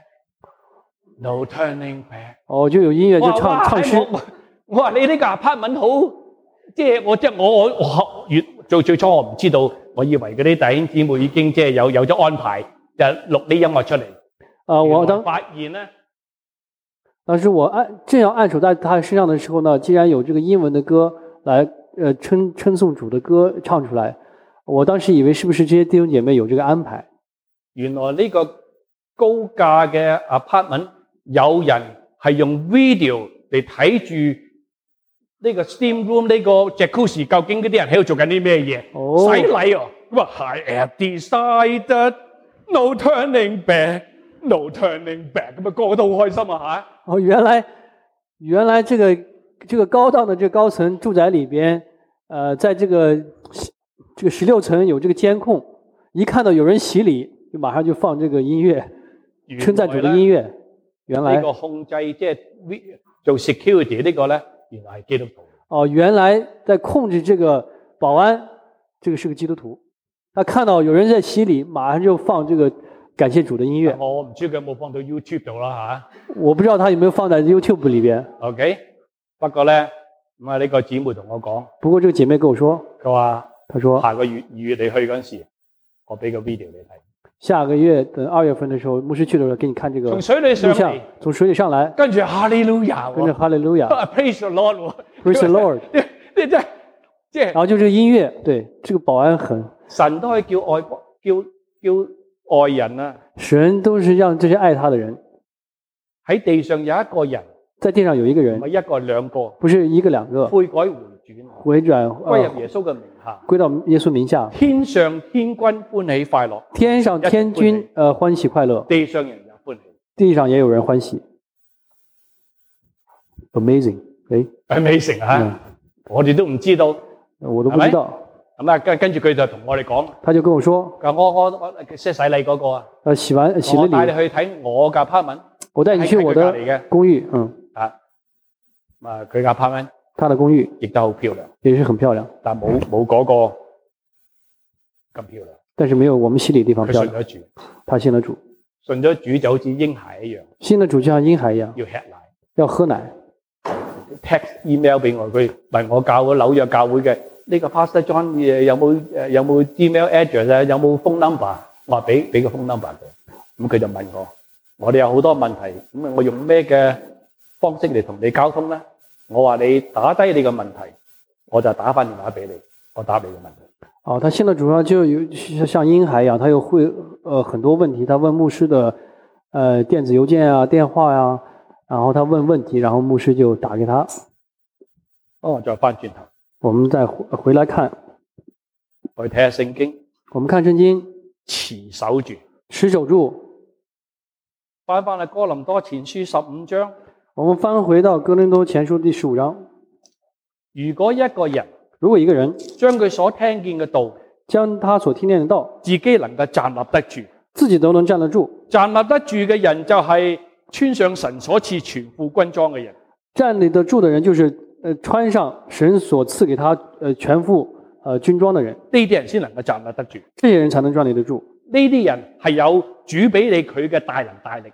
Speaker 1: no turning back。
Speaker 2: 哦，就有音樂就唱
Speaker 1: 哇
Speaker 2: 唱詩。
Speaker 1: 我我話你呢個 apartment 好，即係我即係我我我越做最初我唔知道，我以為嗰啲弟兄姊妹已經即係有有咗安排，就錄啲音樂出嚟。
Speaker 2: 啊，我當
Speaker 1: 發現咧，
Speaker 2: 當時我按正要按手在他身上的時候呢，既然有這個英文的歌來呃稱稱頌主的歌唱出來，我當時以為是不是這些弟兄姐妹有這個安排？
Speaker 1: 原來呢個高價嘅 apartment 有人係用 video 嚟睇住呢個 steam room 呢個 jacuzzi 究竟嗰啲人喺度做緊啲咩嘢？
Speaker 2: 哦
Speaker 1: 洗禮啊！咁啊，I have decided no turning back, no turning back，咁啊個個都好開心啊嚇！
Speaker 2: 哦，原來原來這個這個高檔的這個高層住宅裏邊，呃，在這個這個十六層有這個監控，一看到有人洗禮，就馬上就放這個音樂，稱讚主的音樂。原來
Speaker 1: 呢個控制即係做 security 呢個咧，原來係基督徒。
Speaker 2: 哦，原來在控制這個保安，這個是個基督徒。他看到有人在洗禮，馬上就放這個感謝主的音樂。
Speaker 1: 我唔知佢有冇放到 YouTube 度啦嚇。
Speaker 2: 我不知道他有沒有放在 YouTube 裏邊。
Speaker 1: OK，不過咧咁啊，呢個姊妹同我講，
Speaker 2: 不過這個姐妹跟我說，
Speaker 1: 佢話
Speaker 2: 她說
Speaker 1: 下個月二月你去嗰陣時，我俾個 video 你睇。
Speaker 2: 下個月等二月份的時候，牧師去的時候給你看這個
Speaker 1: 從水裏上
Speaker 2: 錄像
Speaker 1: 嚟，，
Speaker 2: 從水裏上來，
Speaker 1: 跟住哈利路亞喎，
Speaker 2: 跟着哈利路亞
Speaker 1: ，Praise the Lord 喎
Speaker 2: Praise the Lord
Speaker 1: 即即即即
Speaker 2: 然後就這個音樂，對，這個保安很，
Speaker 1: 神都可以叫外國叫叫外人啊！
Speaker 2: 神都是讓這些愛他的人，
Speaker 1: 喺地上有一個人，
Speaker 2: 在地上有一個
Speaker 1: 唔
Speaker 2: 人
Speaker 1: 係，一個兩個，
Speaker 2: 不是一個兩個，
Speaker 1: 悔改回轉，
Speaker 2: 回轉
Speaker 1: 歸
Speaker 2: 呃
Speaker 1: 入耶穌嘅名下。
Speaker 2: 歸到耶穌名下，
Speaker 1: 天上天軍歡喜快樂，
Speaker 2: 天上天君呃歡喜快樂，
Speaker 1: 地上人也歡喜。
Speaker 2: 地上也有人歡喜。Amazing，誒，
Speaker 1: 係未成啊！
Speaker 2: 嗯
Speaker 1: 我哋都唔知道。
Speaker 2: 我都不知道。
Speaker 1: 咁啊，跟跟住佢就同我哋講，
Speaker 2: 他就跟我說，
Speaker 1: 佢話我我我即係洗禮嗰個啊，
Speaker 2: 呃，洗完洗了
Speaker 1: 我帶你
Speaker 2: 禮，
Speaker 1: 去睇我嘅 apartment
Speaker 2: 我帶你去我
Speaker 1: 喺佢隔離嘅
Speaker 2: 的公寓，嗯，
Speaker 1: 啊，咁啊佢嘅 apartment
Speaker 2: 他的公寓
Speaker 1: 亦都好漂亮，
Speaker 2: 也是很漂亮，
Speaker 1: 但冇冇嗰個咁漂亮。
Speaker 2: 但是沒有我們洗禮的地方
Speaker 1: 佢
Speaker 2: 漂亮。
Speaker 1: 信咗主，
Speaker 2: 他信了主，
Speaker 1: 信咗主就好似嬰孩一樣，
Speaker 2: 信了主就像嬰孩一樣，
Speaker 1: 要吃奶。
Speaker 2: 要喝奶。
Speaker 1: text email 俾我，佢問我教會紐約教會嘅呢個 Pastor John 誒有冇誒有冇 email address 啊，有冇 phone number？我話俾俾個 phone number 佢，咁佢就問我，我哋有好多問題，咁啊我用咩嘅方式嚟同你溝通咧？我話你打低你嘅問題，我就打翻電話俾你，我答你嘅問題。
Speaker 2: 哦，他信了主要就有像嬰孩一樣，他又會呃很多問題，他問牧師的呃電子郵件啊、電話呀、啊，然後他問問題，然後牧師就打給他。
Speaker 1: 哦，再翻轉頭，
Speaker 2: 我們再回回來看，
Speaker 1: 我去睇下聖經，
Speaker 2: 我們看聖經，
Speaker 1: 持守住，
Speaker 2: 持守住。
Speaker 1: 翻翻去哥林多前書十五章。
Speaker 2: 我們翻回到哥林多前書第十五章。
Speaker 1: 如果一個人
Speaker 2: 如果一個人
Speaker 1: 將佢所聽見嘅道，
Speaker 2: 將他所聽見的道，
Speaker 1: 自己能夠站立得住，
Speaker 2: 自己都能站得住，
Speaker 1: 站立得住嘅人就係穿上神所賜全副軍裝嘅人。
Speaker 2: 站立得住的人就是呃穿上神所賜給他呃全副呃軍裝的人，
Speaker 1: 呢啲人先能夠站立得住。
Speaker 2: 這些人才能站立得住。
Speaker 1: 呢啲人係有主俾你佢嘅大能大力。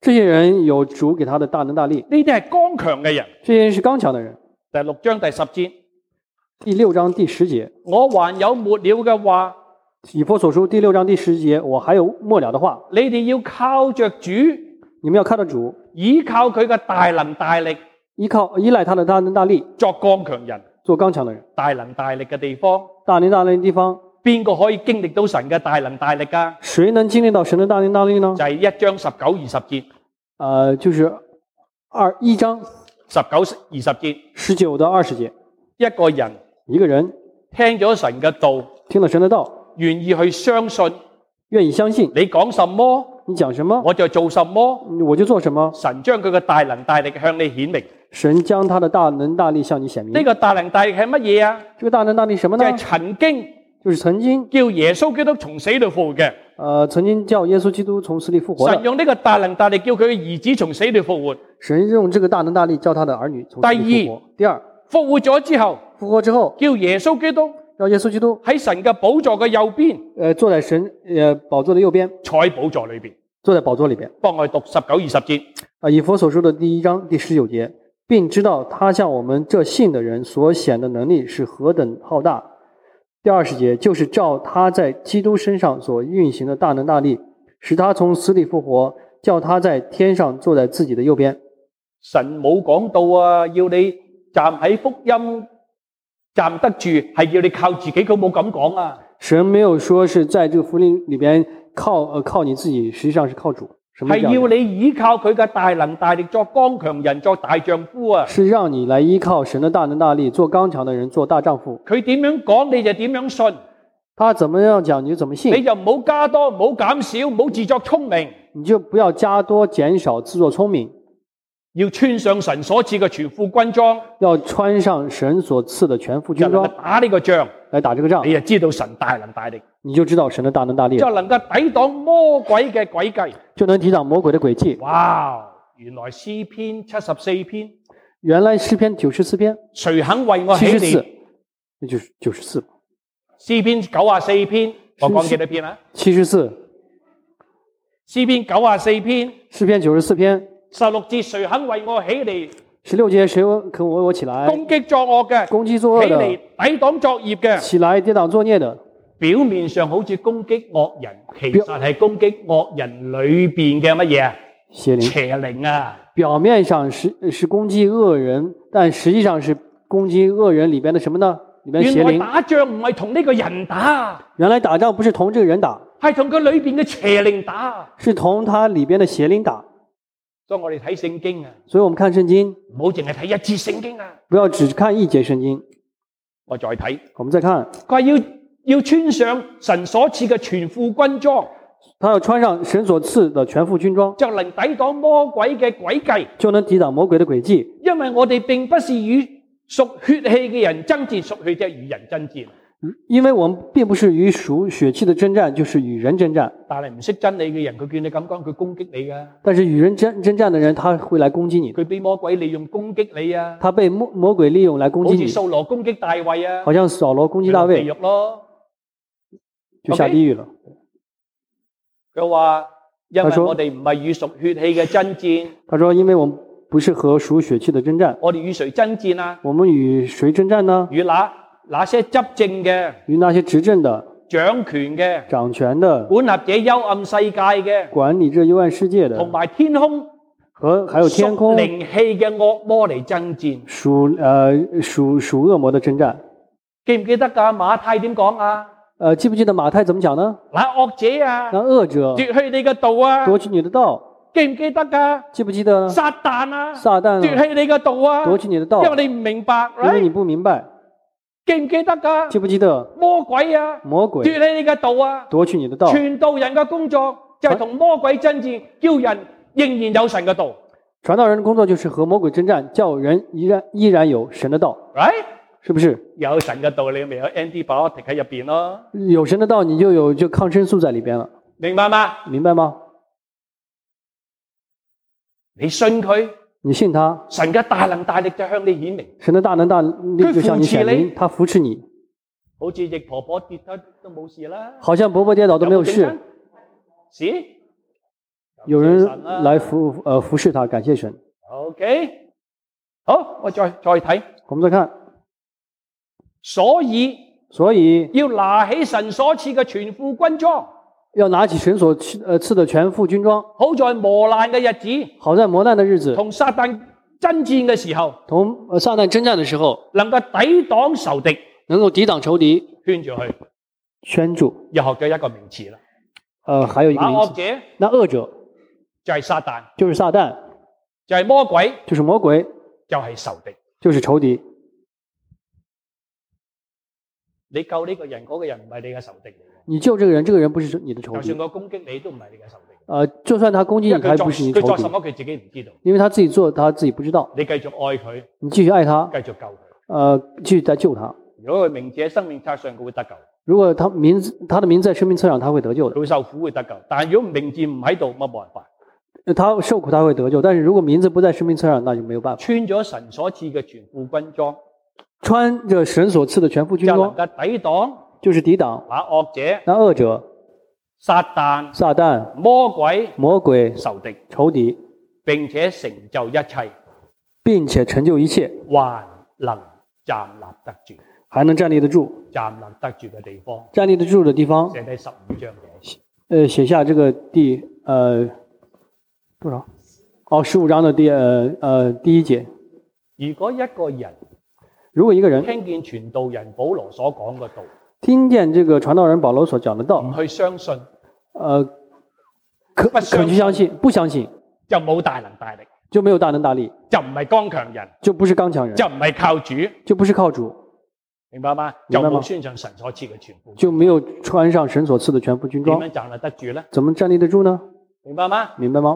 Speaker 2: 这些人有主给他的大能大力，
Speaker 1: 呢啲係剛強嘅人。
Speaker 2: 这些人是剛強的人。
Speaker 1: 第六章第十節，
Speaker 2: 第六章第十節，
Speaker 1: 我還有末了嘅話，
Speaker 2: 以弗所書第六章第十節，我還有末了的話，
Speaker 1: 你哋要靠着主，
Speaker 2: 你們要靠着主，
Speaker 1: 依靠佢嘅大能大力，
Speaker 2: 依靠依賴他的大能大力，
Speaker 1: 作剛強人。
Speaker 2: 做剛強的人。
Speaker 1: 大能大力嘅地方，
Speaker 2: 大能大力的地方，
Speaker 1: 邊個可以經歷到神嘅大能大力㗎？
Speaker 2: 誰能經歷到神的大能大力呢？
Speaker 1: 就係一章十九二十節，
Speaker 2: 呃，就是二一章
Speaker 1: 十九二十節，
Speaker 2: 十九到二十節，
Speaker 1: 一個人
Speaker 2: 一個人
Speaker 1: 聽咗神嘅道，
Speaker 2: 聽了神的道，
Speaker 1: 願意去相信，
Speaker 2: 願意相信，
Speaker 1: 你講什麼，
Speaker 2: 你講什麼，
Speaker 1: 我就做什麼，
Speaker 2: 我就做什麼。
Speaker 1: 神將佢嘅大能大力向你顯明。
Speaker 2: 神將他的大能大力向你顯明。
Speaker 1: 呢個大能大力係乜嘢啊？
Speaker 2: 這個大能大力什麼呢？
Speaker 1: 就係曾經
Speaker 2: 就是曾經
Speaker 1: 叫耶穌基督從死裏復活嘅。
Speaker 2: 呃，曾經叫耶穌基督從死裏復活的。
Speaker 1: 神用呢個大能大力叫佢嘅兒子從死裏復活。
Speaker 2: 神用這個大能大力叫他的兒女從死裏復活。第二，
Speaker 1: 復活咗之後，
Speaker 2: 復活之後
Speaker 1: 叫耶穌基督
Speaker 2: 叫耶穌基督
Speaker 1: 喺神嘅寶座嘅右邊，
Speaker 2: 呃，坐在神呃寶座的右邊，
Speaker 1: 坐喺寶座裏邊。
Speaker 2: 坐在寶座裏邊。
Speaker 1: 幫我讀十九二十節。
Speaker 2: 啊，以弗所書的第一章第十九節，並知道他向我們這信的人所顯的能力是何等浩大。第二十節，就是照他在基督身上所運行的大能大力，使他從死裏復活，叫他在天上坐在自己的右邊。
Speaker 1: 神冇講到啊，要你站喺福音站得住，係要你靠自己，佢冇咁講啊。
Speaker 2: 神沒有說是在這個福音裏邊靠呃靠你自己，實際上是靠主。
Speaker 1: 係要你依靠佢嘅大能大力，作剛強人，作大丈夫啊！
Speaker 2: 是讓你來依靠神的大能大力，做剛強的人，做大丈夫。
Speaker 1: 佢點樣講你就點樣信，
Speaker 2: 他怎麼樣講你就怎麼信。
Speaker 1: 你就唔好加多，唔好減少，唔好自作聰明。
Speaker 2: 你就不要加多減少，自作聰明。
Speaker 1: 要穿上神所賜嘅全副軍裝，
Speaker 2: 要穿上神所賜的全副軍裝，
Speaker 1: 打呢個仗，
Speaker 2: 來打這個仗，
Speaker 1: 你就知道神大能大力，
Speaker 2: 你就知道神的大能大力，
Speaker 1: 就能夠抵擋魔鬼嘅詭計，
Speaker 2: 就能抵擋魔鬼的詭計。
Speaker 1: 哇！原來詩篇七十四篇，
Speaker 2: 原來詩篇九十四篇，
Speaker 1: 誰肯為我起
Speaker 2: 七十四，
Speaker 1: 嚟？
Speaker 2: 那就是九十四。
Speaker 1: 詩篇九十四篇，我講幾多篇啊？
Speaker 2: 七十四。
Speaker 1: 詩篇九十四篇，
Speaker 2: 詩篇九十四篇。
Speaker 1: 十六節，誰肯為我起嚟？
Speaker 2: 十六節，誰肯為我起來？
Speaker 1: 攻擊作惡嘅，
Speaker 2: 攻擊作惡的，
Speaker 1: 起嚟抵擋作孽嘅，
Speaker 2: 起來抵擋作孽的。
Speaker 1: 表面上好似攻擊惡人，其實係攻擊惡人裏邊嘅乜嘢啊？
Speaker 2: 邪靈，
Speaker 1: 邪靈啊！
Speaker 2: 表面上是是攻擊惡人，但實際上是攻擊惡人裏邊的什麼呢？裏邊邪靈。
Speaker 1: 原來打仗唔係同呢個人打，
Speaker 2: 原來打仗不是同這個人打，
Speaker 1: 係同佢裏邊嘅邪靈打，
Speaker 2: 是同他裏邊的邪靈打。
Speaker 1: 所以我哋睇聖經啊，
Speaker 2: 所以我們看聖經，
Speaker 1: 唔好淨係睇一節聖經啊，
Speaker 2: 不要只看一節聖經。
Speaker 1: 我再睇，
Speaker 2: 我們再看，
Speaker 1: 佢話要要穿上神所賜嘅全副軍裝，
Speaker 2: 他要穿上神所賜的全副軍裝，
Speaker 1: 就能抵擋魔鬼嘅詭計，
Speaker 2: 就能抵擋魔鬼的詭計。
Speaker 1: 因為我哋並不是與屬血氣嘅人爭戰，屬血即係與人爭戰。
Speaker 2: 因為我們並不是與屬血氣的爭戰，就是與人爭戰。
Speaker 1: 但係唔識真理嘅人，佢見你咁講，佢攻擊你噶。
Speaker 2: 但是與人爭爭戰的人，他會來攻擊你。
Speaker 1: 佢俾魔鬼利用攻擊你啊！
Speaker 2: 他被魔魔鬼利用來攻擊你。
Speaker 1: 好似掃羅攻擊大衛啊！
Speaker 2: 好像掃羅攻擊大衛，
Speaker 1: 地獄咯，
Speaker 2: 就下地獄了。
Speaker 1: 佢話：因為我哋唔係與屬血氣嘅爭戰。
Speaker 2: 他說：因為我們不是和屬血氣的爭戰。
Speaker 1: 我哋與誰爭戰啊？
Speaker 2: 我們與誰爭戰呢？
Speaker 1: 與那那些執政嘅，
Speaker 2: 與那些執政的、
Speaker 1: 掌權嘅、
Speaker 2: 掌權的、
Speaker 1: 管轄這幽暗世界嘅、
Speaker 2: 管理這幽暗世界的，
Speaker 1: 同埋天空
Speaker 2: 和還有天空
Speaker 1: 靈氣嘅惡魔嚟爭戰。
Speaker 2: 屬呃屬屬惡魔的爭戰。
Speaker 1: 記唔記得㗎？馬太點講啊？
Speaker 2: 呃，記不記得馬太怎麼講呢？
Speaker 1: 那惡者啊，
Speaker 2: 那惡者
Speaker 1: 奪去你嘅道啊，
Speaker 2: 奪去你的道。
Speaker 1: 記唔記得㗎？
Speaker 2: 記不記得呢？
Speaker 1: 撒旦啊，
Speaker 2: 撒旦
Speaker 1: 奪去你嘅道啊，
Speaker 2: 奪去你的道，
Speaker 1: 因為你唔明白，
Speaker 2: 因為你不明白。
Speaker 1: 記唔記得㗎？記
Speaker 2: 不記得
Speaker 1: 魔鬼啊？
Speaker 2: 魔鬼
Speaker 1: 奪去你嘅道啊，
Speaker 2: 奪去你的道。
Speaker 1: 傳道人嘅工作就係同魔鬼爭戰，叫人仍然有神嘅道。
Speaker 2: 傳道人的工作就是和魔鬼爭戰，叫人依然依然有神的道。
Speaker 1: Right？
Speaker 2: 是不是？
Speaker 1: 有神嘅道，你咪有 antibiotic 喺入邊咯。
Speaker 2: 有神的道，你就有就抗生素在裏邊了。
Speaker 1: 明白嗎？
Speaker 2: 明白嗎？
Speaker 1: 你信佢？
Speaker 2: 你信他，
Speaker 1: 神嘅大能大力就向你顯明。
Speaker 2: 神的大能大力就向你顯明，他扶持你。
Speaker 1: 好似易婆婆跌咗都冇事啦。
Speaker 2: 好像婆婆跌倒都沒有事。
Speaker 1: 是？
Speaker 2: 有人來服呃服侍他，感謝神。
Speaker 1: OK， 好，我再再睇，
Speaker 2: 我們再看，
Speaker 1: 所以
Speaker 2: 所以
Speaker 1: 要拿起神所賜嘅全副軍裝，
Speaker 2: 要拿起神所賜呃賜的全副軍裝，
Speaker 1: 好在磨難嘅日子，
Speaker 2: 好在磨難的日子，
Speaker 1: 同撒旦爭戰嘅時候，
Speaker 2: 同呃撒旦征戰的時候，
Speaker 1: 能夠抵擋仇敵，
Speaker 2: 能夠抵擋仇敵，
Speaker 1: 圈住佢，
Speaker 2: 圈住。
Speaker 1: 又學咗一個名詞啦。
Speaker 2: 呃，還有一個
Speaker 1: 那
Speaker 2: 名詞，
Speaker 1: 惡者
Speaker 2: 那惡者
Speaker 1: 就係撒旦，
Speaker 2: 就是撒旦，
Speaker 1: 就係魔鬼，
Speaker 2: 就是魔鬼，
Speaker 1: 就係仇敵。
Speaker 2: 就是仇敵。
Speaker 1: 你救呢個人，嗰個人唔係你嘅仇敵嚟嘅。
Speaker 2: 你救這個人，這個人不是你的仇敵
Speaker 1: 就算。佢攻擊你，都唔係你嘅仇敵。
Speaker 2: 呃，就算他攻擊你，他
Speaker 1: 因為佢作
Speaker 2: 也不是你仇敵
Speaker 1: 佢作什，麼，佢自己唔知道。
Speaker 2: 因為他自己做，他自己不知道。
Speaker 1: 你繼續愛佢，
Speaker 2: 你繼續愛他，
Speaker 1: 繼續救佢。
Speaker 2: 呃，繼續再救他。
Speaker 1: 如果佢名字喺生命冊上，佢會得救。
Speaker 2: 如果他名字他的名字在生命冊上，他會得救的。
Speaker 1: 佢會受苦會得救，但係如果名字唔喺度，乜冇辦法。
Speaker 2: 他受苦他會得救，但是如果名字不在生命冊上，那就沒有辦法。
Speaker 1: 穿咗神所賜嘅全副軍裝，
Speaker 2: 穿着神所賜的全副軍
Speaker 1: 就能
Speaker 2: 裝，
Speaker 1: 夠抵擋
Speaker 2: 就是抵擋
Speaker 1: 那惡者、
Speaker 2: 那惡者、
Speaker 1: 撒旦、
Speaker 2: 撒旦、
Speaker 1: 魔鬼、
Speaker 2: 魔鬼、
Speaker 1: 仇敵，
Speaker 2: 仇敵，
Speaker 1: 並且成就一切，
Speaker 2: 並且成就一切，
Speaker 1: 還能站立得住。
Speaker 2: 還能站立得住。
Speaker 1: 站立得住嘅地方，
Speaker 2: 站立得住的地方，
Speaker 1: 寫低十五章嘅。
Speaker 2: 呃，寫下這個第呃多少？哦，十五章的第呃呃第一節。
Speaker 1: 如果一個人
Speaker 2: 如果一個人
Speaker 1: 聽見傳道人保羅所講嘅道，
Speaker 2: 聽見這個傳道人保羅所講的道，
Speaker 1: 唔去相信，
Speaker 2: 呃，可
Speaker 1: 不相信
Speaker 2: 肯去相信，不相信
Speaker 1: 就冇大能大力，
Speaker 2: 就沒有大能大力，
Speaker 1: 就唔係剛強人，
Speaker 2: 就不是剛強人，
Speaker 1: 就唔係靠主，
Speaker 2: 就不是靠主，
Speaker 1: 明白嗎？
Speaker 2: 明白嗎
Speaker 1: 就冇穿上神所賜嘅全副，
Speaker 2: 就沒有穿上神所賜的全副軍裝，
Speaker 1: 點樣站立得住咧？
Speaker 2: 怎麼站立得住呢？
Speaker 1: 明白嗎？
Speaker 2: 明白嗎？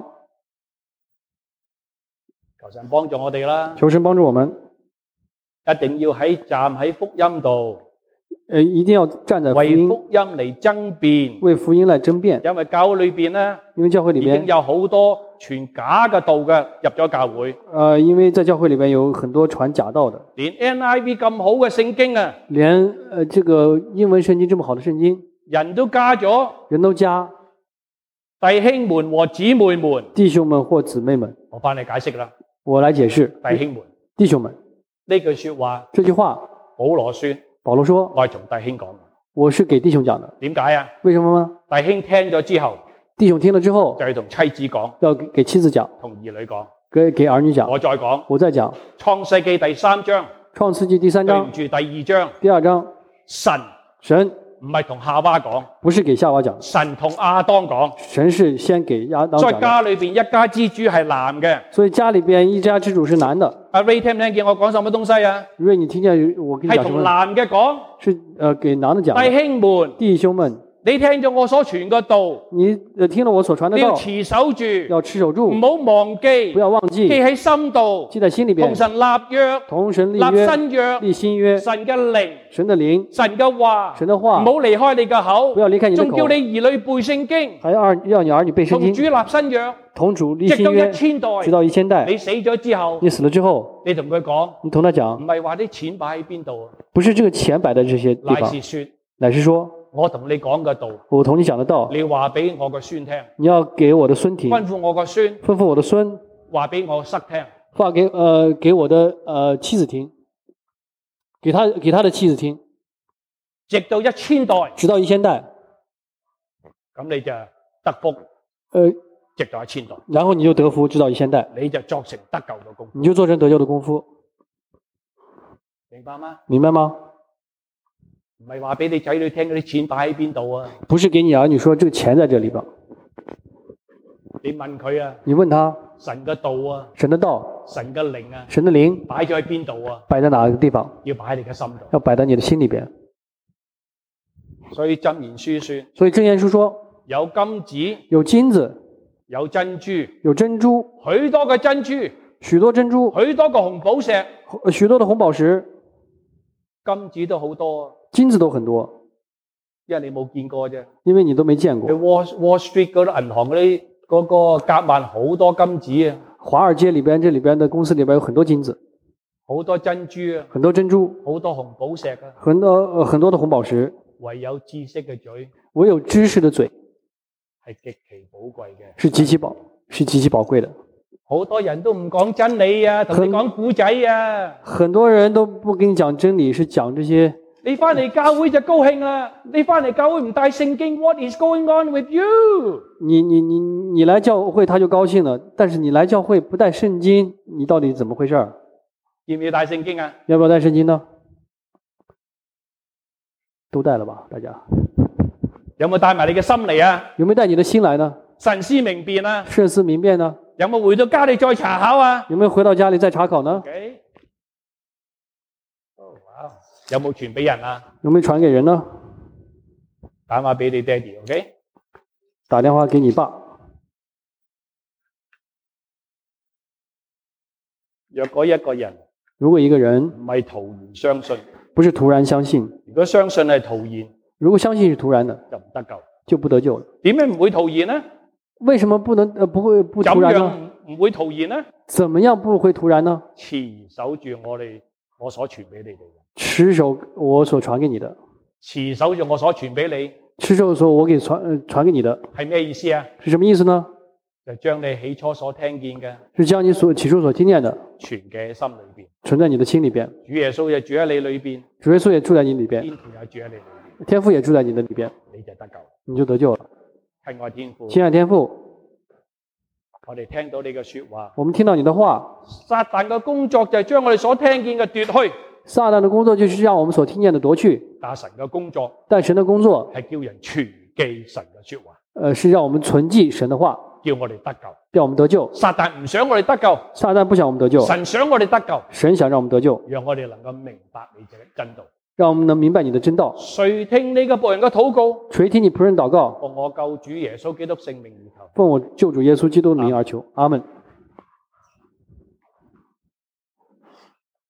Speaker 1: 求神幫助我哋啦，
Speaker 2: 求神幫助我們，
Speaker 1: 一定要喺站喺福音度，
Speaker 2: 呃，一定要站在福音，
Speaker 1: 為福音嚟爭辯，
Speaker 2: 為福音來爭辯，
Speaker 1: 因為教會裏邊咧
Speaker 2: 因為教會裏邊
Speaker 1: 已經有好多傳假嘅道嘅入咗教會，
Speaker 2: 呃，因為在教會裏邊有很多傳假道的，
Speaker 1: 連 N I V 咁好嘅聖經啊，
Speaker 2: 連呃這個英文聖經這麼好的聖經，
Speaker 1: 人都加咗
Speaker 2: 人都加
Speaker 1: 弟兄們和姊妹們，
Speaker 2: 弟兄們或姊妹們，
Speaker 1: 我幫你解釋啦，
Speaker 2: 我來解釋，
Speaker 1: 弟兄們
Speaker 2: 弟兄們
Speaker 1: 呢句說話，
Speaker 2: 這句話，
Speaker 1: 保羅說，
Speaker 2: 保羅說，
Speaker 1: 我係從弟兄講，
Speaker 2: 我是給弟兄講的，
Speaker 1: 點解啊？
Speaker 2: 為什麼呢？
Speaker 1: 弟兄聽咗之後，
Speaker 2: 弟兄聽了之後
Speaker 1: 就要同妻子講，
Speaker 2: 要給給妻子講，
Speaker 1: 同兒女講，
Speaker 2: 給給兒女講，
Speaker 1: 我再講，
Speaker 2: 我再講，
Speaker 1: 創世記第三章，
Speaker 2: 創世記第三章
Speaker 1: 對唔住第二章，
Speaker 2: 第二章，
Speaker 1: 神
Speaker 2: 神
Speaker 1: 唔係同夏娃講，
Speaker 2: 不是給夏娃講，
Speaker 1: 神同亞當講，
Speaker 2: 神是先給亞當
Speaker 1: 在
Speaker 2: 講的，
Speaker 1: 家裏邊一家之主係男嘅。
Speaker 2: 所以家裏邊一家之主是男的。
Speaker 1: 阿 Ray 聽唔聽見我講什麼東西啊？
Speaker 2: 因為你聽見我跟你
Speaker 1: 係
Speaker 2: 講什麼？
Speaker 1: 同男嘅講，
Speaker 2: 是呃給男的講的。
Speaker 1: 弟兄們，
Speaker 2: 弟兄們，
Speaker 1: 你聽咗我所傳嘅道，
Speaker 2: 你呃聽了我所傳的
Speaker 1: 你要
Speaker 2: 道，
Speaker 1: 持守住，
Speaker 2: 要持守住
Speaker 1: 唔，好忘記，
Speaker 2: 不要忘記，
Speaker 1: 記喺心度，
Speaker 2: 記在心裏邊，
Speaker 1: 同神立約，
Speaker 2: 同神立
Speaker 1: 立
Speaker 2: 約，
Speaker 1: 新約，
Speaker 2: 立新約，
Speaker 1: 神嘅靈，
Speaker 2: 神的靈，
Speaker 1: 神嘅話，
Speaker 2: 神的話
Speaker 1: 唔好離開你嘅口，
Speaker 2: 不要離開你的口
Speaker 1: 仲叫你兒女背聖經，
Speaker 2: 還要二要你兒女背聖經，
Speaker 1: 同主立新約，
Speaker 2: 同主立
Speaker 1: 直到
Speaker 2: 新約
Speaker 1: 一，千代，
Speaker 2: 直到一千代。
Speaker 1: 你死咗之後，
Speaker 2: 你死了之後，
Speaker 1: 你同佢講，
Speaker 2: 你同他
Speaker 1: 唔
Speaker 2: 講，
Speaker 1: 係話啲錢擺喺邊度啊，
Speaker 2: 不是這個錢擺在這些地
Speaker 1: 乃
Speaker 2: 方，
Speaker 1: 是說
Speaker 2: 乃是說
Speaker 1: 我同你講嘅道，
Speaker 2: 我同你講的道，
Speaker 1: 你話俾我個孫聽，
Speaker 2: 你要給我的孫聽，
Speaker 1: 吩咐我個孫，
Speaker 2: 吩咐我的孫，
Speaker 1: 話俾我室聽。
Speaker 2: 話給呃給我的呃妻子聽，給他給他的妻子聽，
Speaker 1: 直到一千代，
Speaker 2: 直到一千代，
Speaker 1: 咁你就得福，
Speaker 2: 呃，
Speaker 1: 直到一千代，
Speaker 2: 然後你就得福，直到一千代，
Speaker 1: 你就作成得救嘅功夫，
Speaker 2: 你就做成得救的功夫，
Speaker 1: 明白嗎？
Speaker 2: 明白嗎？
Speaker 1: 唔係話俾你仔女聽嗰啲錢擺喺邊度啊？
Speaker 2: 不是給你兒女說這個錢在這裏吧？
Speaker 1: 你問佢啊，
Speaker 2: 你問他
Speaker 1: 神嘅道啊，
Speaker 2: 神的道，
Speaker 1: 神嘅靈啊，
Speaker 2: 神的靈
Speaker 1: 擺咗喺邊度啊？
Speaker 2: 擺在哪個地方？
Speaker 1: 要擺喺你嘅心度。
Speaker 2: 要擺在你的心裏邊。
Speaker 1: 所以箴言書說，
Speaker 2: 所以箴言書說，
Speaker 1: 有金子，
Speaker 2: 有金子，
Speaker 1: 有珍珠，
Speaker 2: 有珍珠，
Speaker 1: 許多嘅珍珠，
Speaker 2: 許多珍珠，
Speaker 1: 許多個紅寶石，
Speaker 2: 許多的紅寶石，
Speaker 1: 金子都好多啊，
Speaker 2: 金子都很多，
Speaker 1: 因為你冇見過啫。
Speaker 2: 因為你都沒見過
Speaker 1: 去。Wall Wall Street 嗰啲銀行嗰啲嗰個夾萬好多金子啊，
Speaker 2: 華爾街裏邊這裏邊的公司裏邊有很多金子，
Speaker 1: 好多珍珠啊，
Speaker 2: 很多珍珠，
Speaker 1: 好多紅寶石啊。
Speaker 2: 很多呃很多的紅寶石。
Speaker 1: 唯有知識嘅嘴
Speaker 2: 唯有知識的嘴
Speaker 1: 係極其寶貴嘅。
Speaker 2: 是極其寶是極其寶貴的。
Speaker 1: 好多人都唔講真理啊，同你講古仔啊。
Speaker 2: 很多人都不跟你講真理，是講這些。
Speaker 1: 你翻嚟教會就高興啦，你翻嚟教會唔帶聖經 ，What is going on with you？
Speaker 2: 你你你你來教會他就高興了，但是你來教會不帶聖經，你到底怎麼回事？
Speaker 1: 要唔要帶聖經啊？
Speaker 2: 要不要帶聖經呢？都帶了吧，大家。
Speaker 1: 有冇帶埋你嘅心嚟啊？
Speaker 2: 有沒有帶你的心來呢？
Speaker 1: 慎思明辨啊？
Speaker 2: 慎思明辨呢？
Speaker 1: 有冇回到家裏再查考啊？
Speaker 2: 有沒有回到家裏再查考呢？
Speaker 1: Okay. Oh, wow. 有冇傳俾人啊？
Speaker 2: 有沒有傳給人呢？
Speaker 1: 打電話俾你爹哋 ，OK？
Speaker 2: 打電話給你爸。
Speaker 1: 若果一個人
Speaker 2: 如果一個人
Speaker 1: 唔係徒然相信，
Speaker 2: 不是突然相信，
Speaker 1: 如果相信係徒然，
Speaker 2: 如果相信是突然的，
Speaker 1: 就唔得救，
Speaker 2: 就不得救了。
Speaker 1: 點解唔會徒然呢？
Speaker 2: 為什麼不能呃不會不突然呢？
Speaker 1: 怎樣唔會徒然呢？
Speaker 2: 怎麼樣不會突然呢？
Speaker 1: 持守住我哋我所傳俾你哋嘅，
Speaker 2: 持守我所傳給你的，
Speaker 1: 持守住我所傳俾你，
Speaker 2: 持守所我給傳呃傳給你的，
Speaker 1: 係咩意思啊？
Speaker 2: 是什麼意思呢？
Speaker 1: 就將你起初所聽見嘅，
Speaker 2: 是將你所起初所聽見的
Speaker 1: 存嘅心裏邊，
Speaker 2: 存在你的心裏邊。
Speaker 1: 主耶穌就住喺你裏邊，
Speaker 2: 主耶穌也住在你裏邊，
Speaker 1: 天父也住喺你裏邊，
Speaker 2: 天父也住在你的裏邊，
Speaker 1: 你就得救，
Speaker 2: 你就得救了。
Speaker 1: 親愛天父，
Speaker 2: 親愛天父，
Speaker 1: 我哋聽到你嘅說話，
Speaker 2: 我們聽到你的話，
Speaker 1: 撒旦嘅工作就係將我哋所聽見嘅奪去，
Speaker 2: 撒旦的工作就是將我們所聽見的奪去，
Speaker 1: 但神嘅工作
Speaker 2: 但神的工作
Speaker 1: 係叫人存記神嘅說話，
Speaker 2: 呃是讓我們存記神的話，
Speaker 1: 叫我哋得救。
Speaker 2: 讓我們得救。
Speaker 1: 撒旦唔想我哋得救，
Speaker 2: 撒旦不想我們得救，
Speaker 1: 神想我哋得救，
Speaker 2: 神想讓我們得救，
Speaker 1: 讓我哋能夠明白你嘅真道。
Speaker 2: 讓我們能明白你的真道。
Speaker 1: 垂聽你嘅僕人嘅禱告，
Speaker 2: 垂聽你僕人禱告，
Speaker 1: 奉我救主耶穌基督聖名而求。
Speaker 2: 奉我救主耶穌基督的名而求，阿門。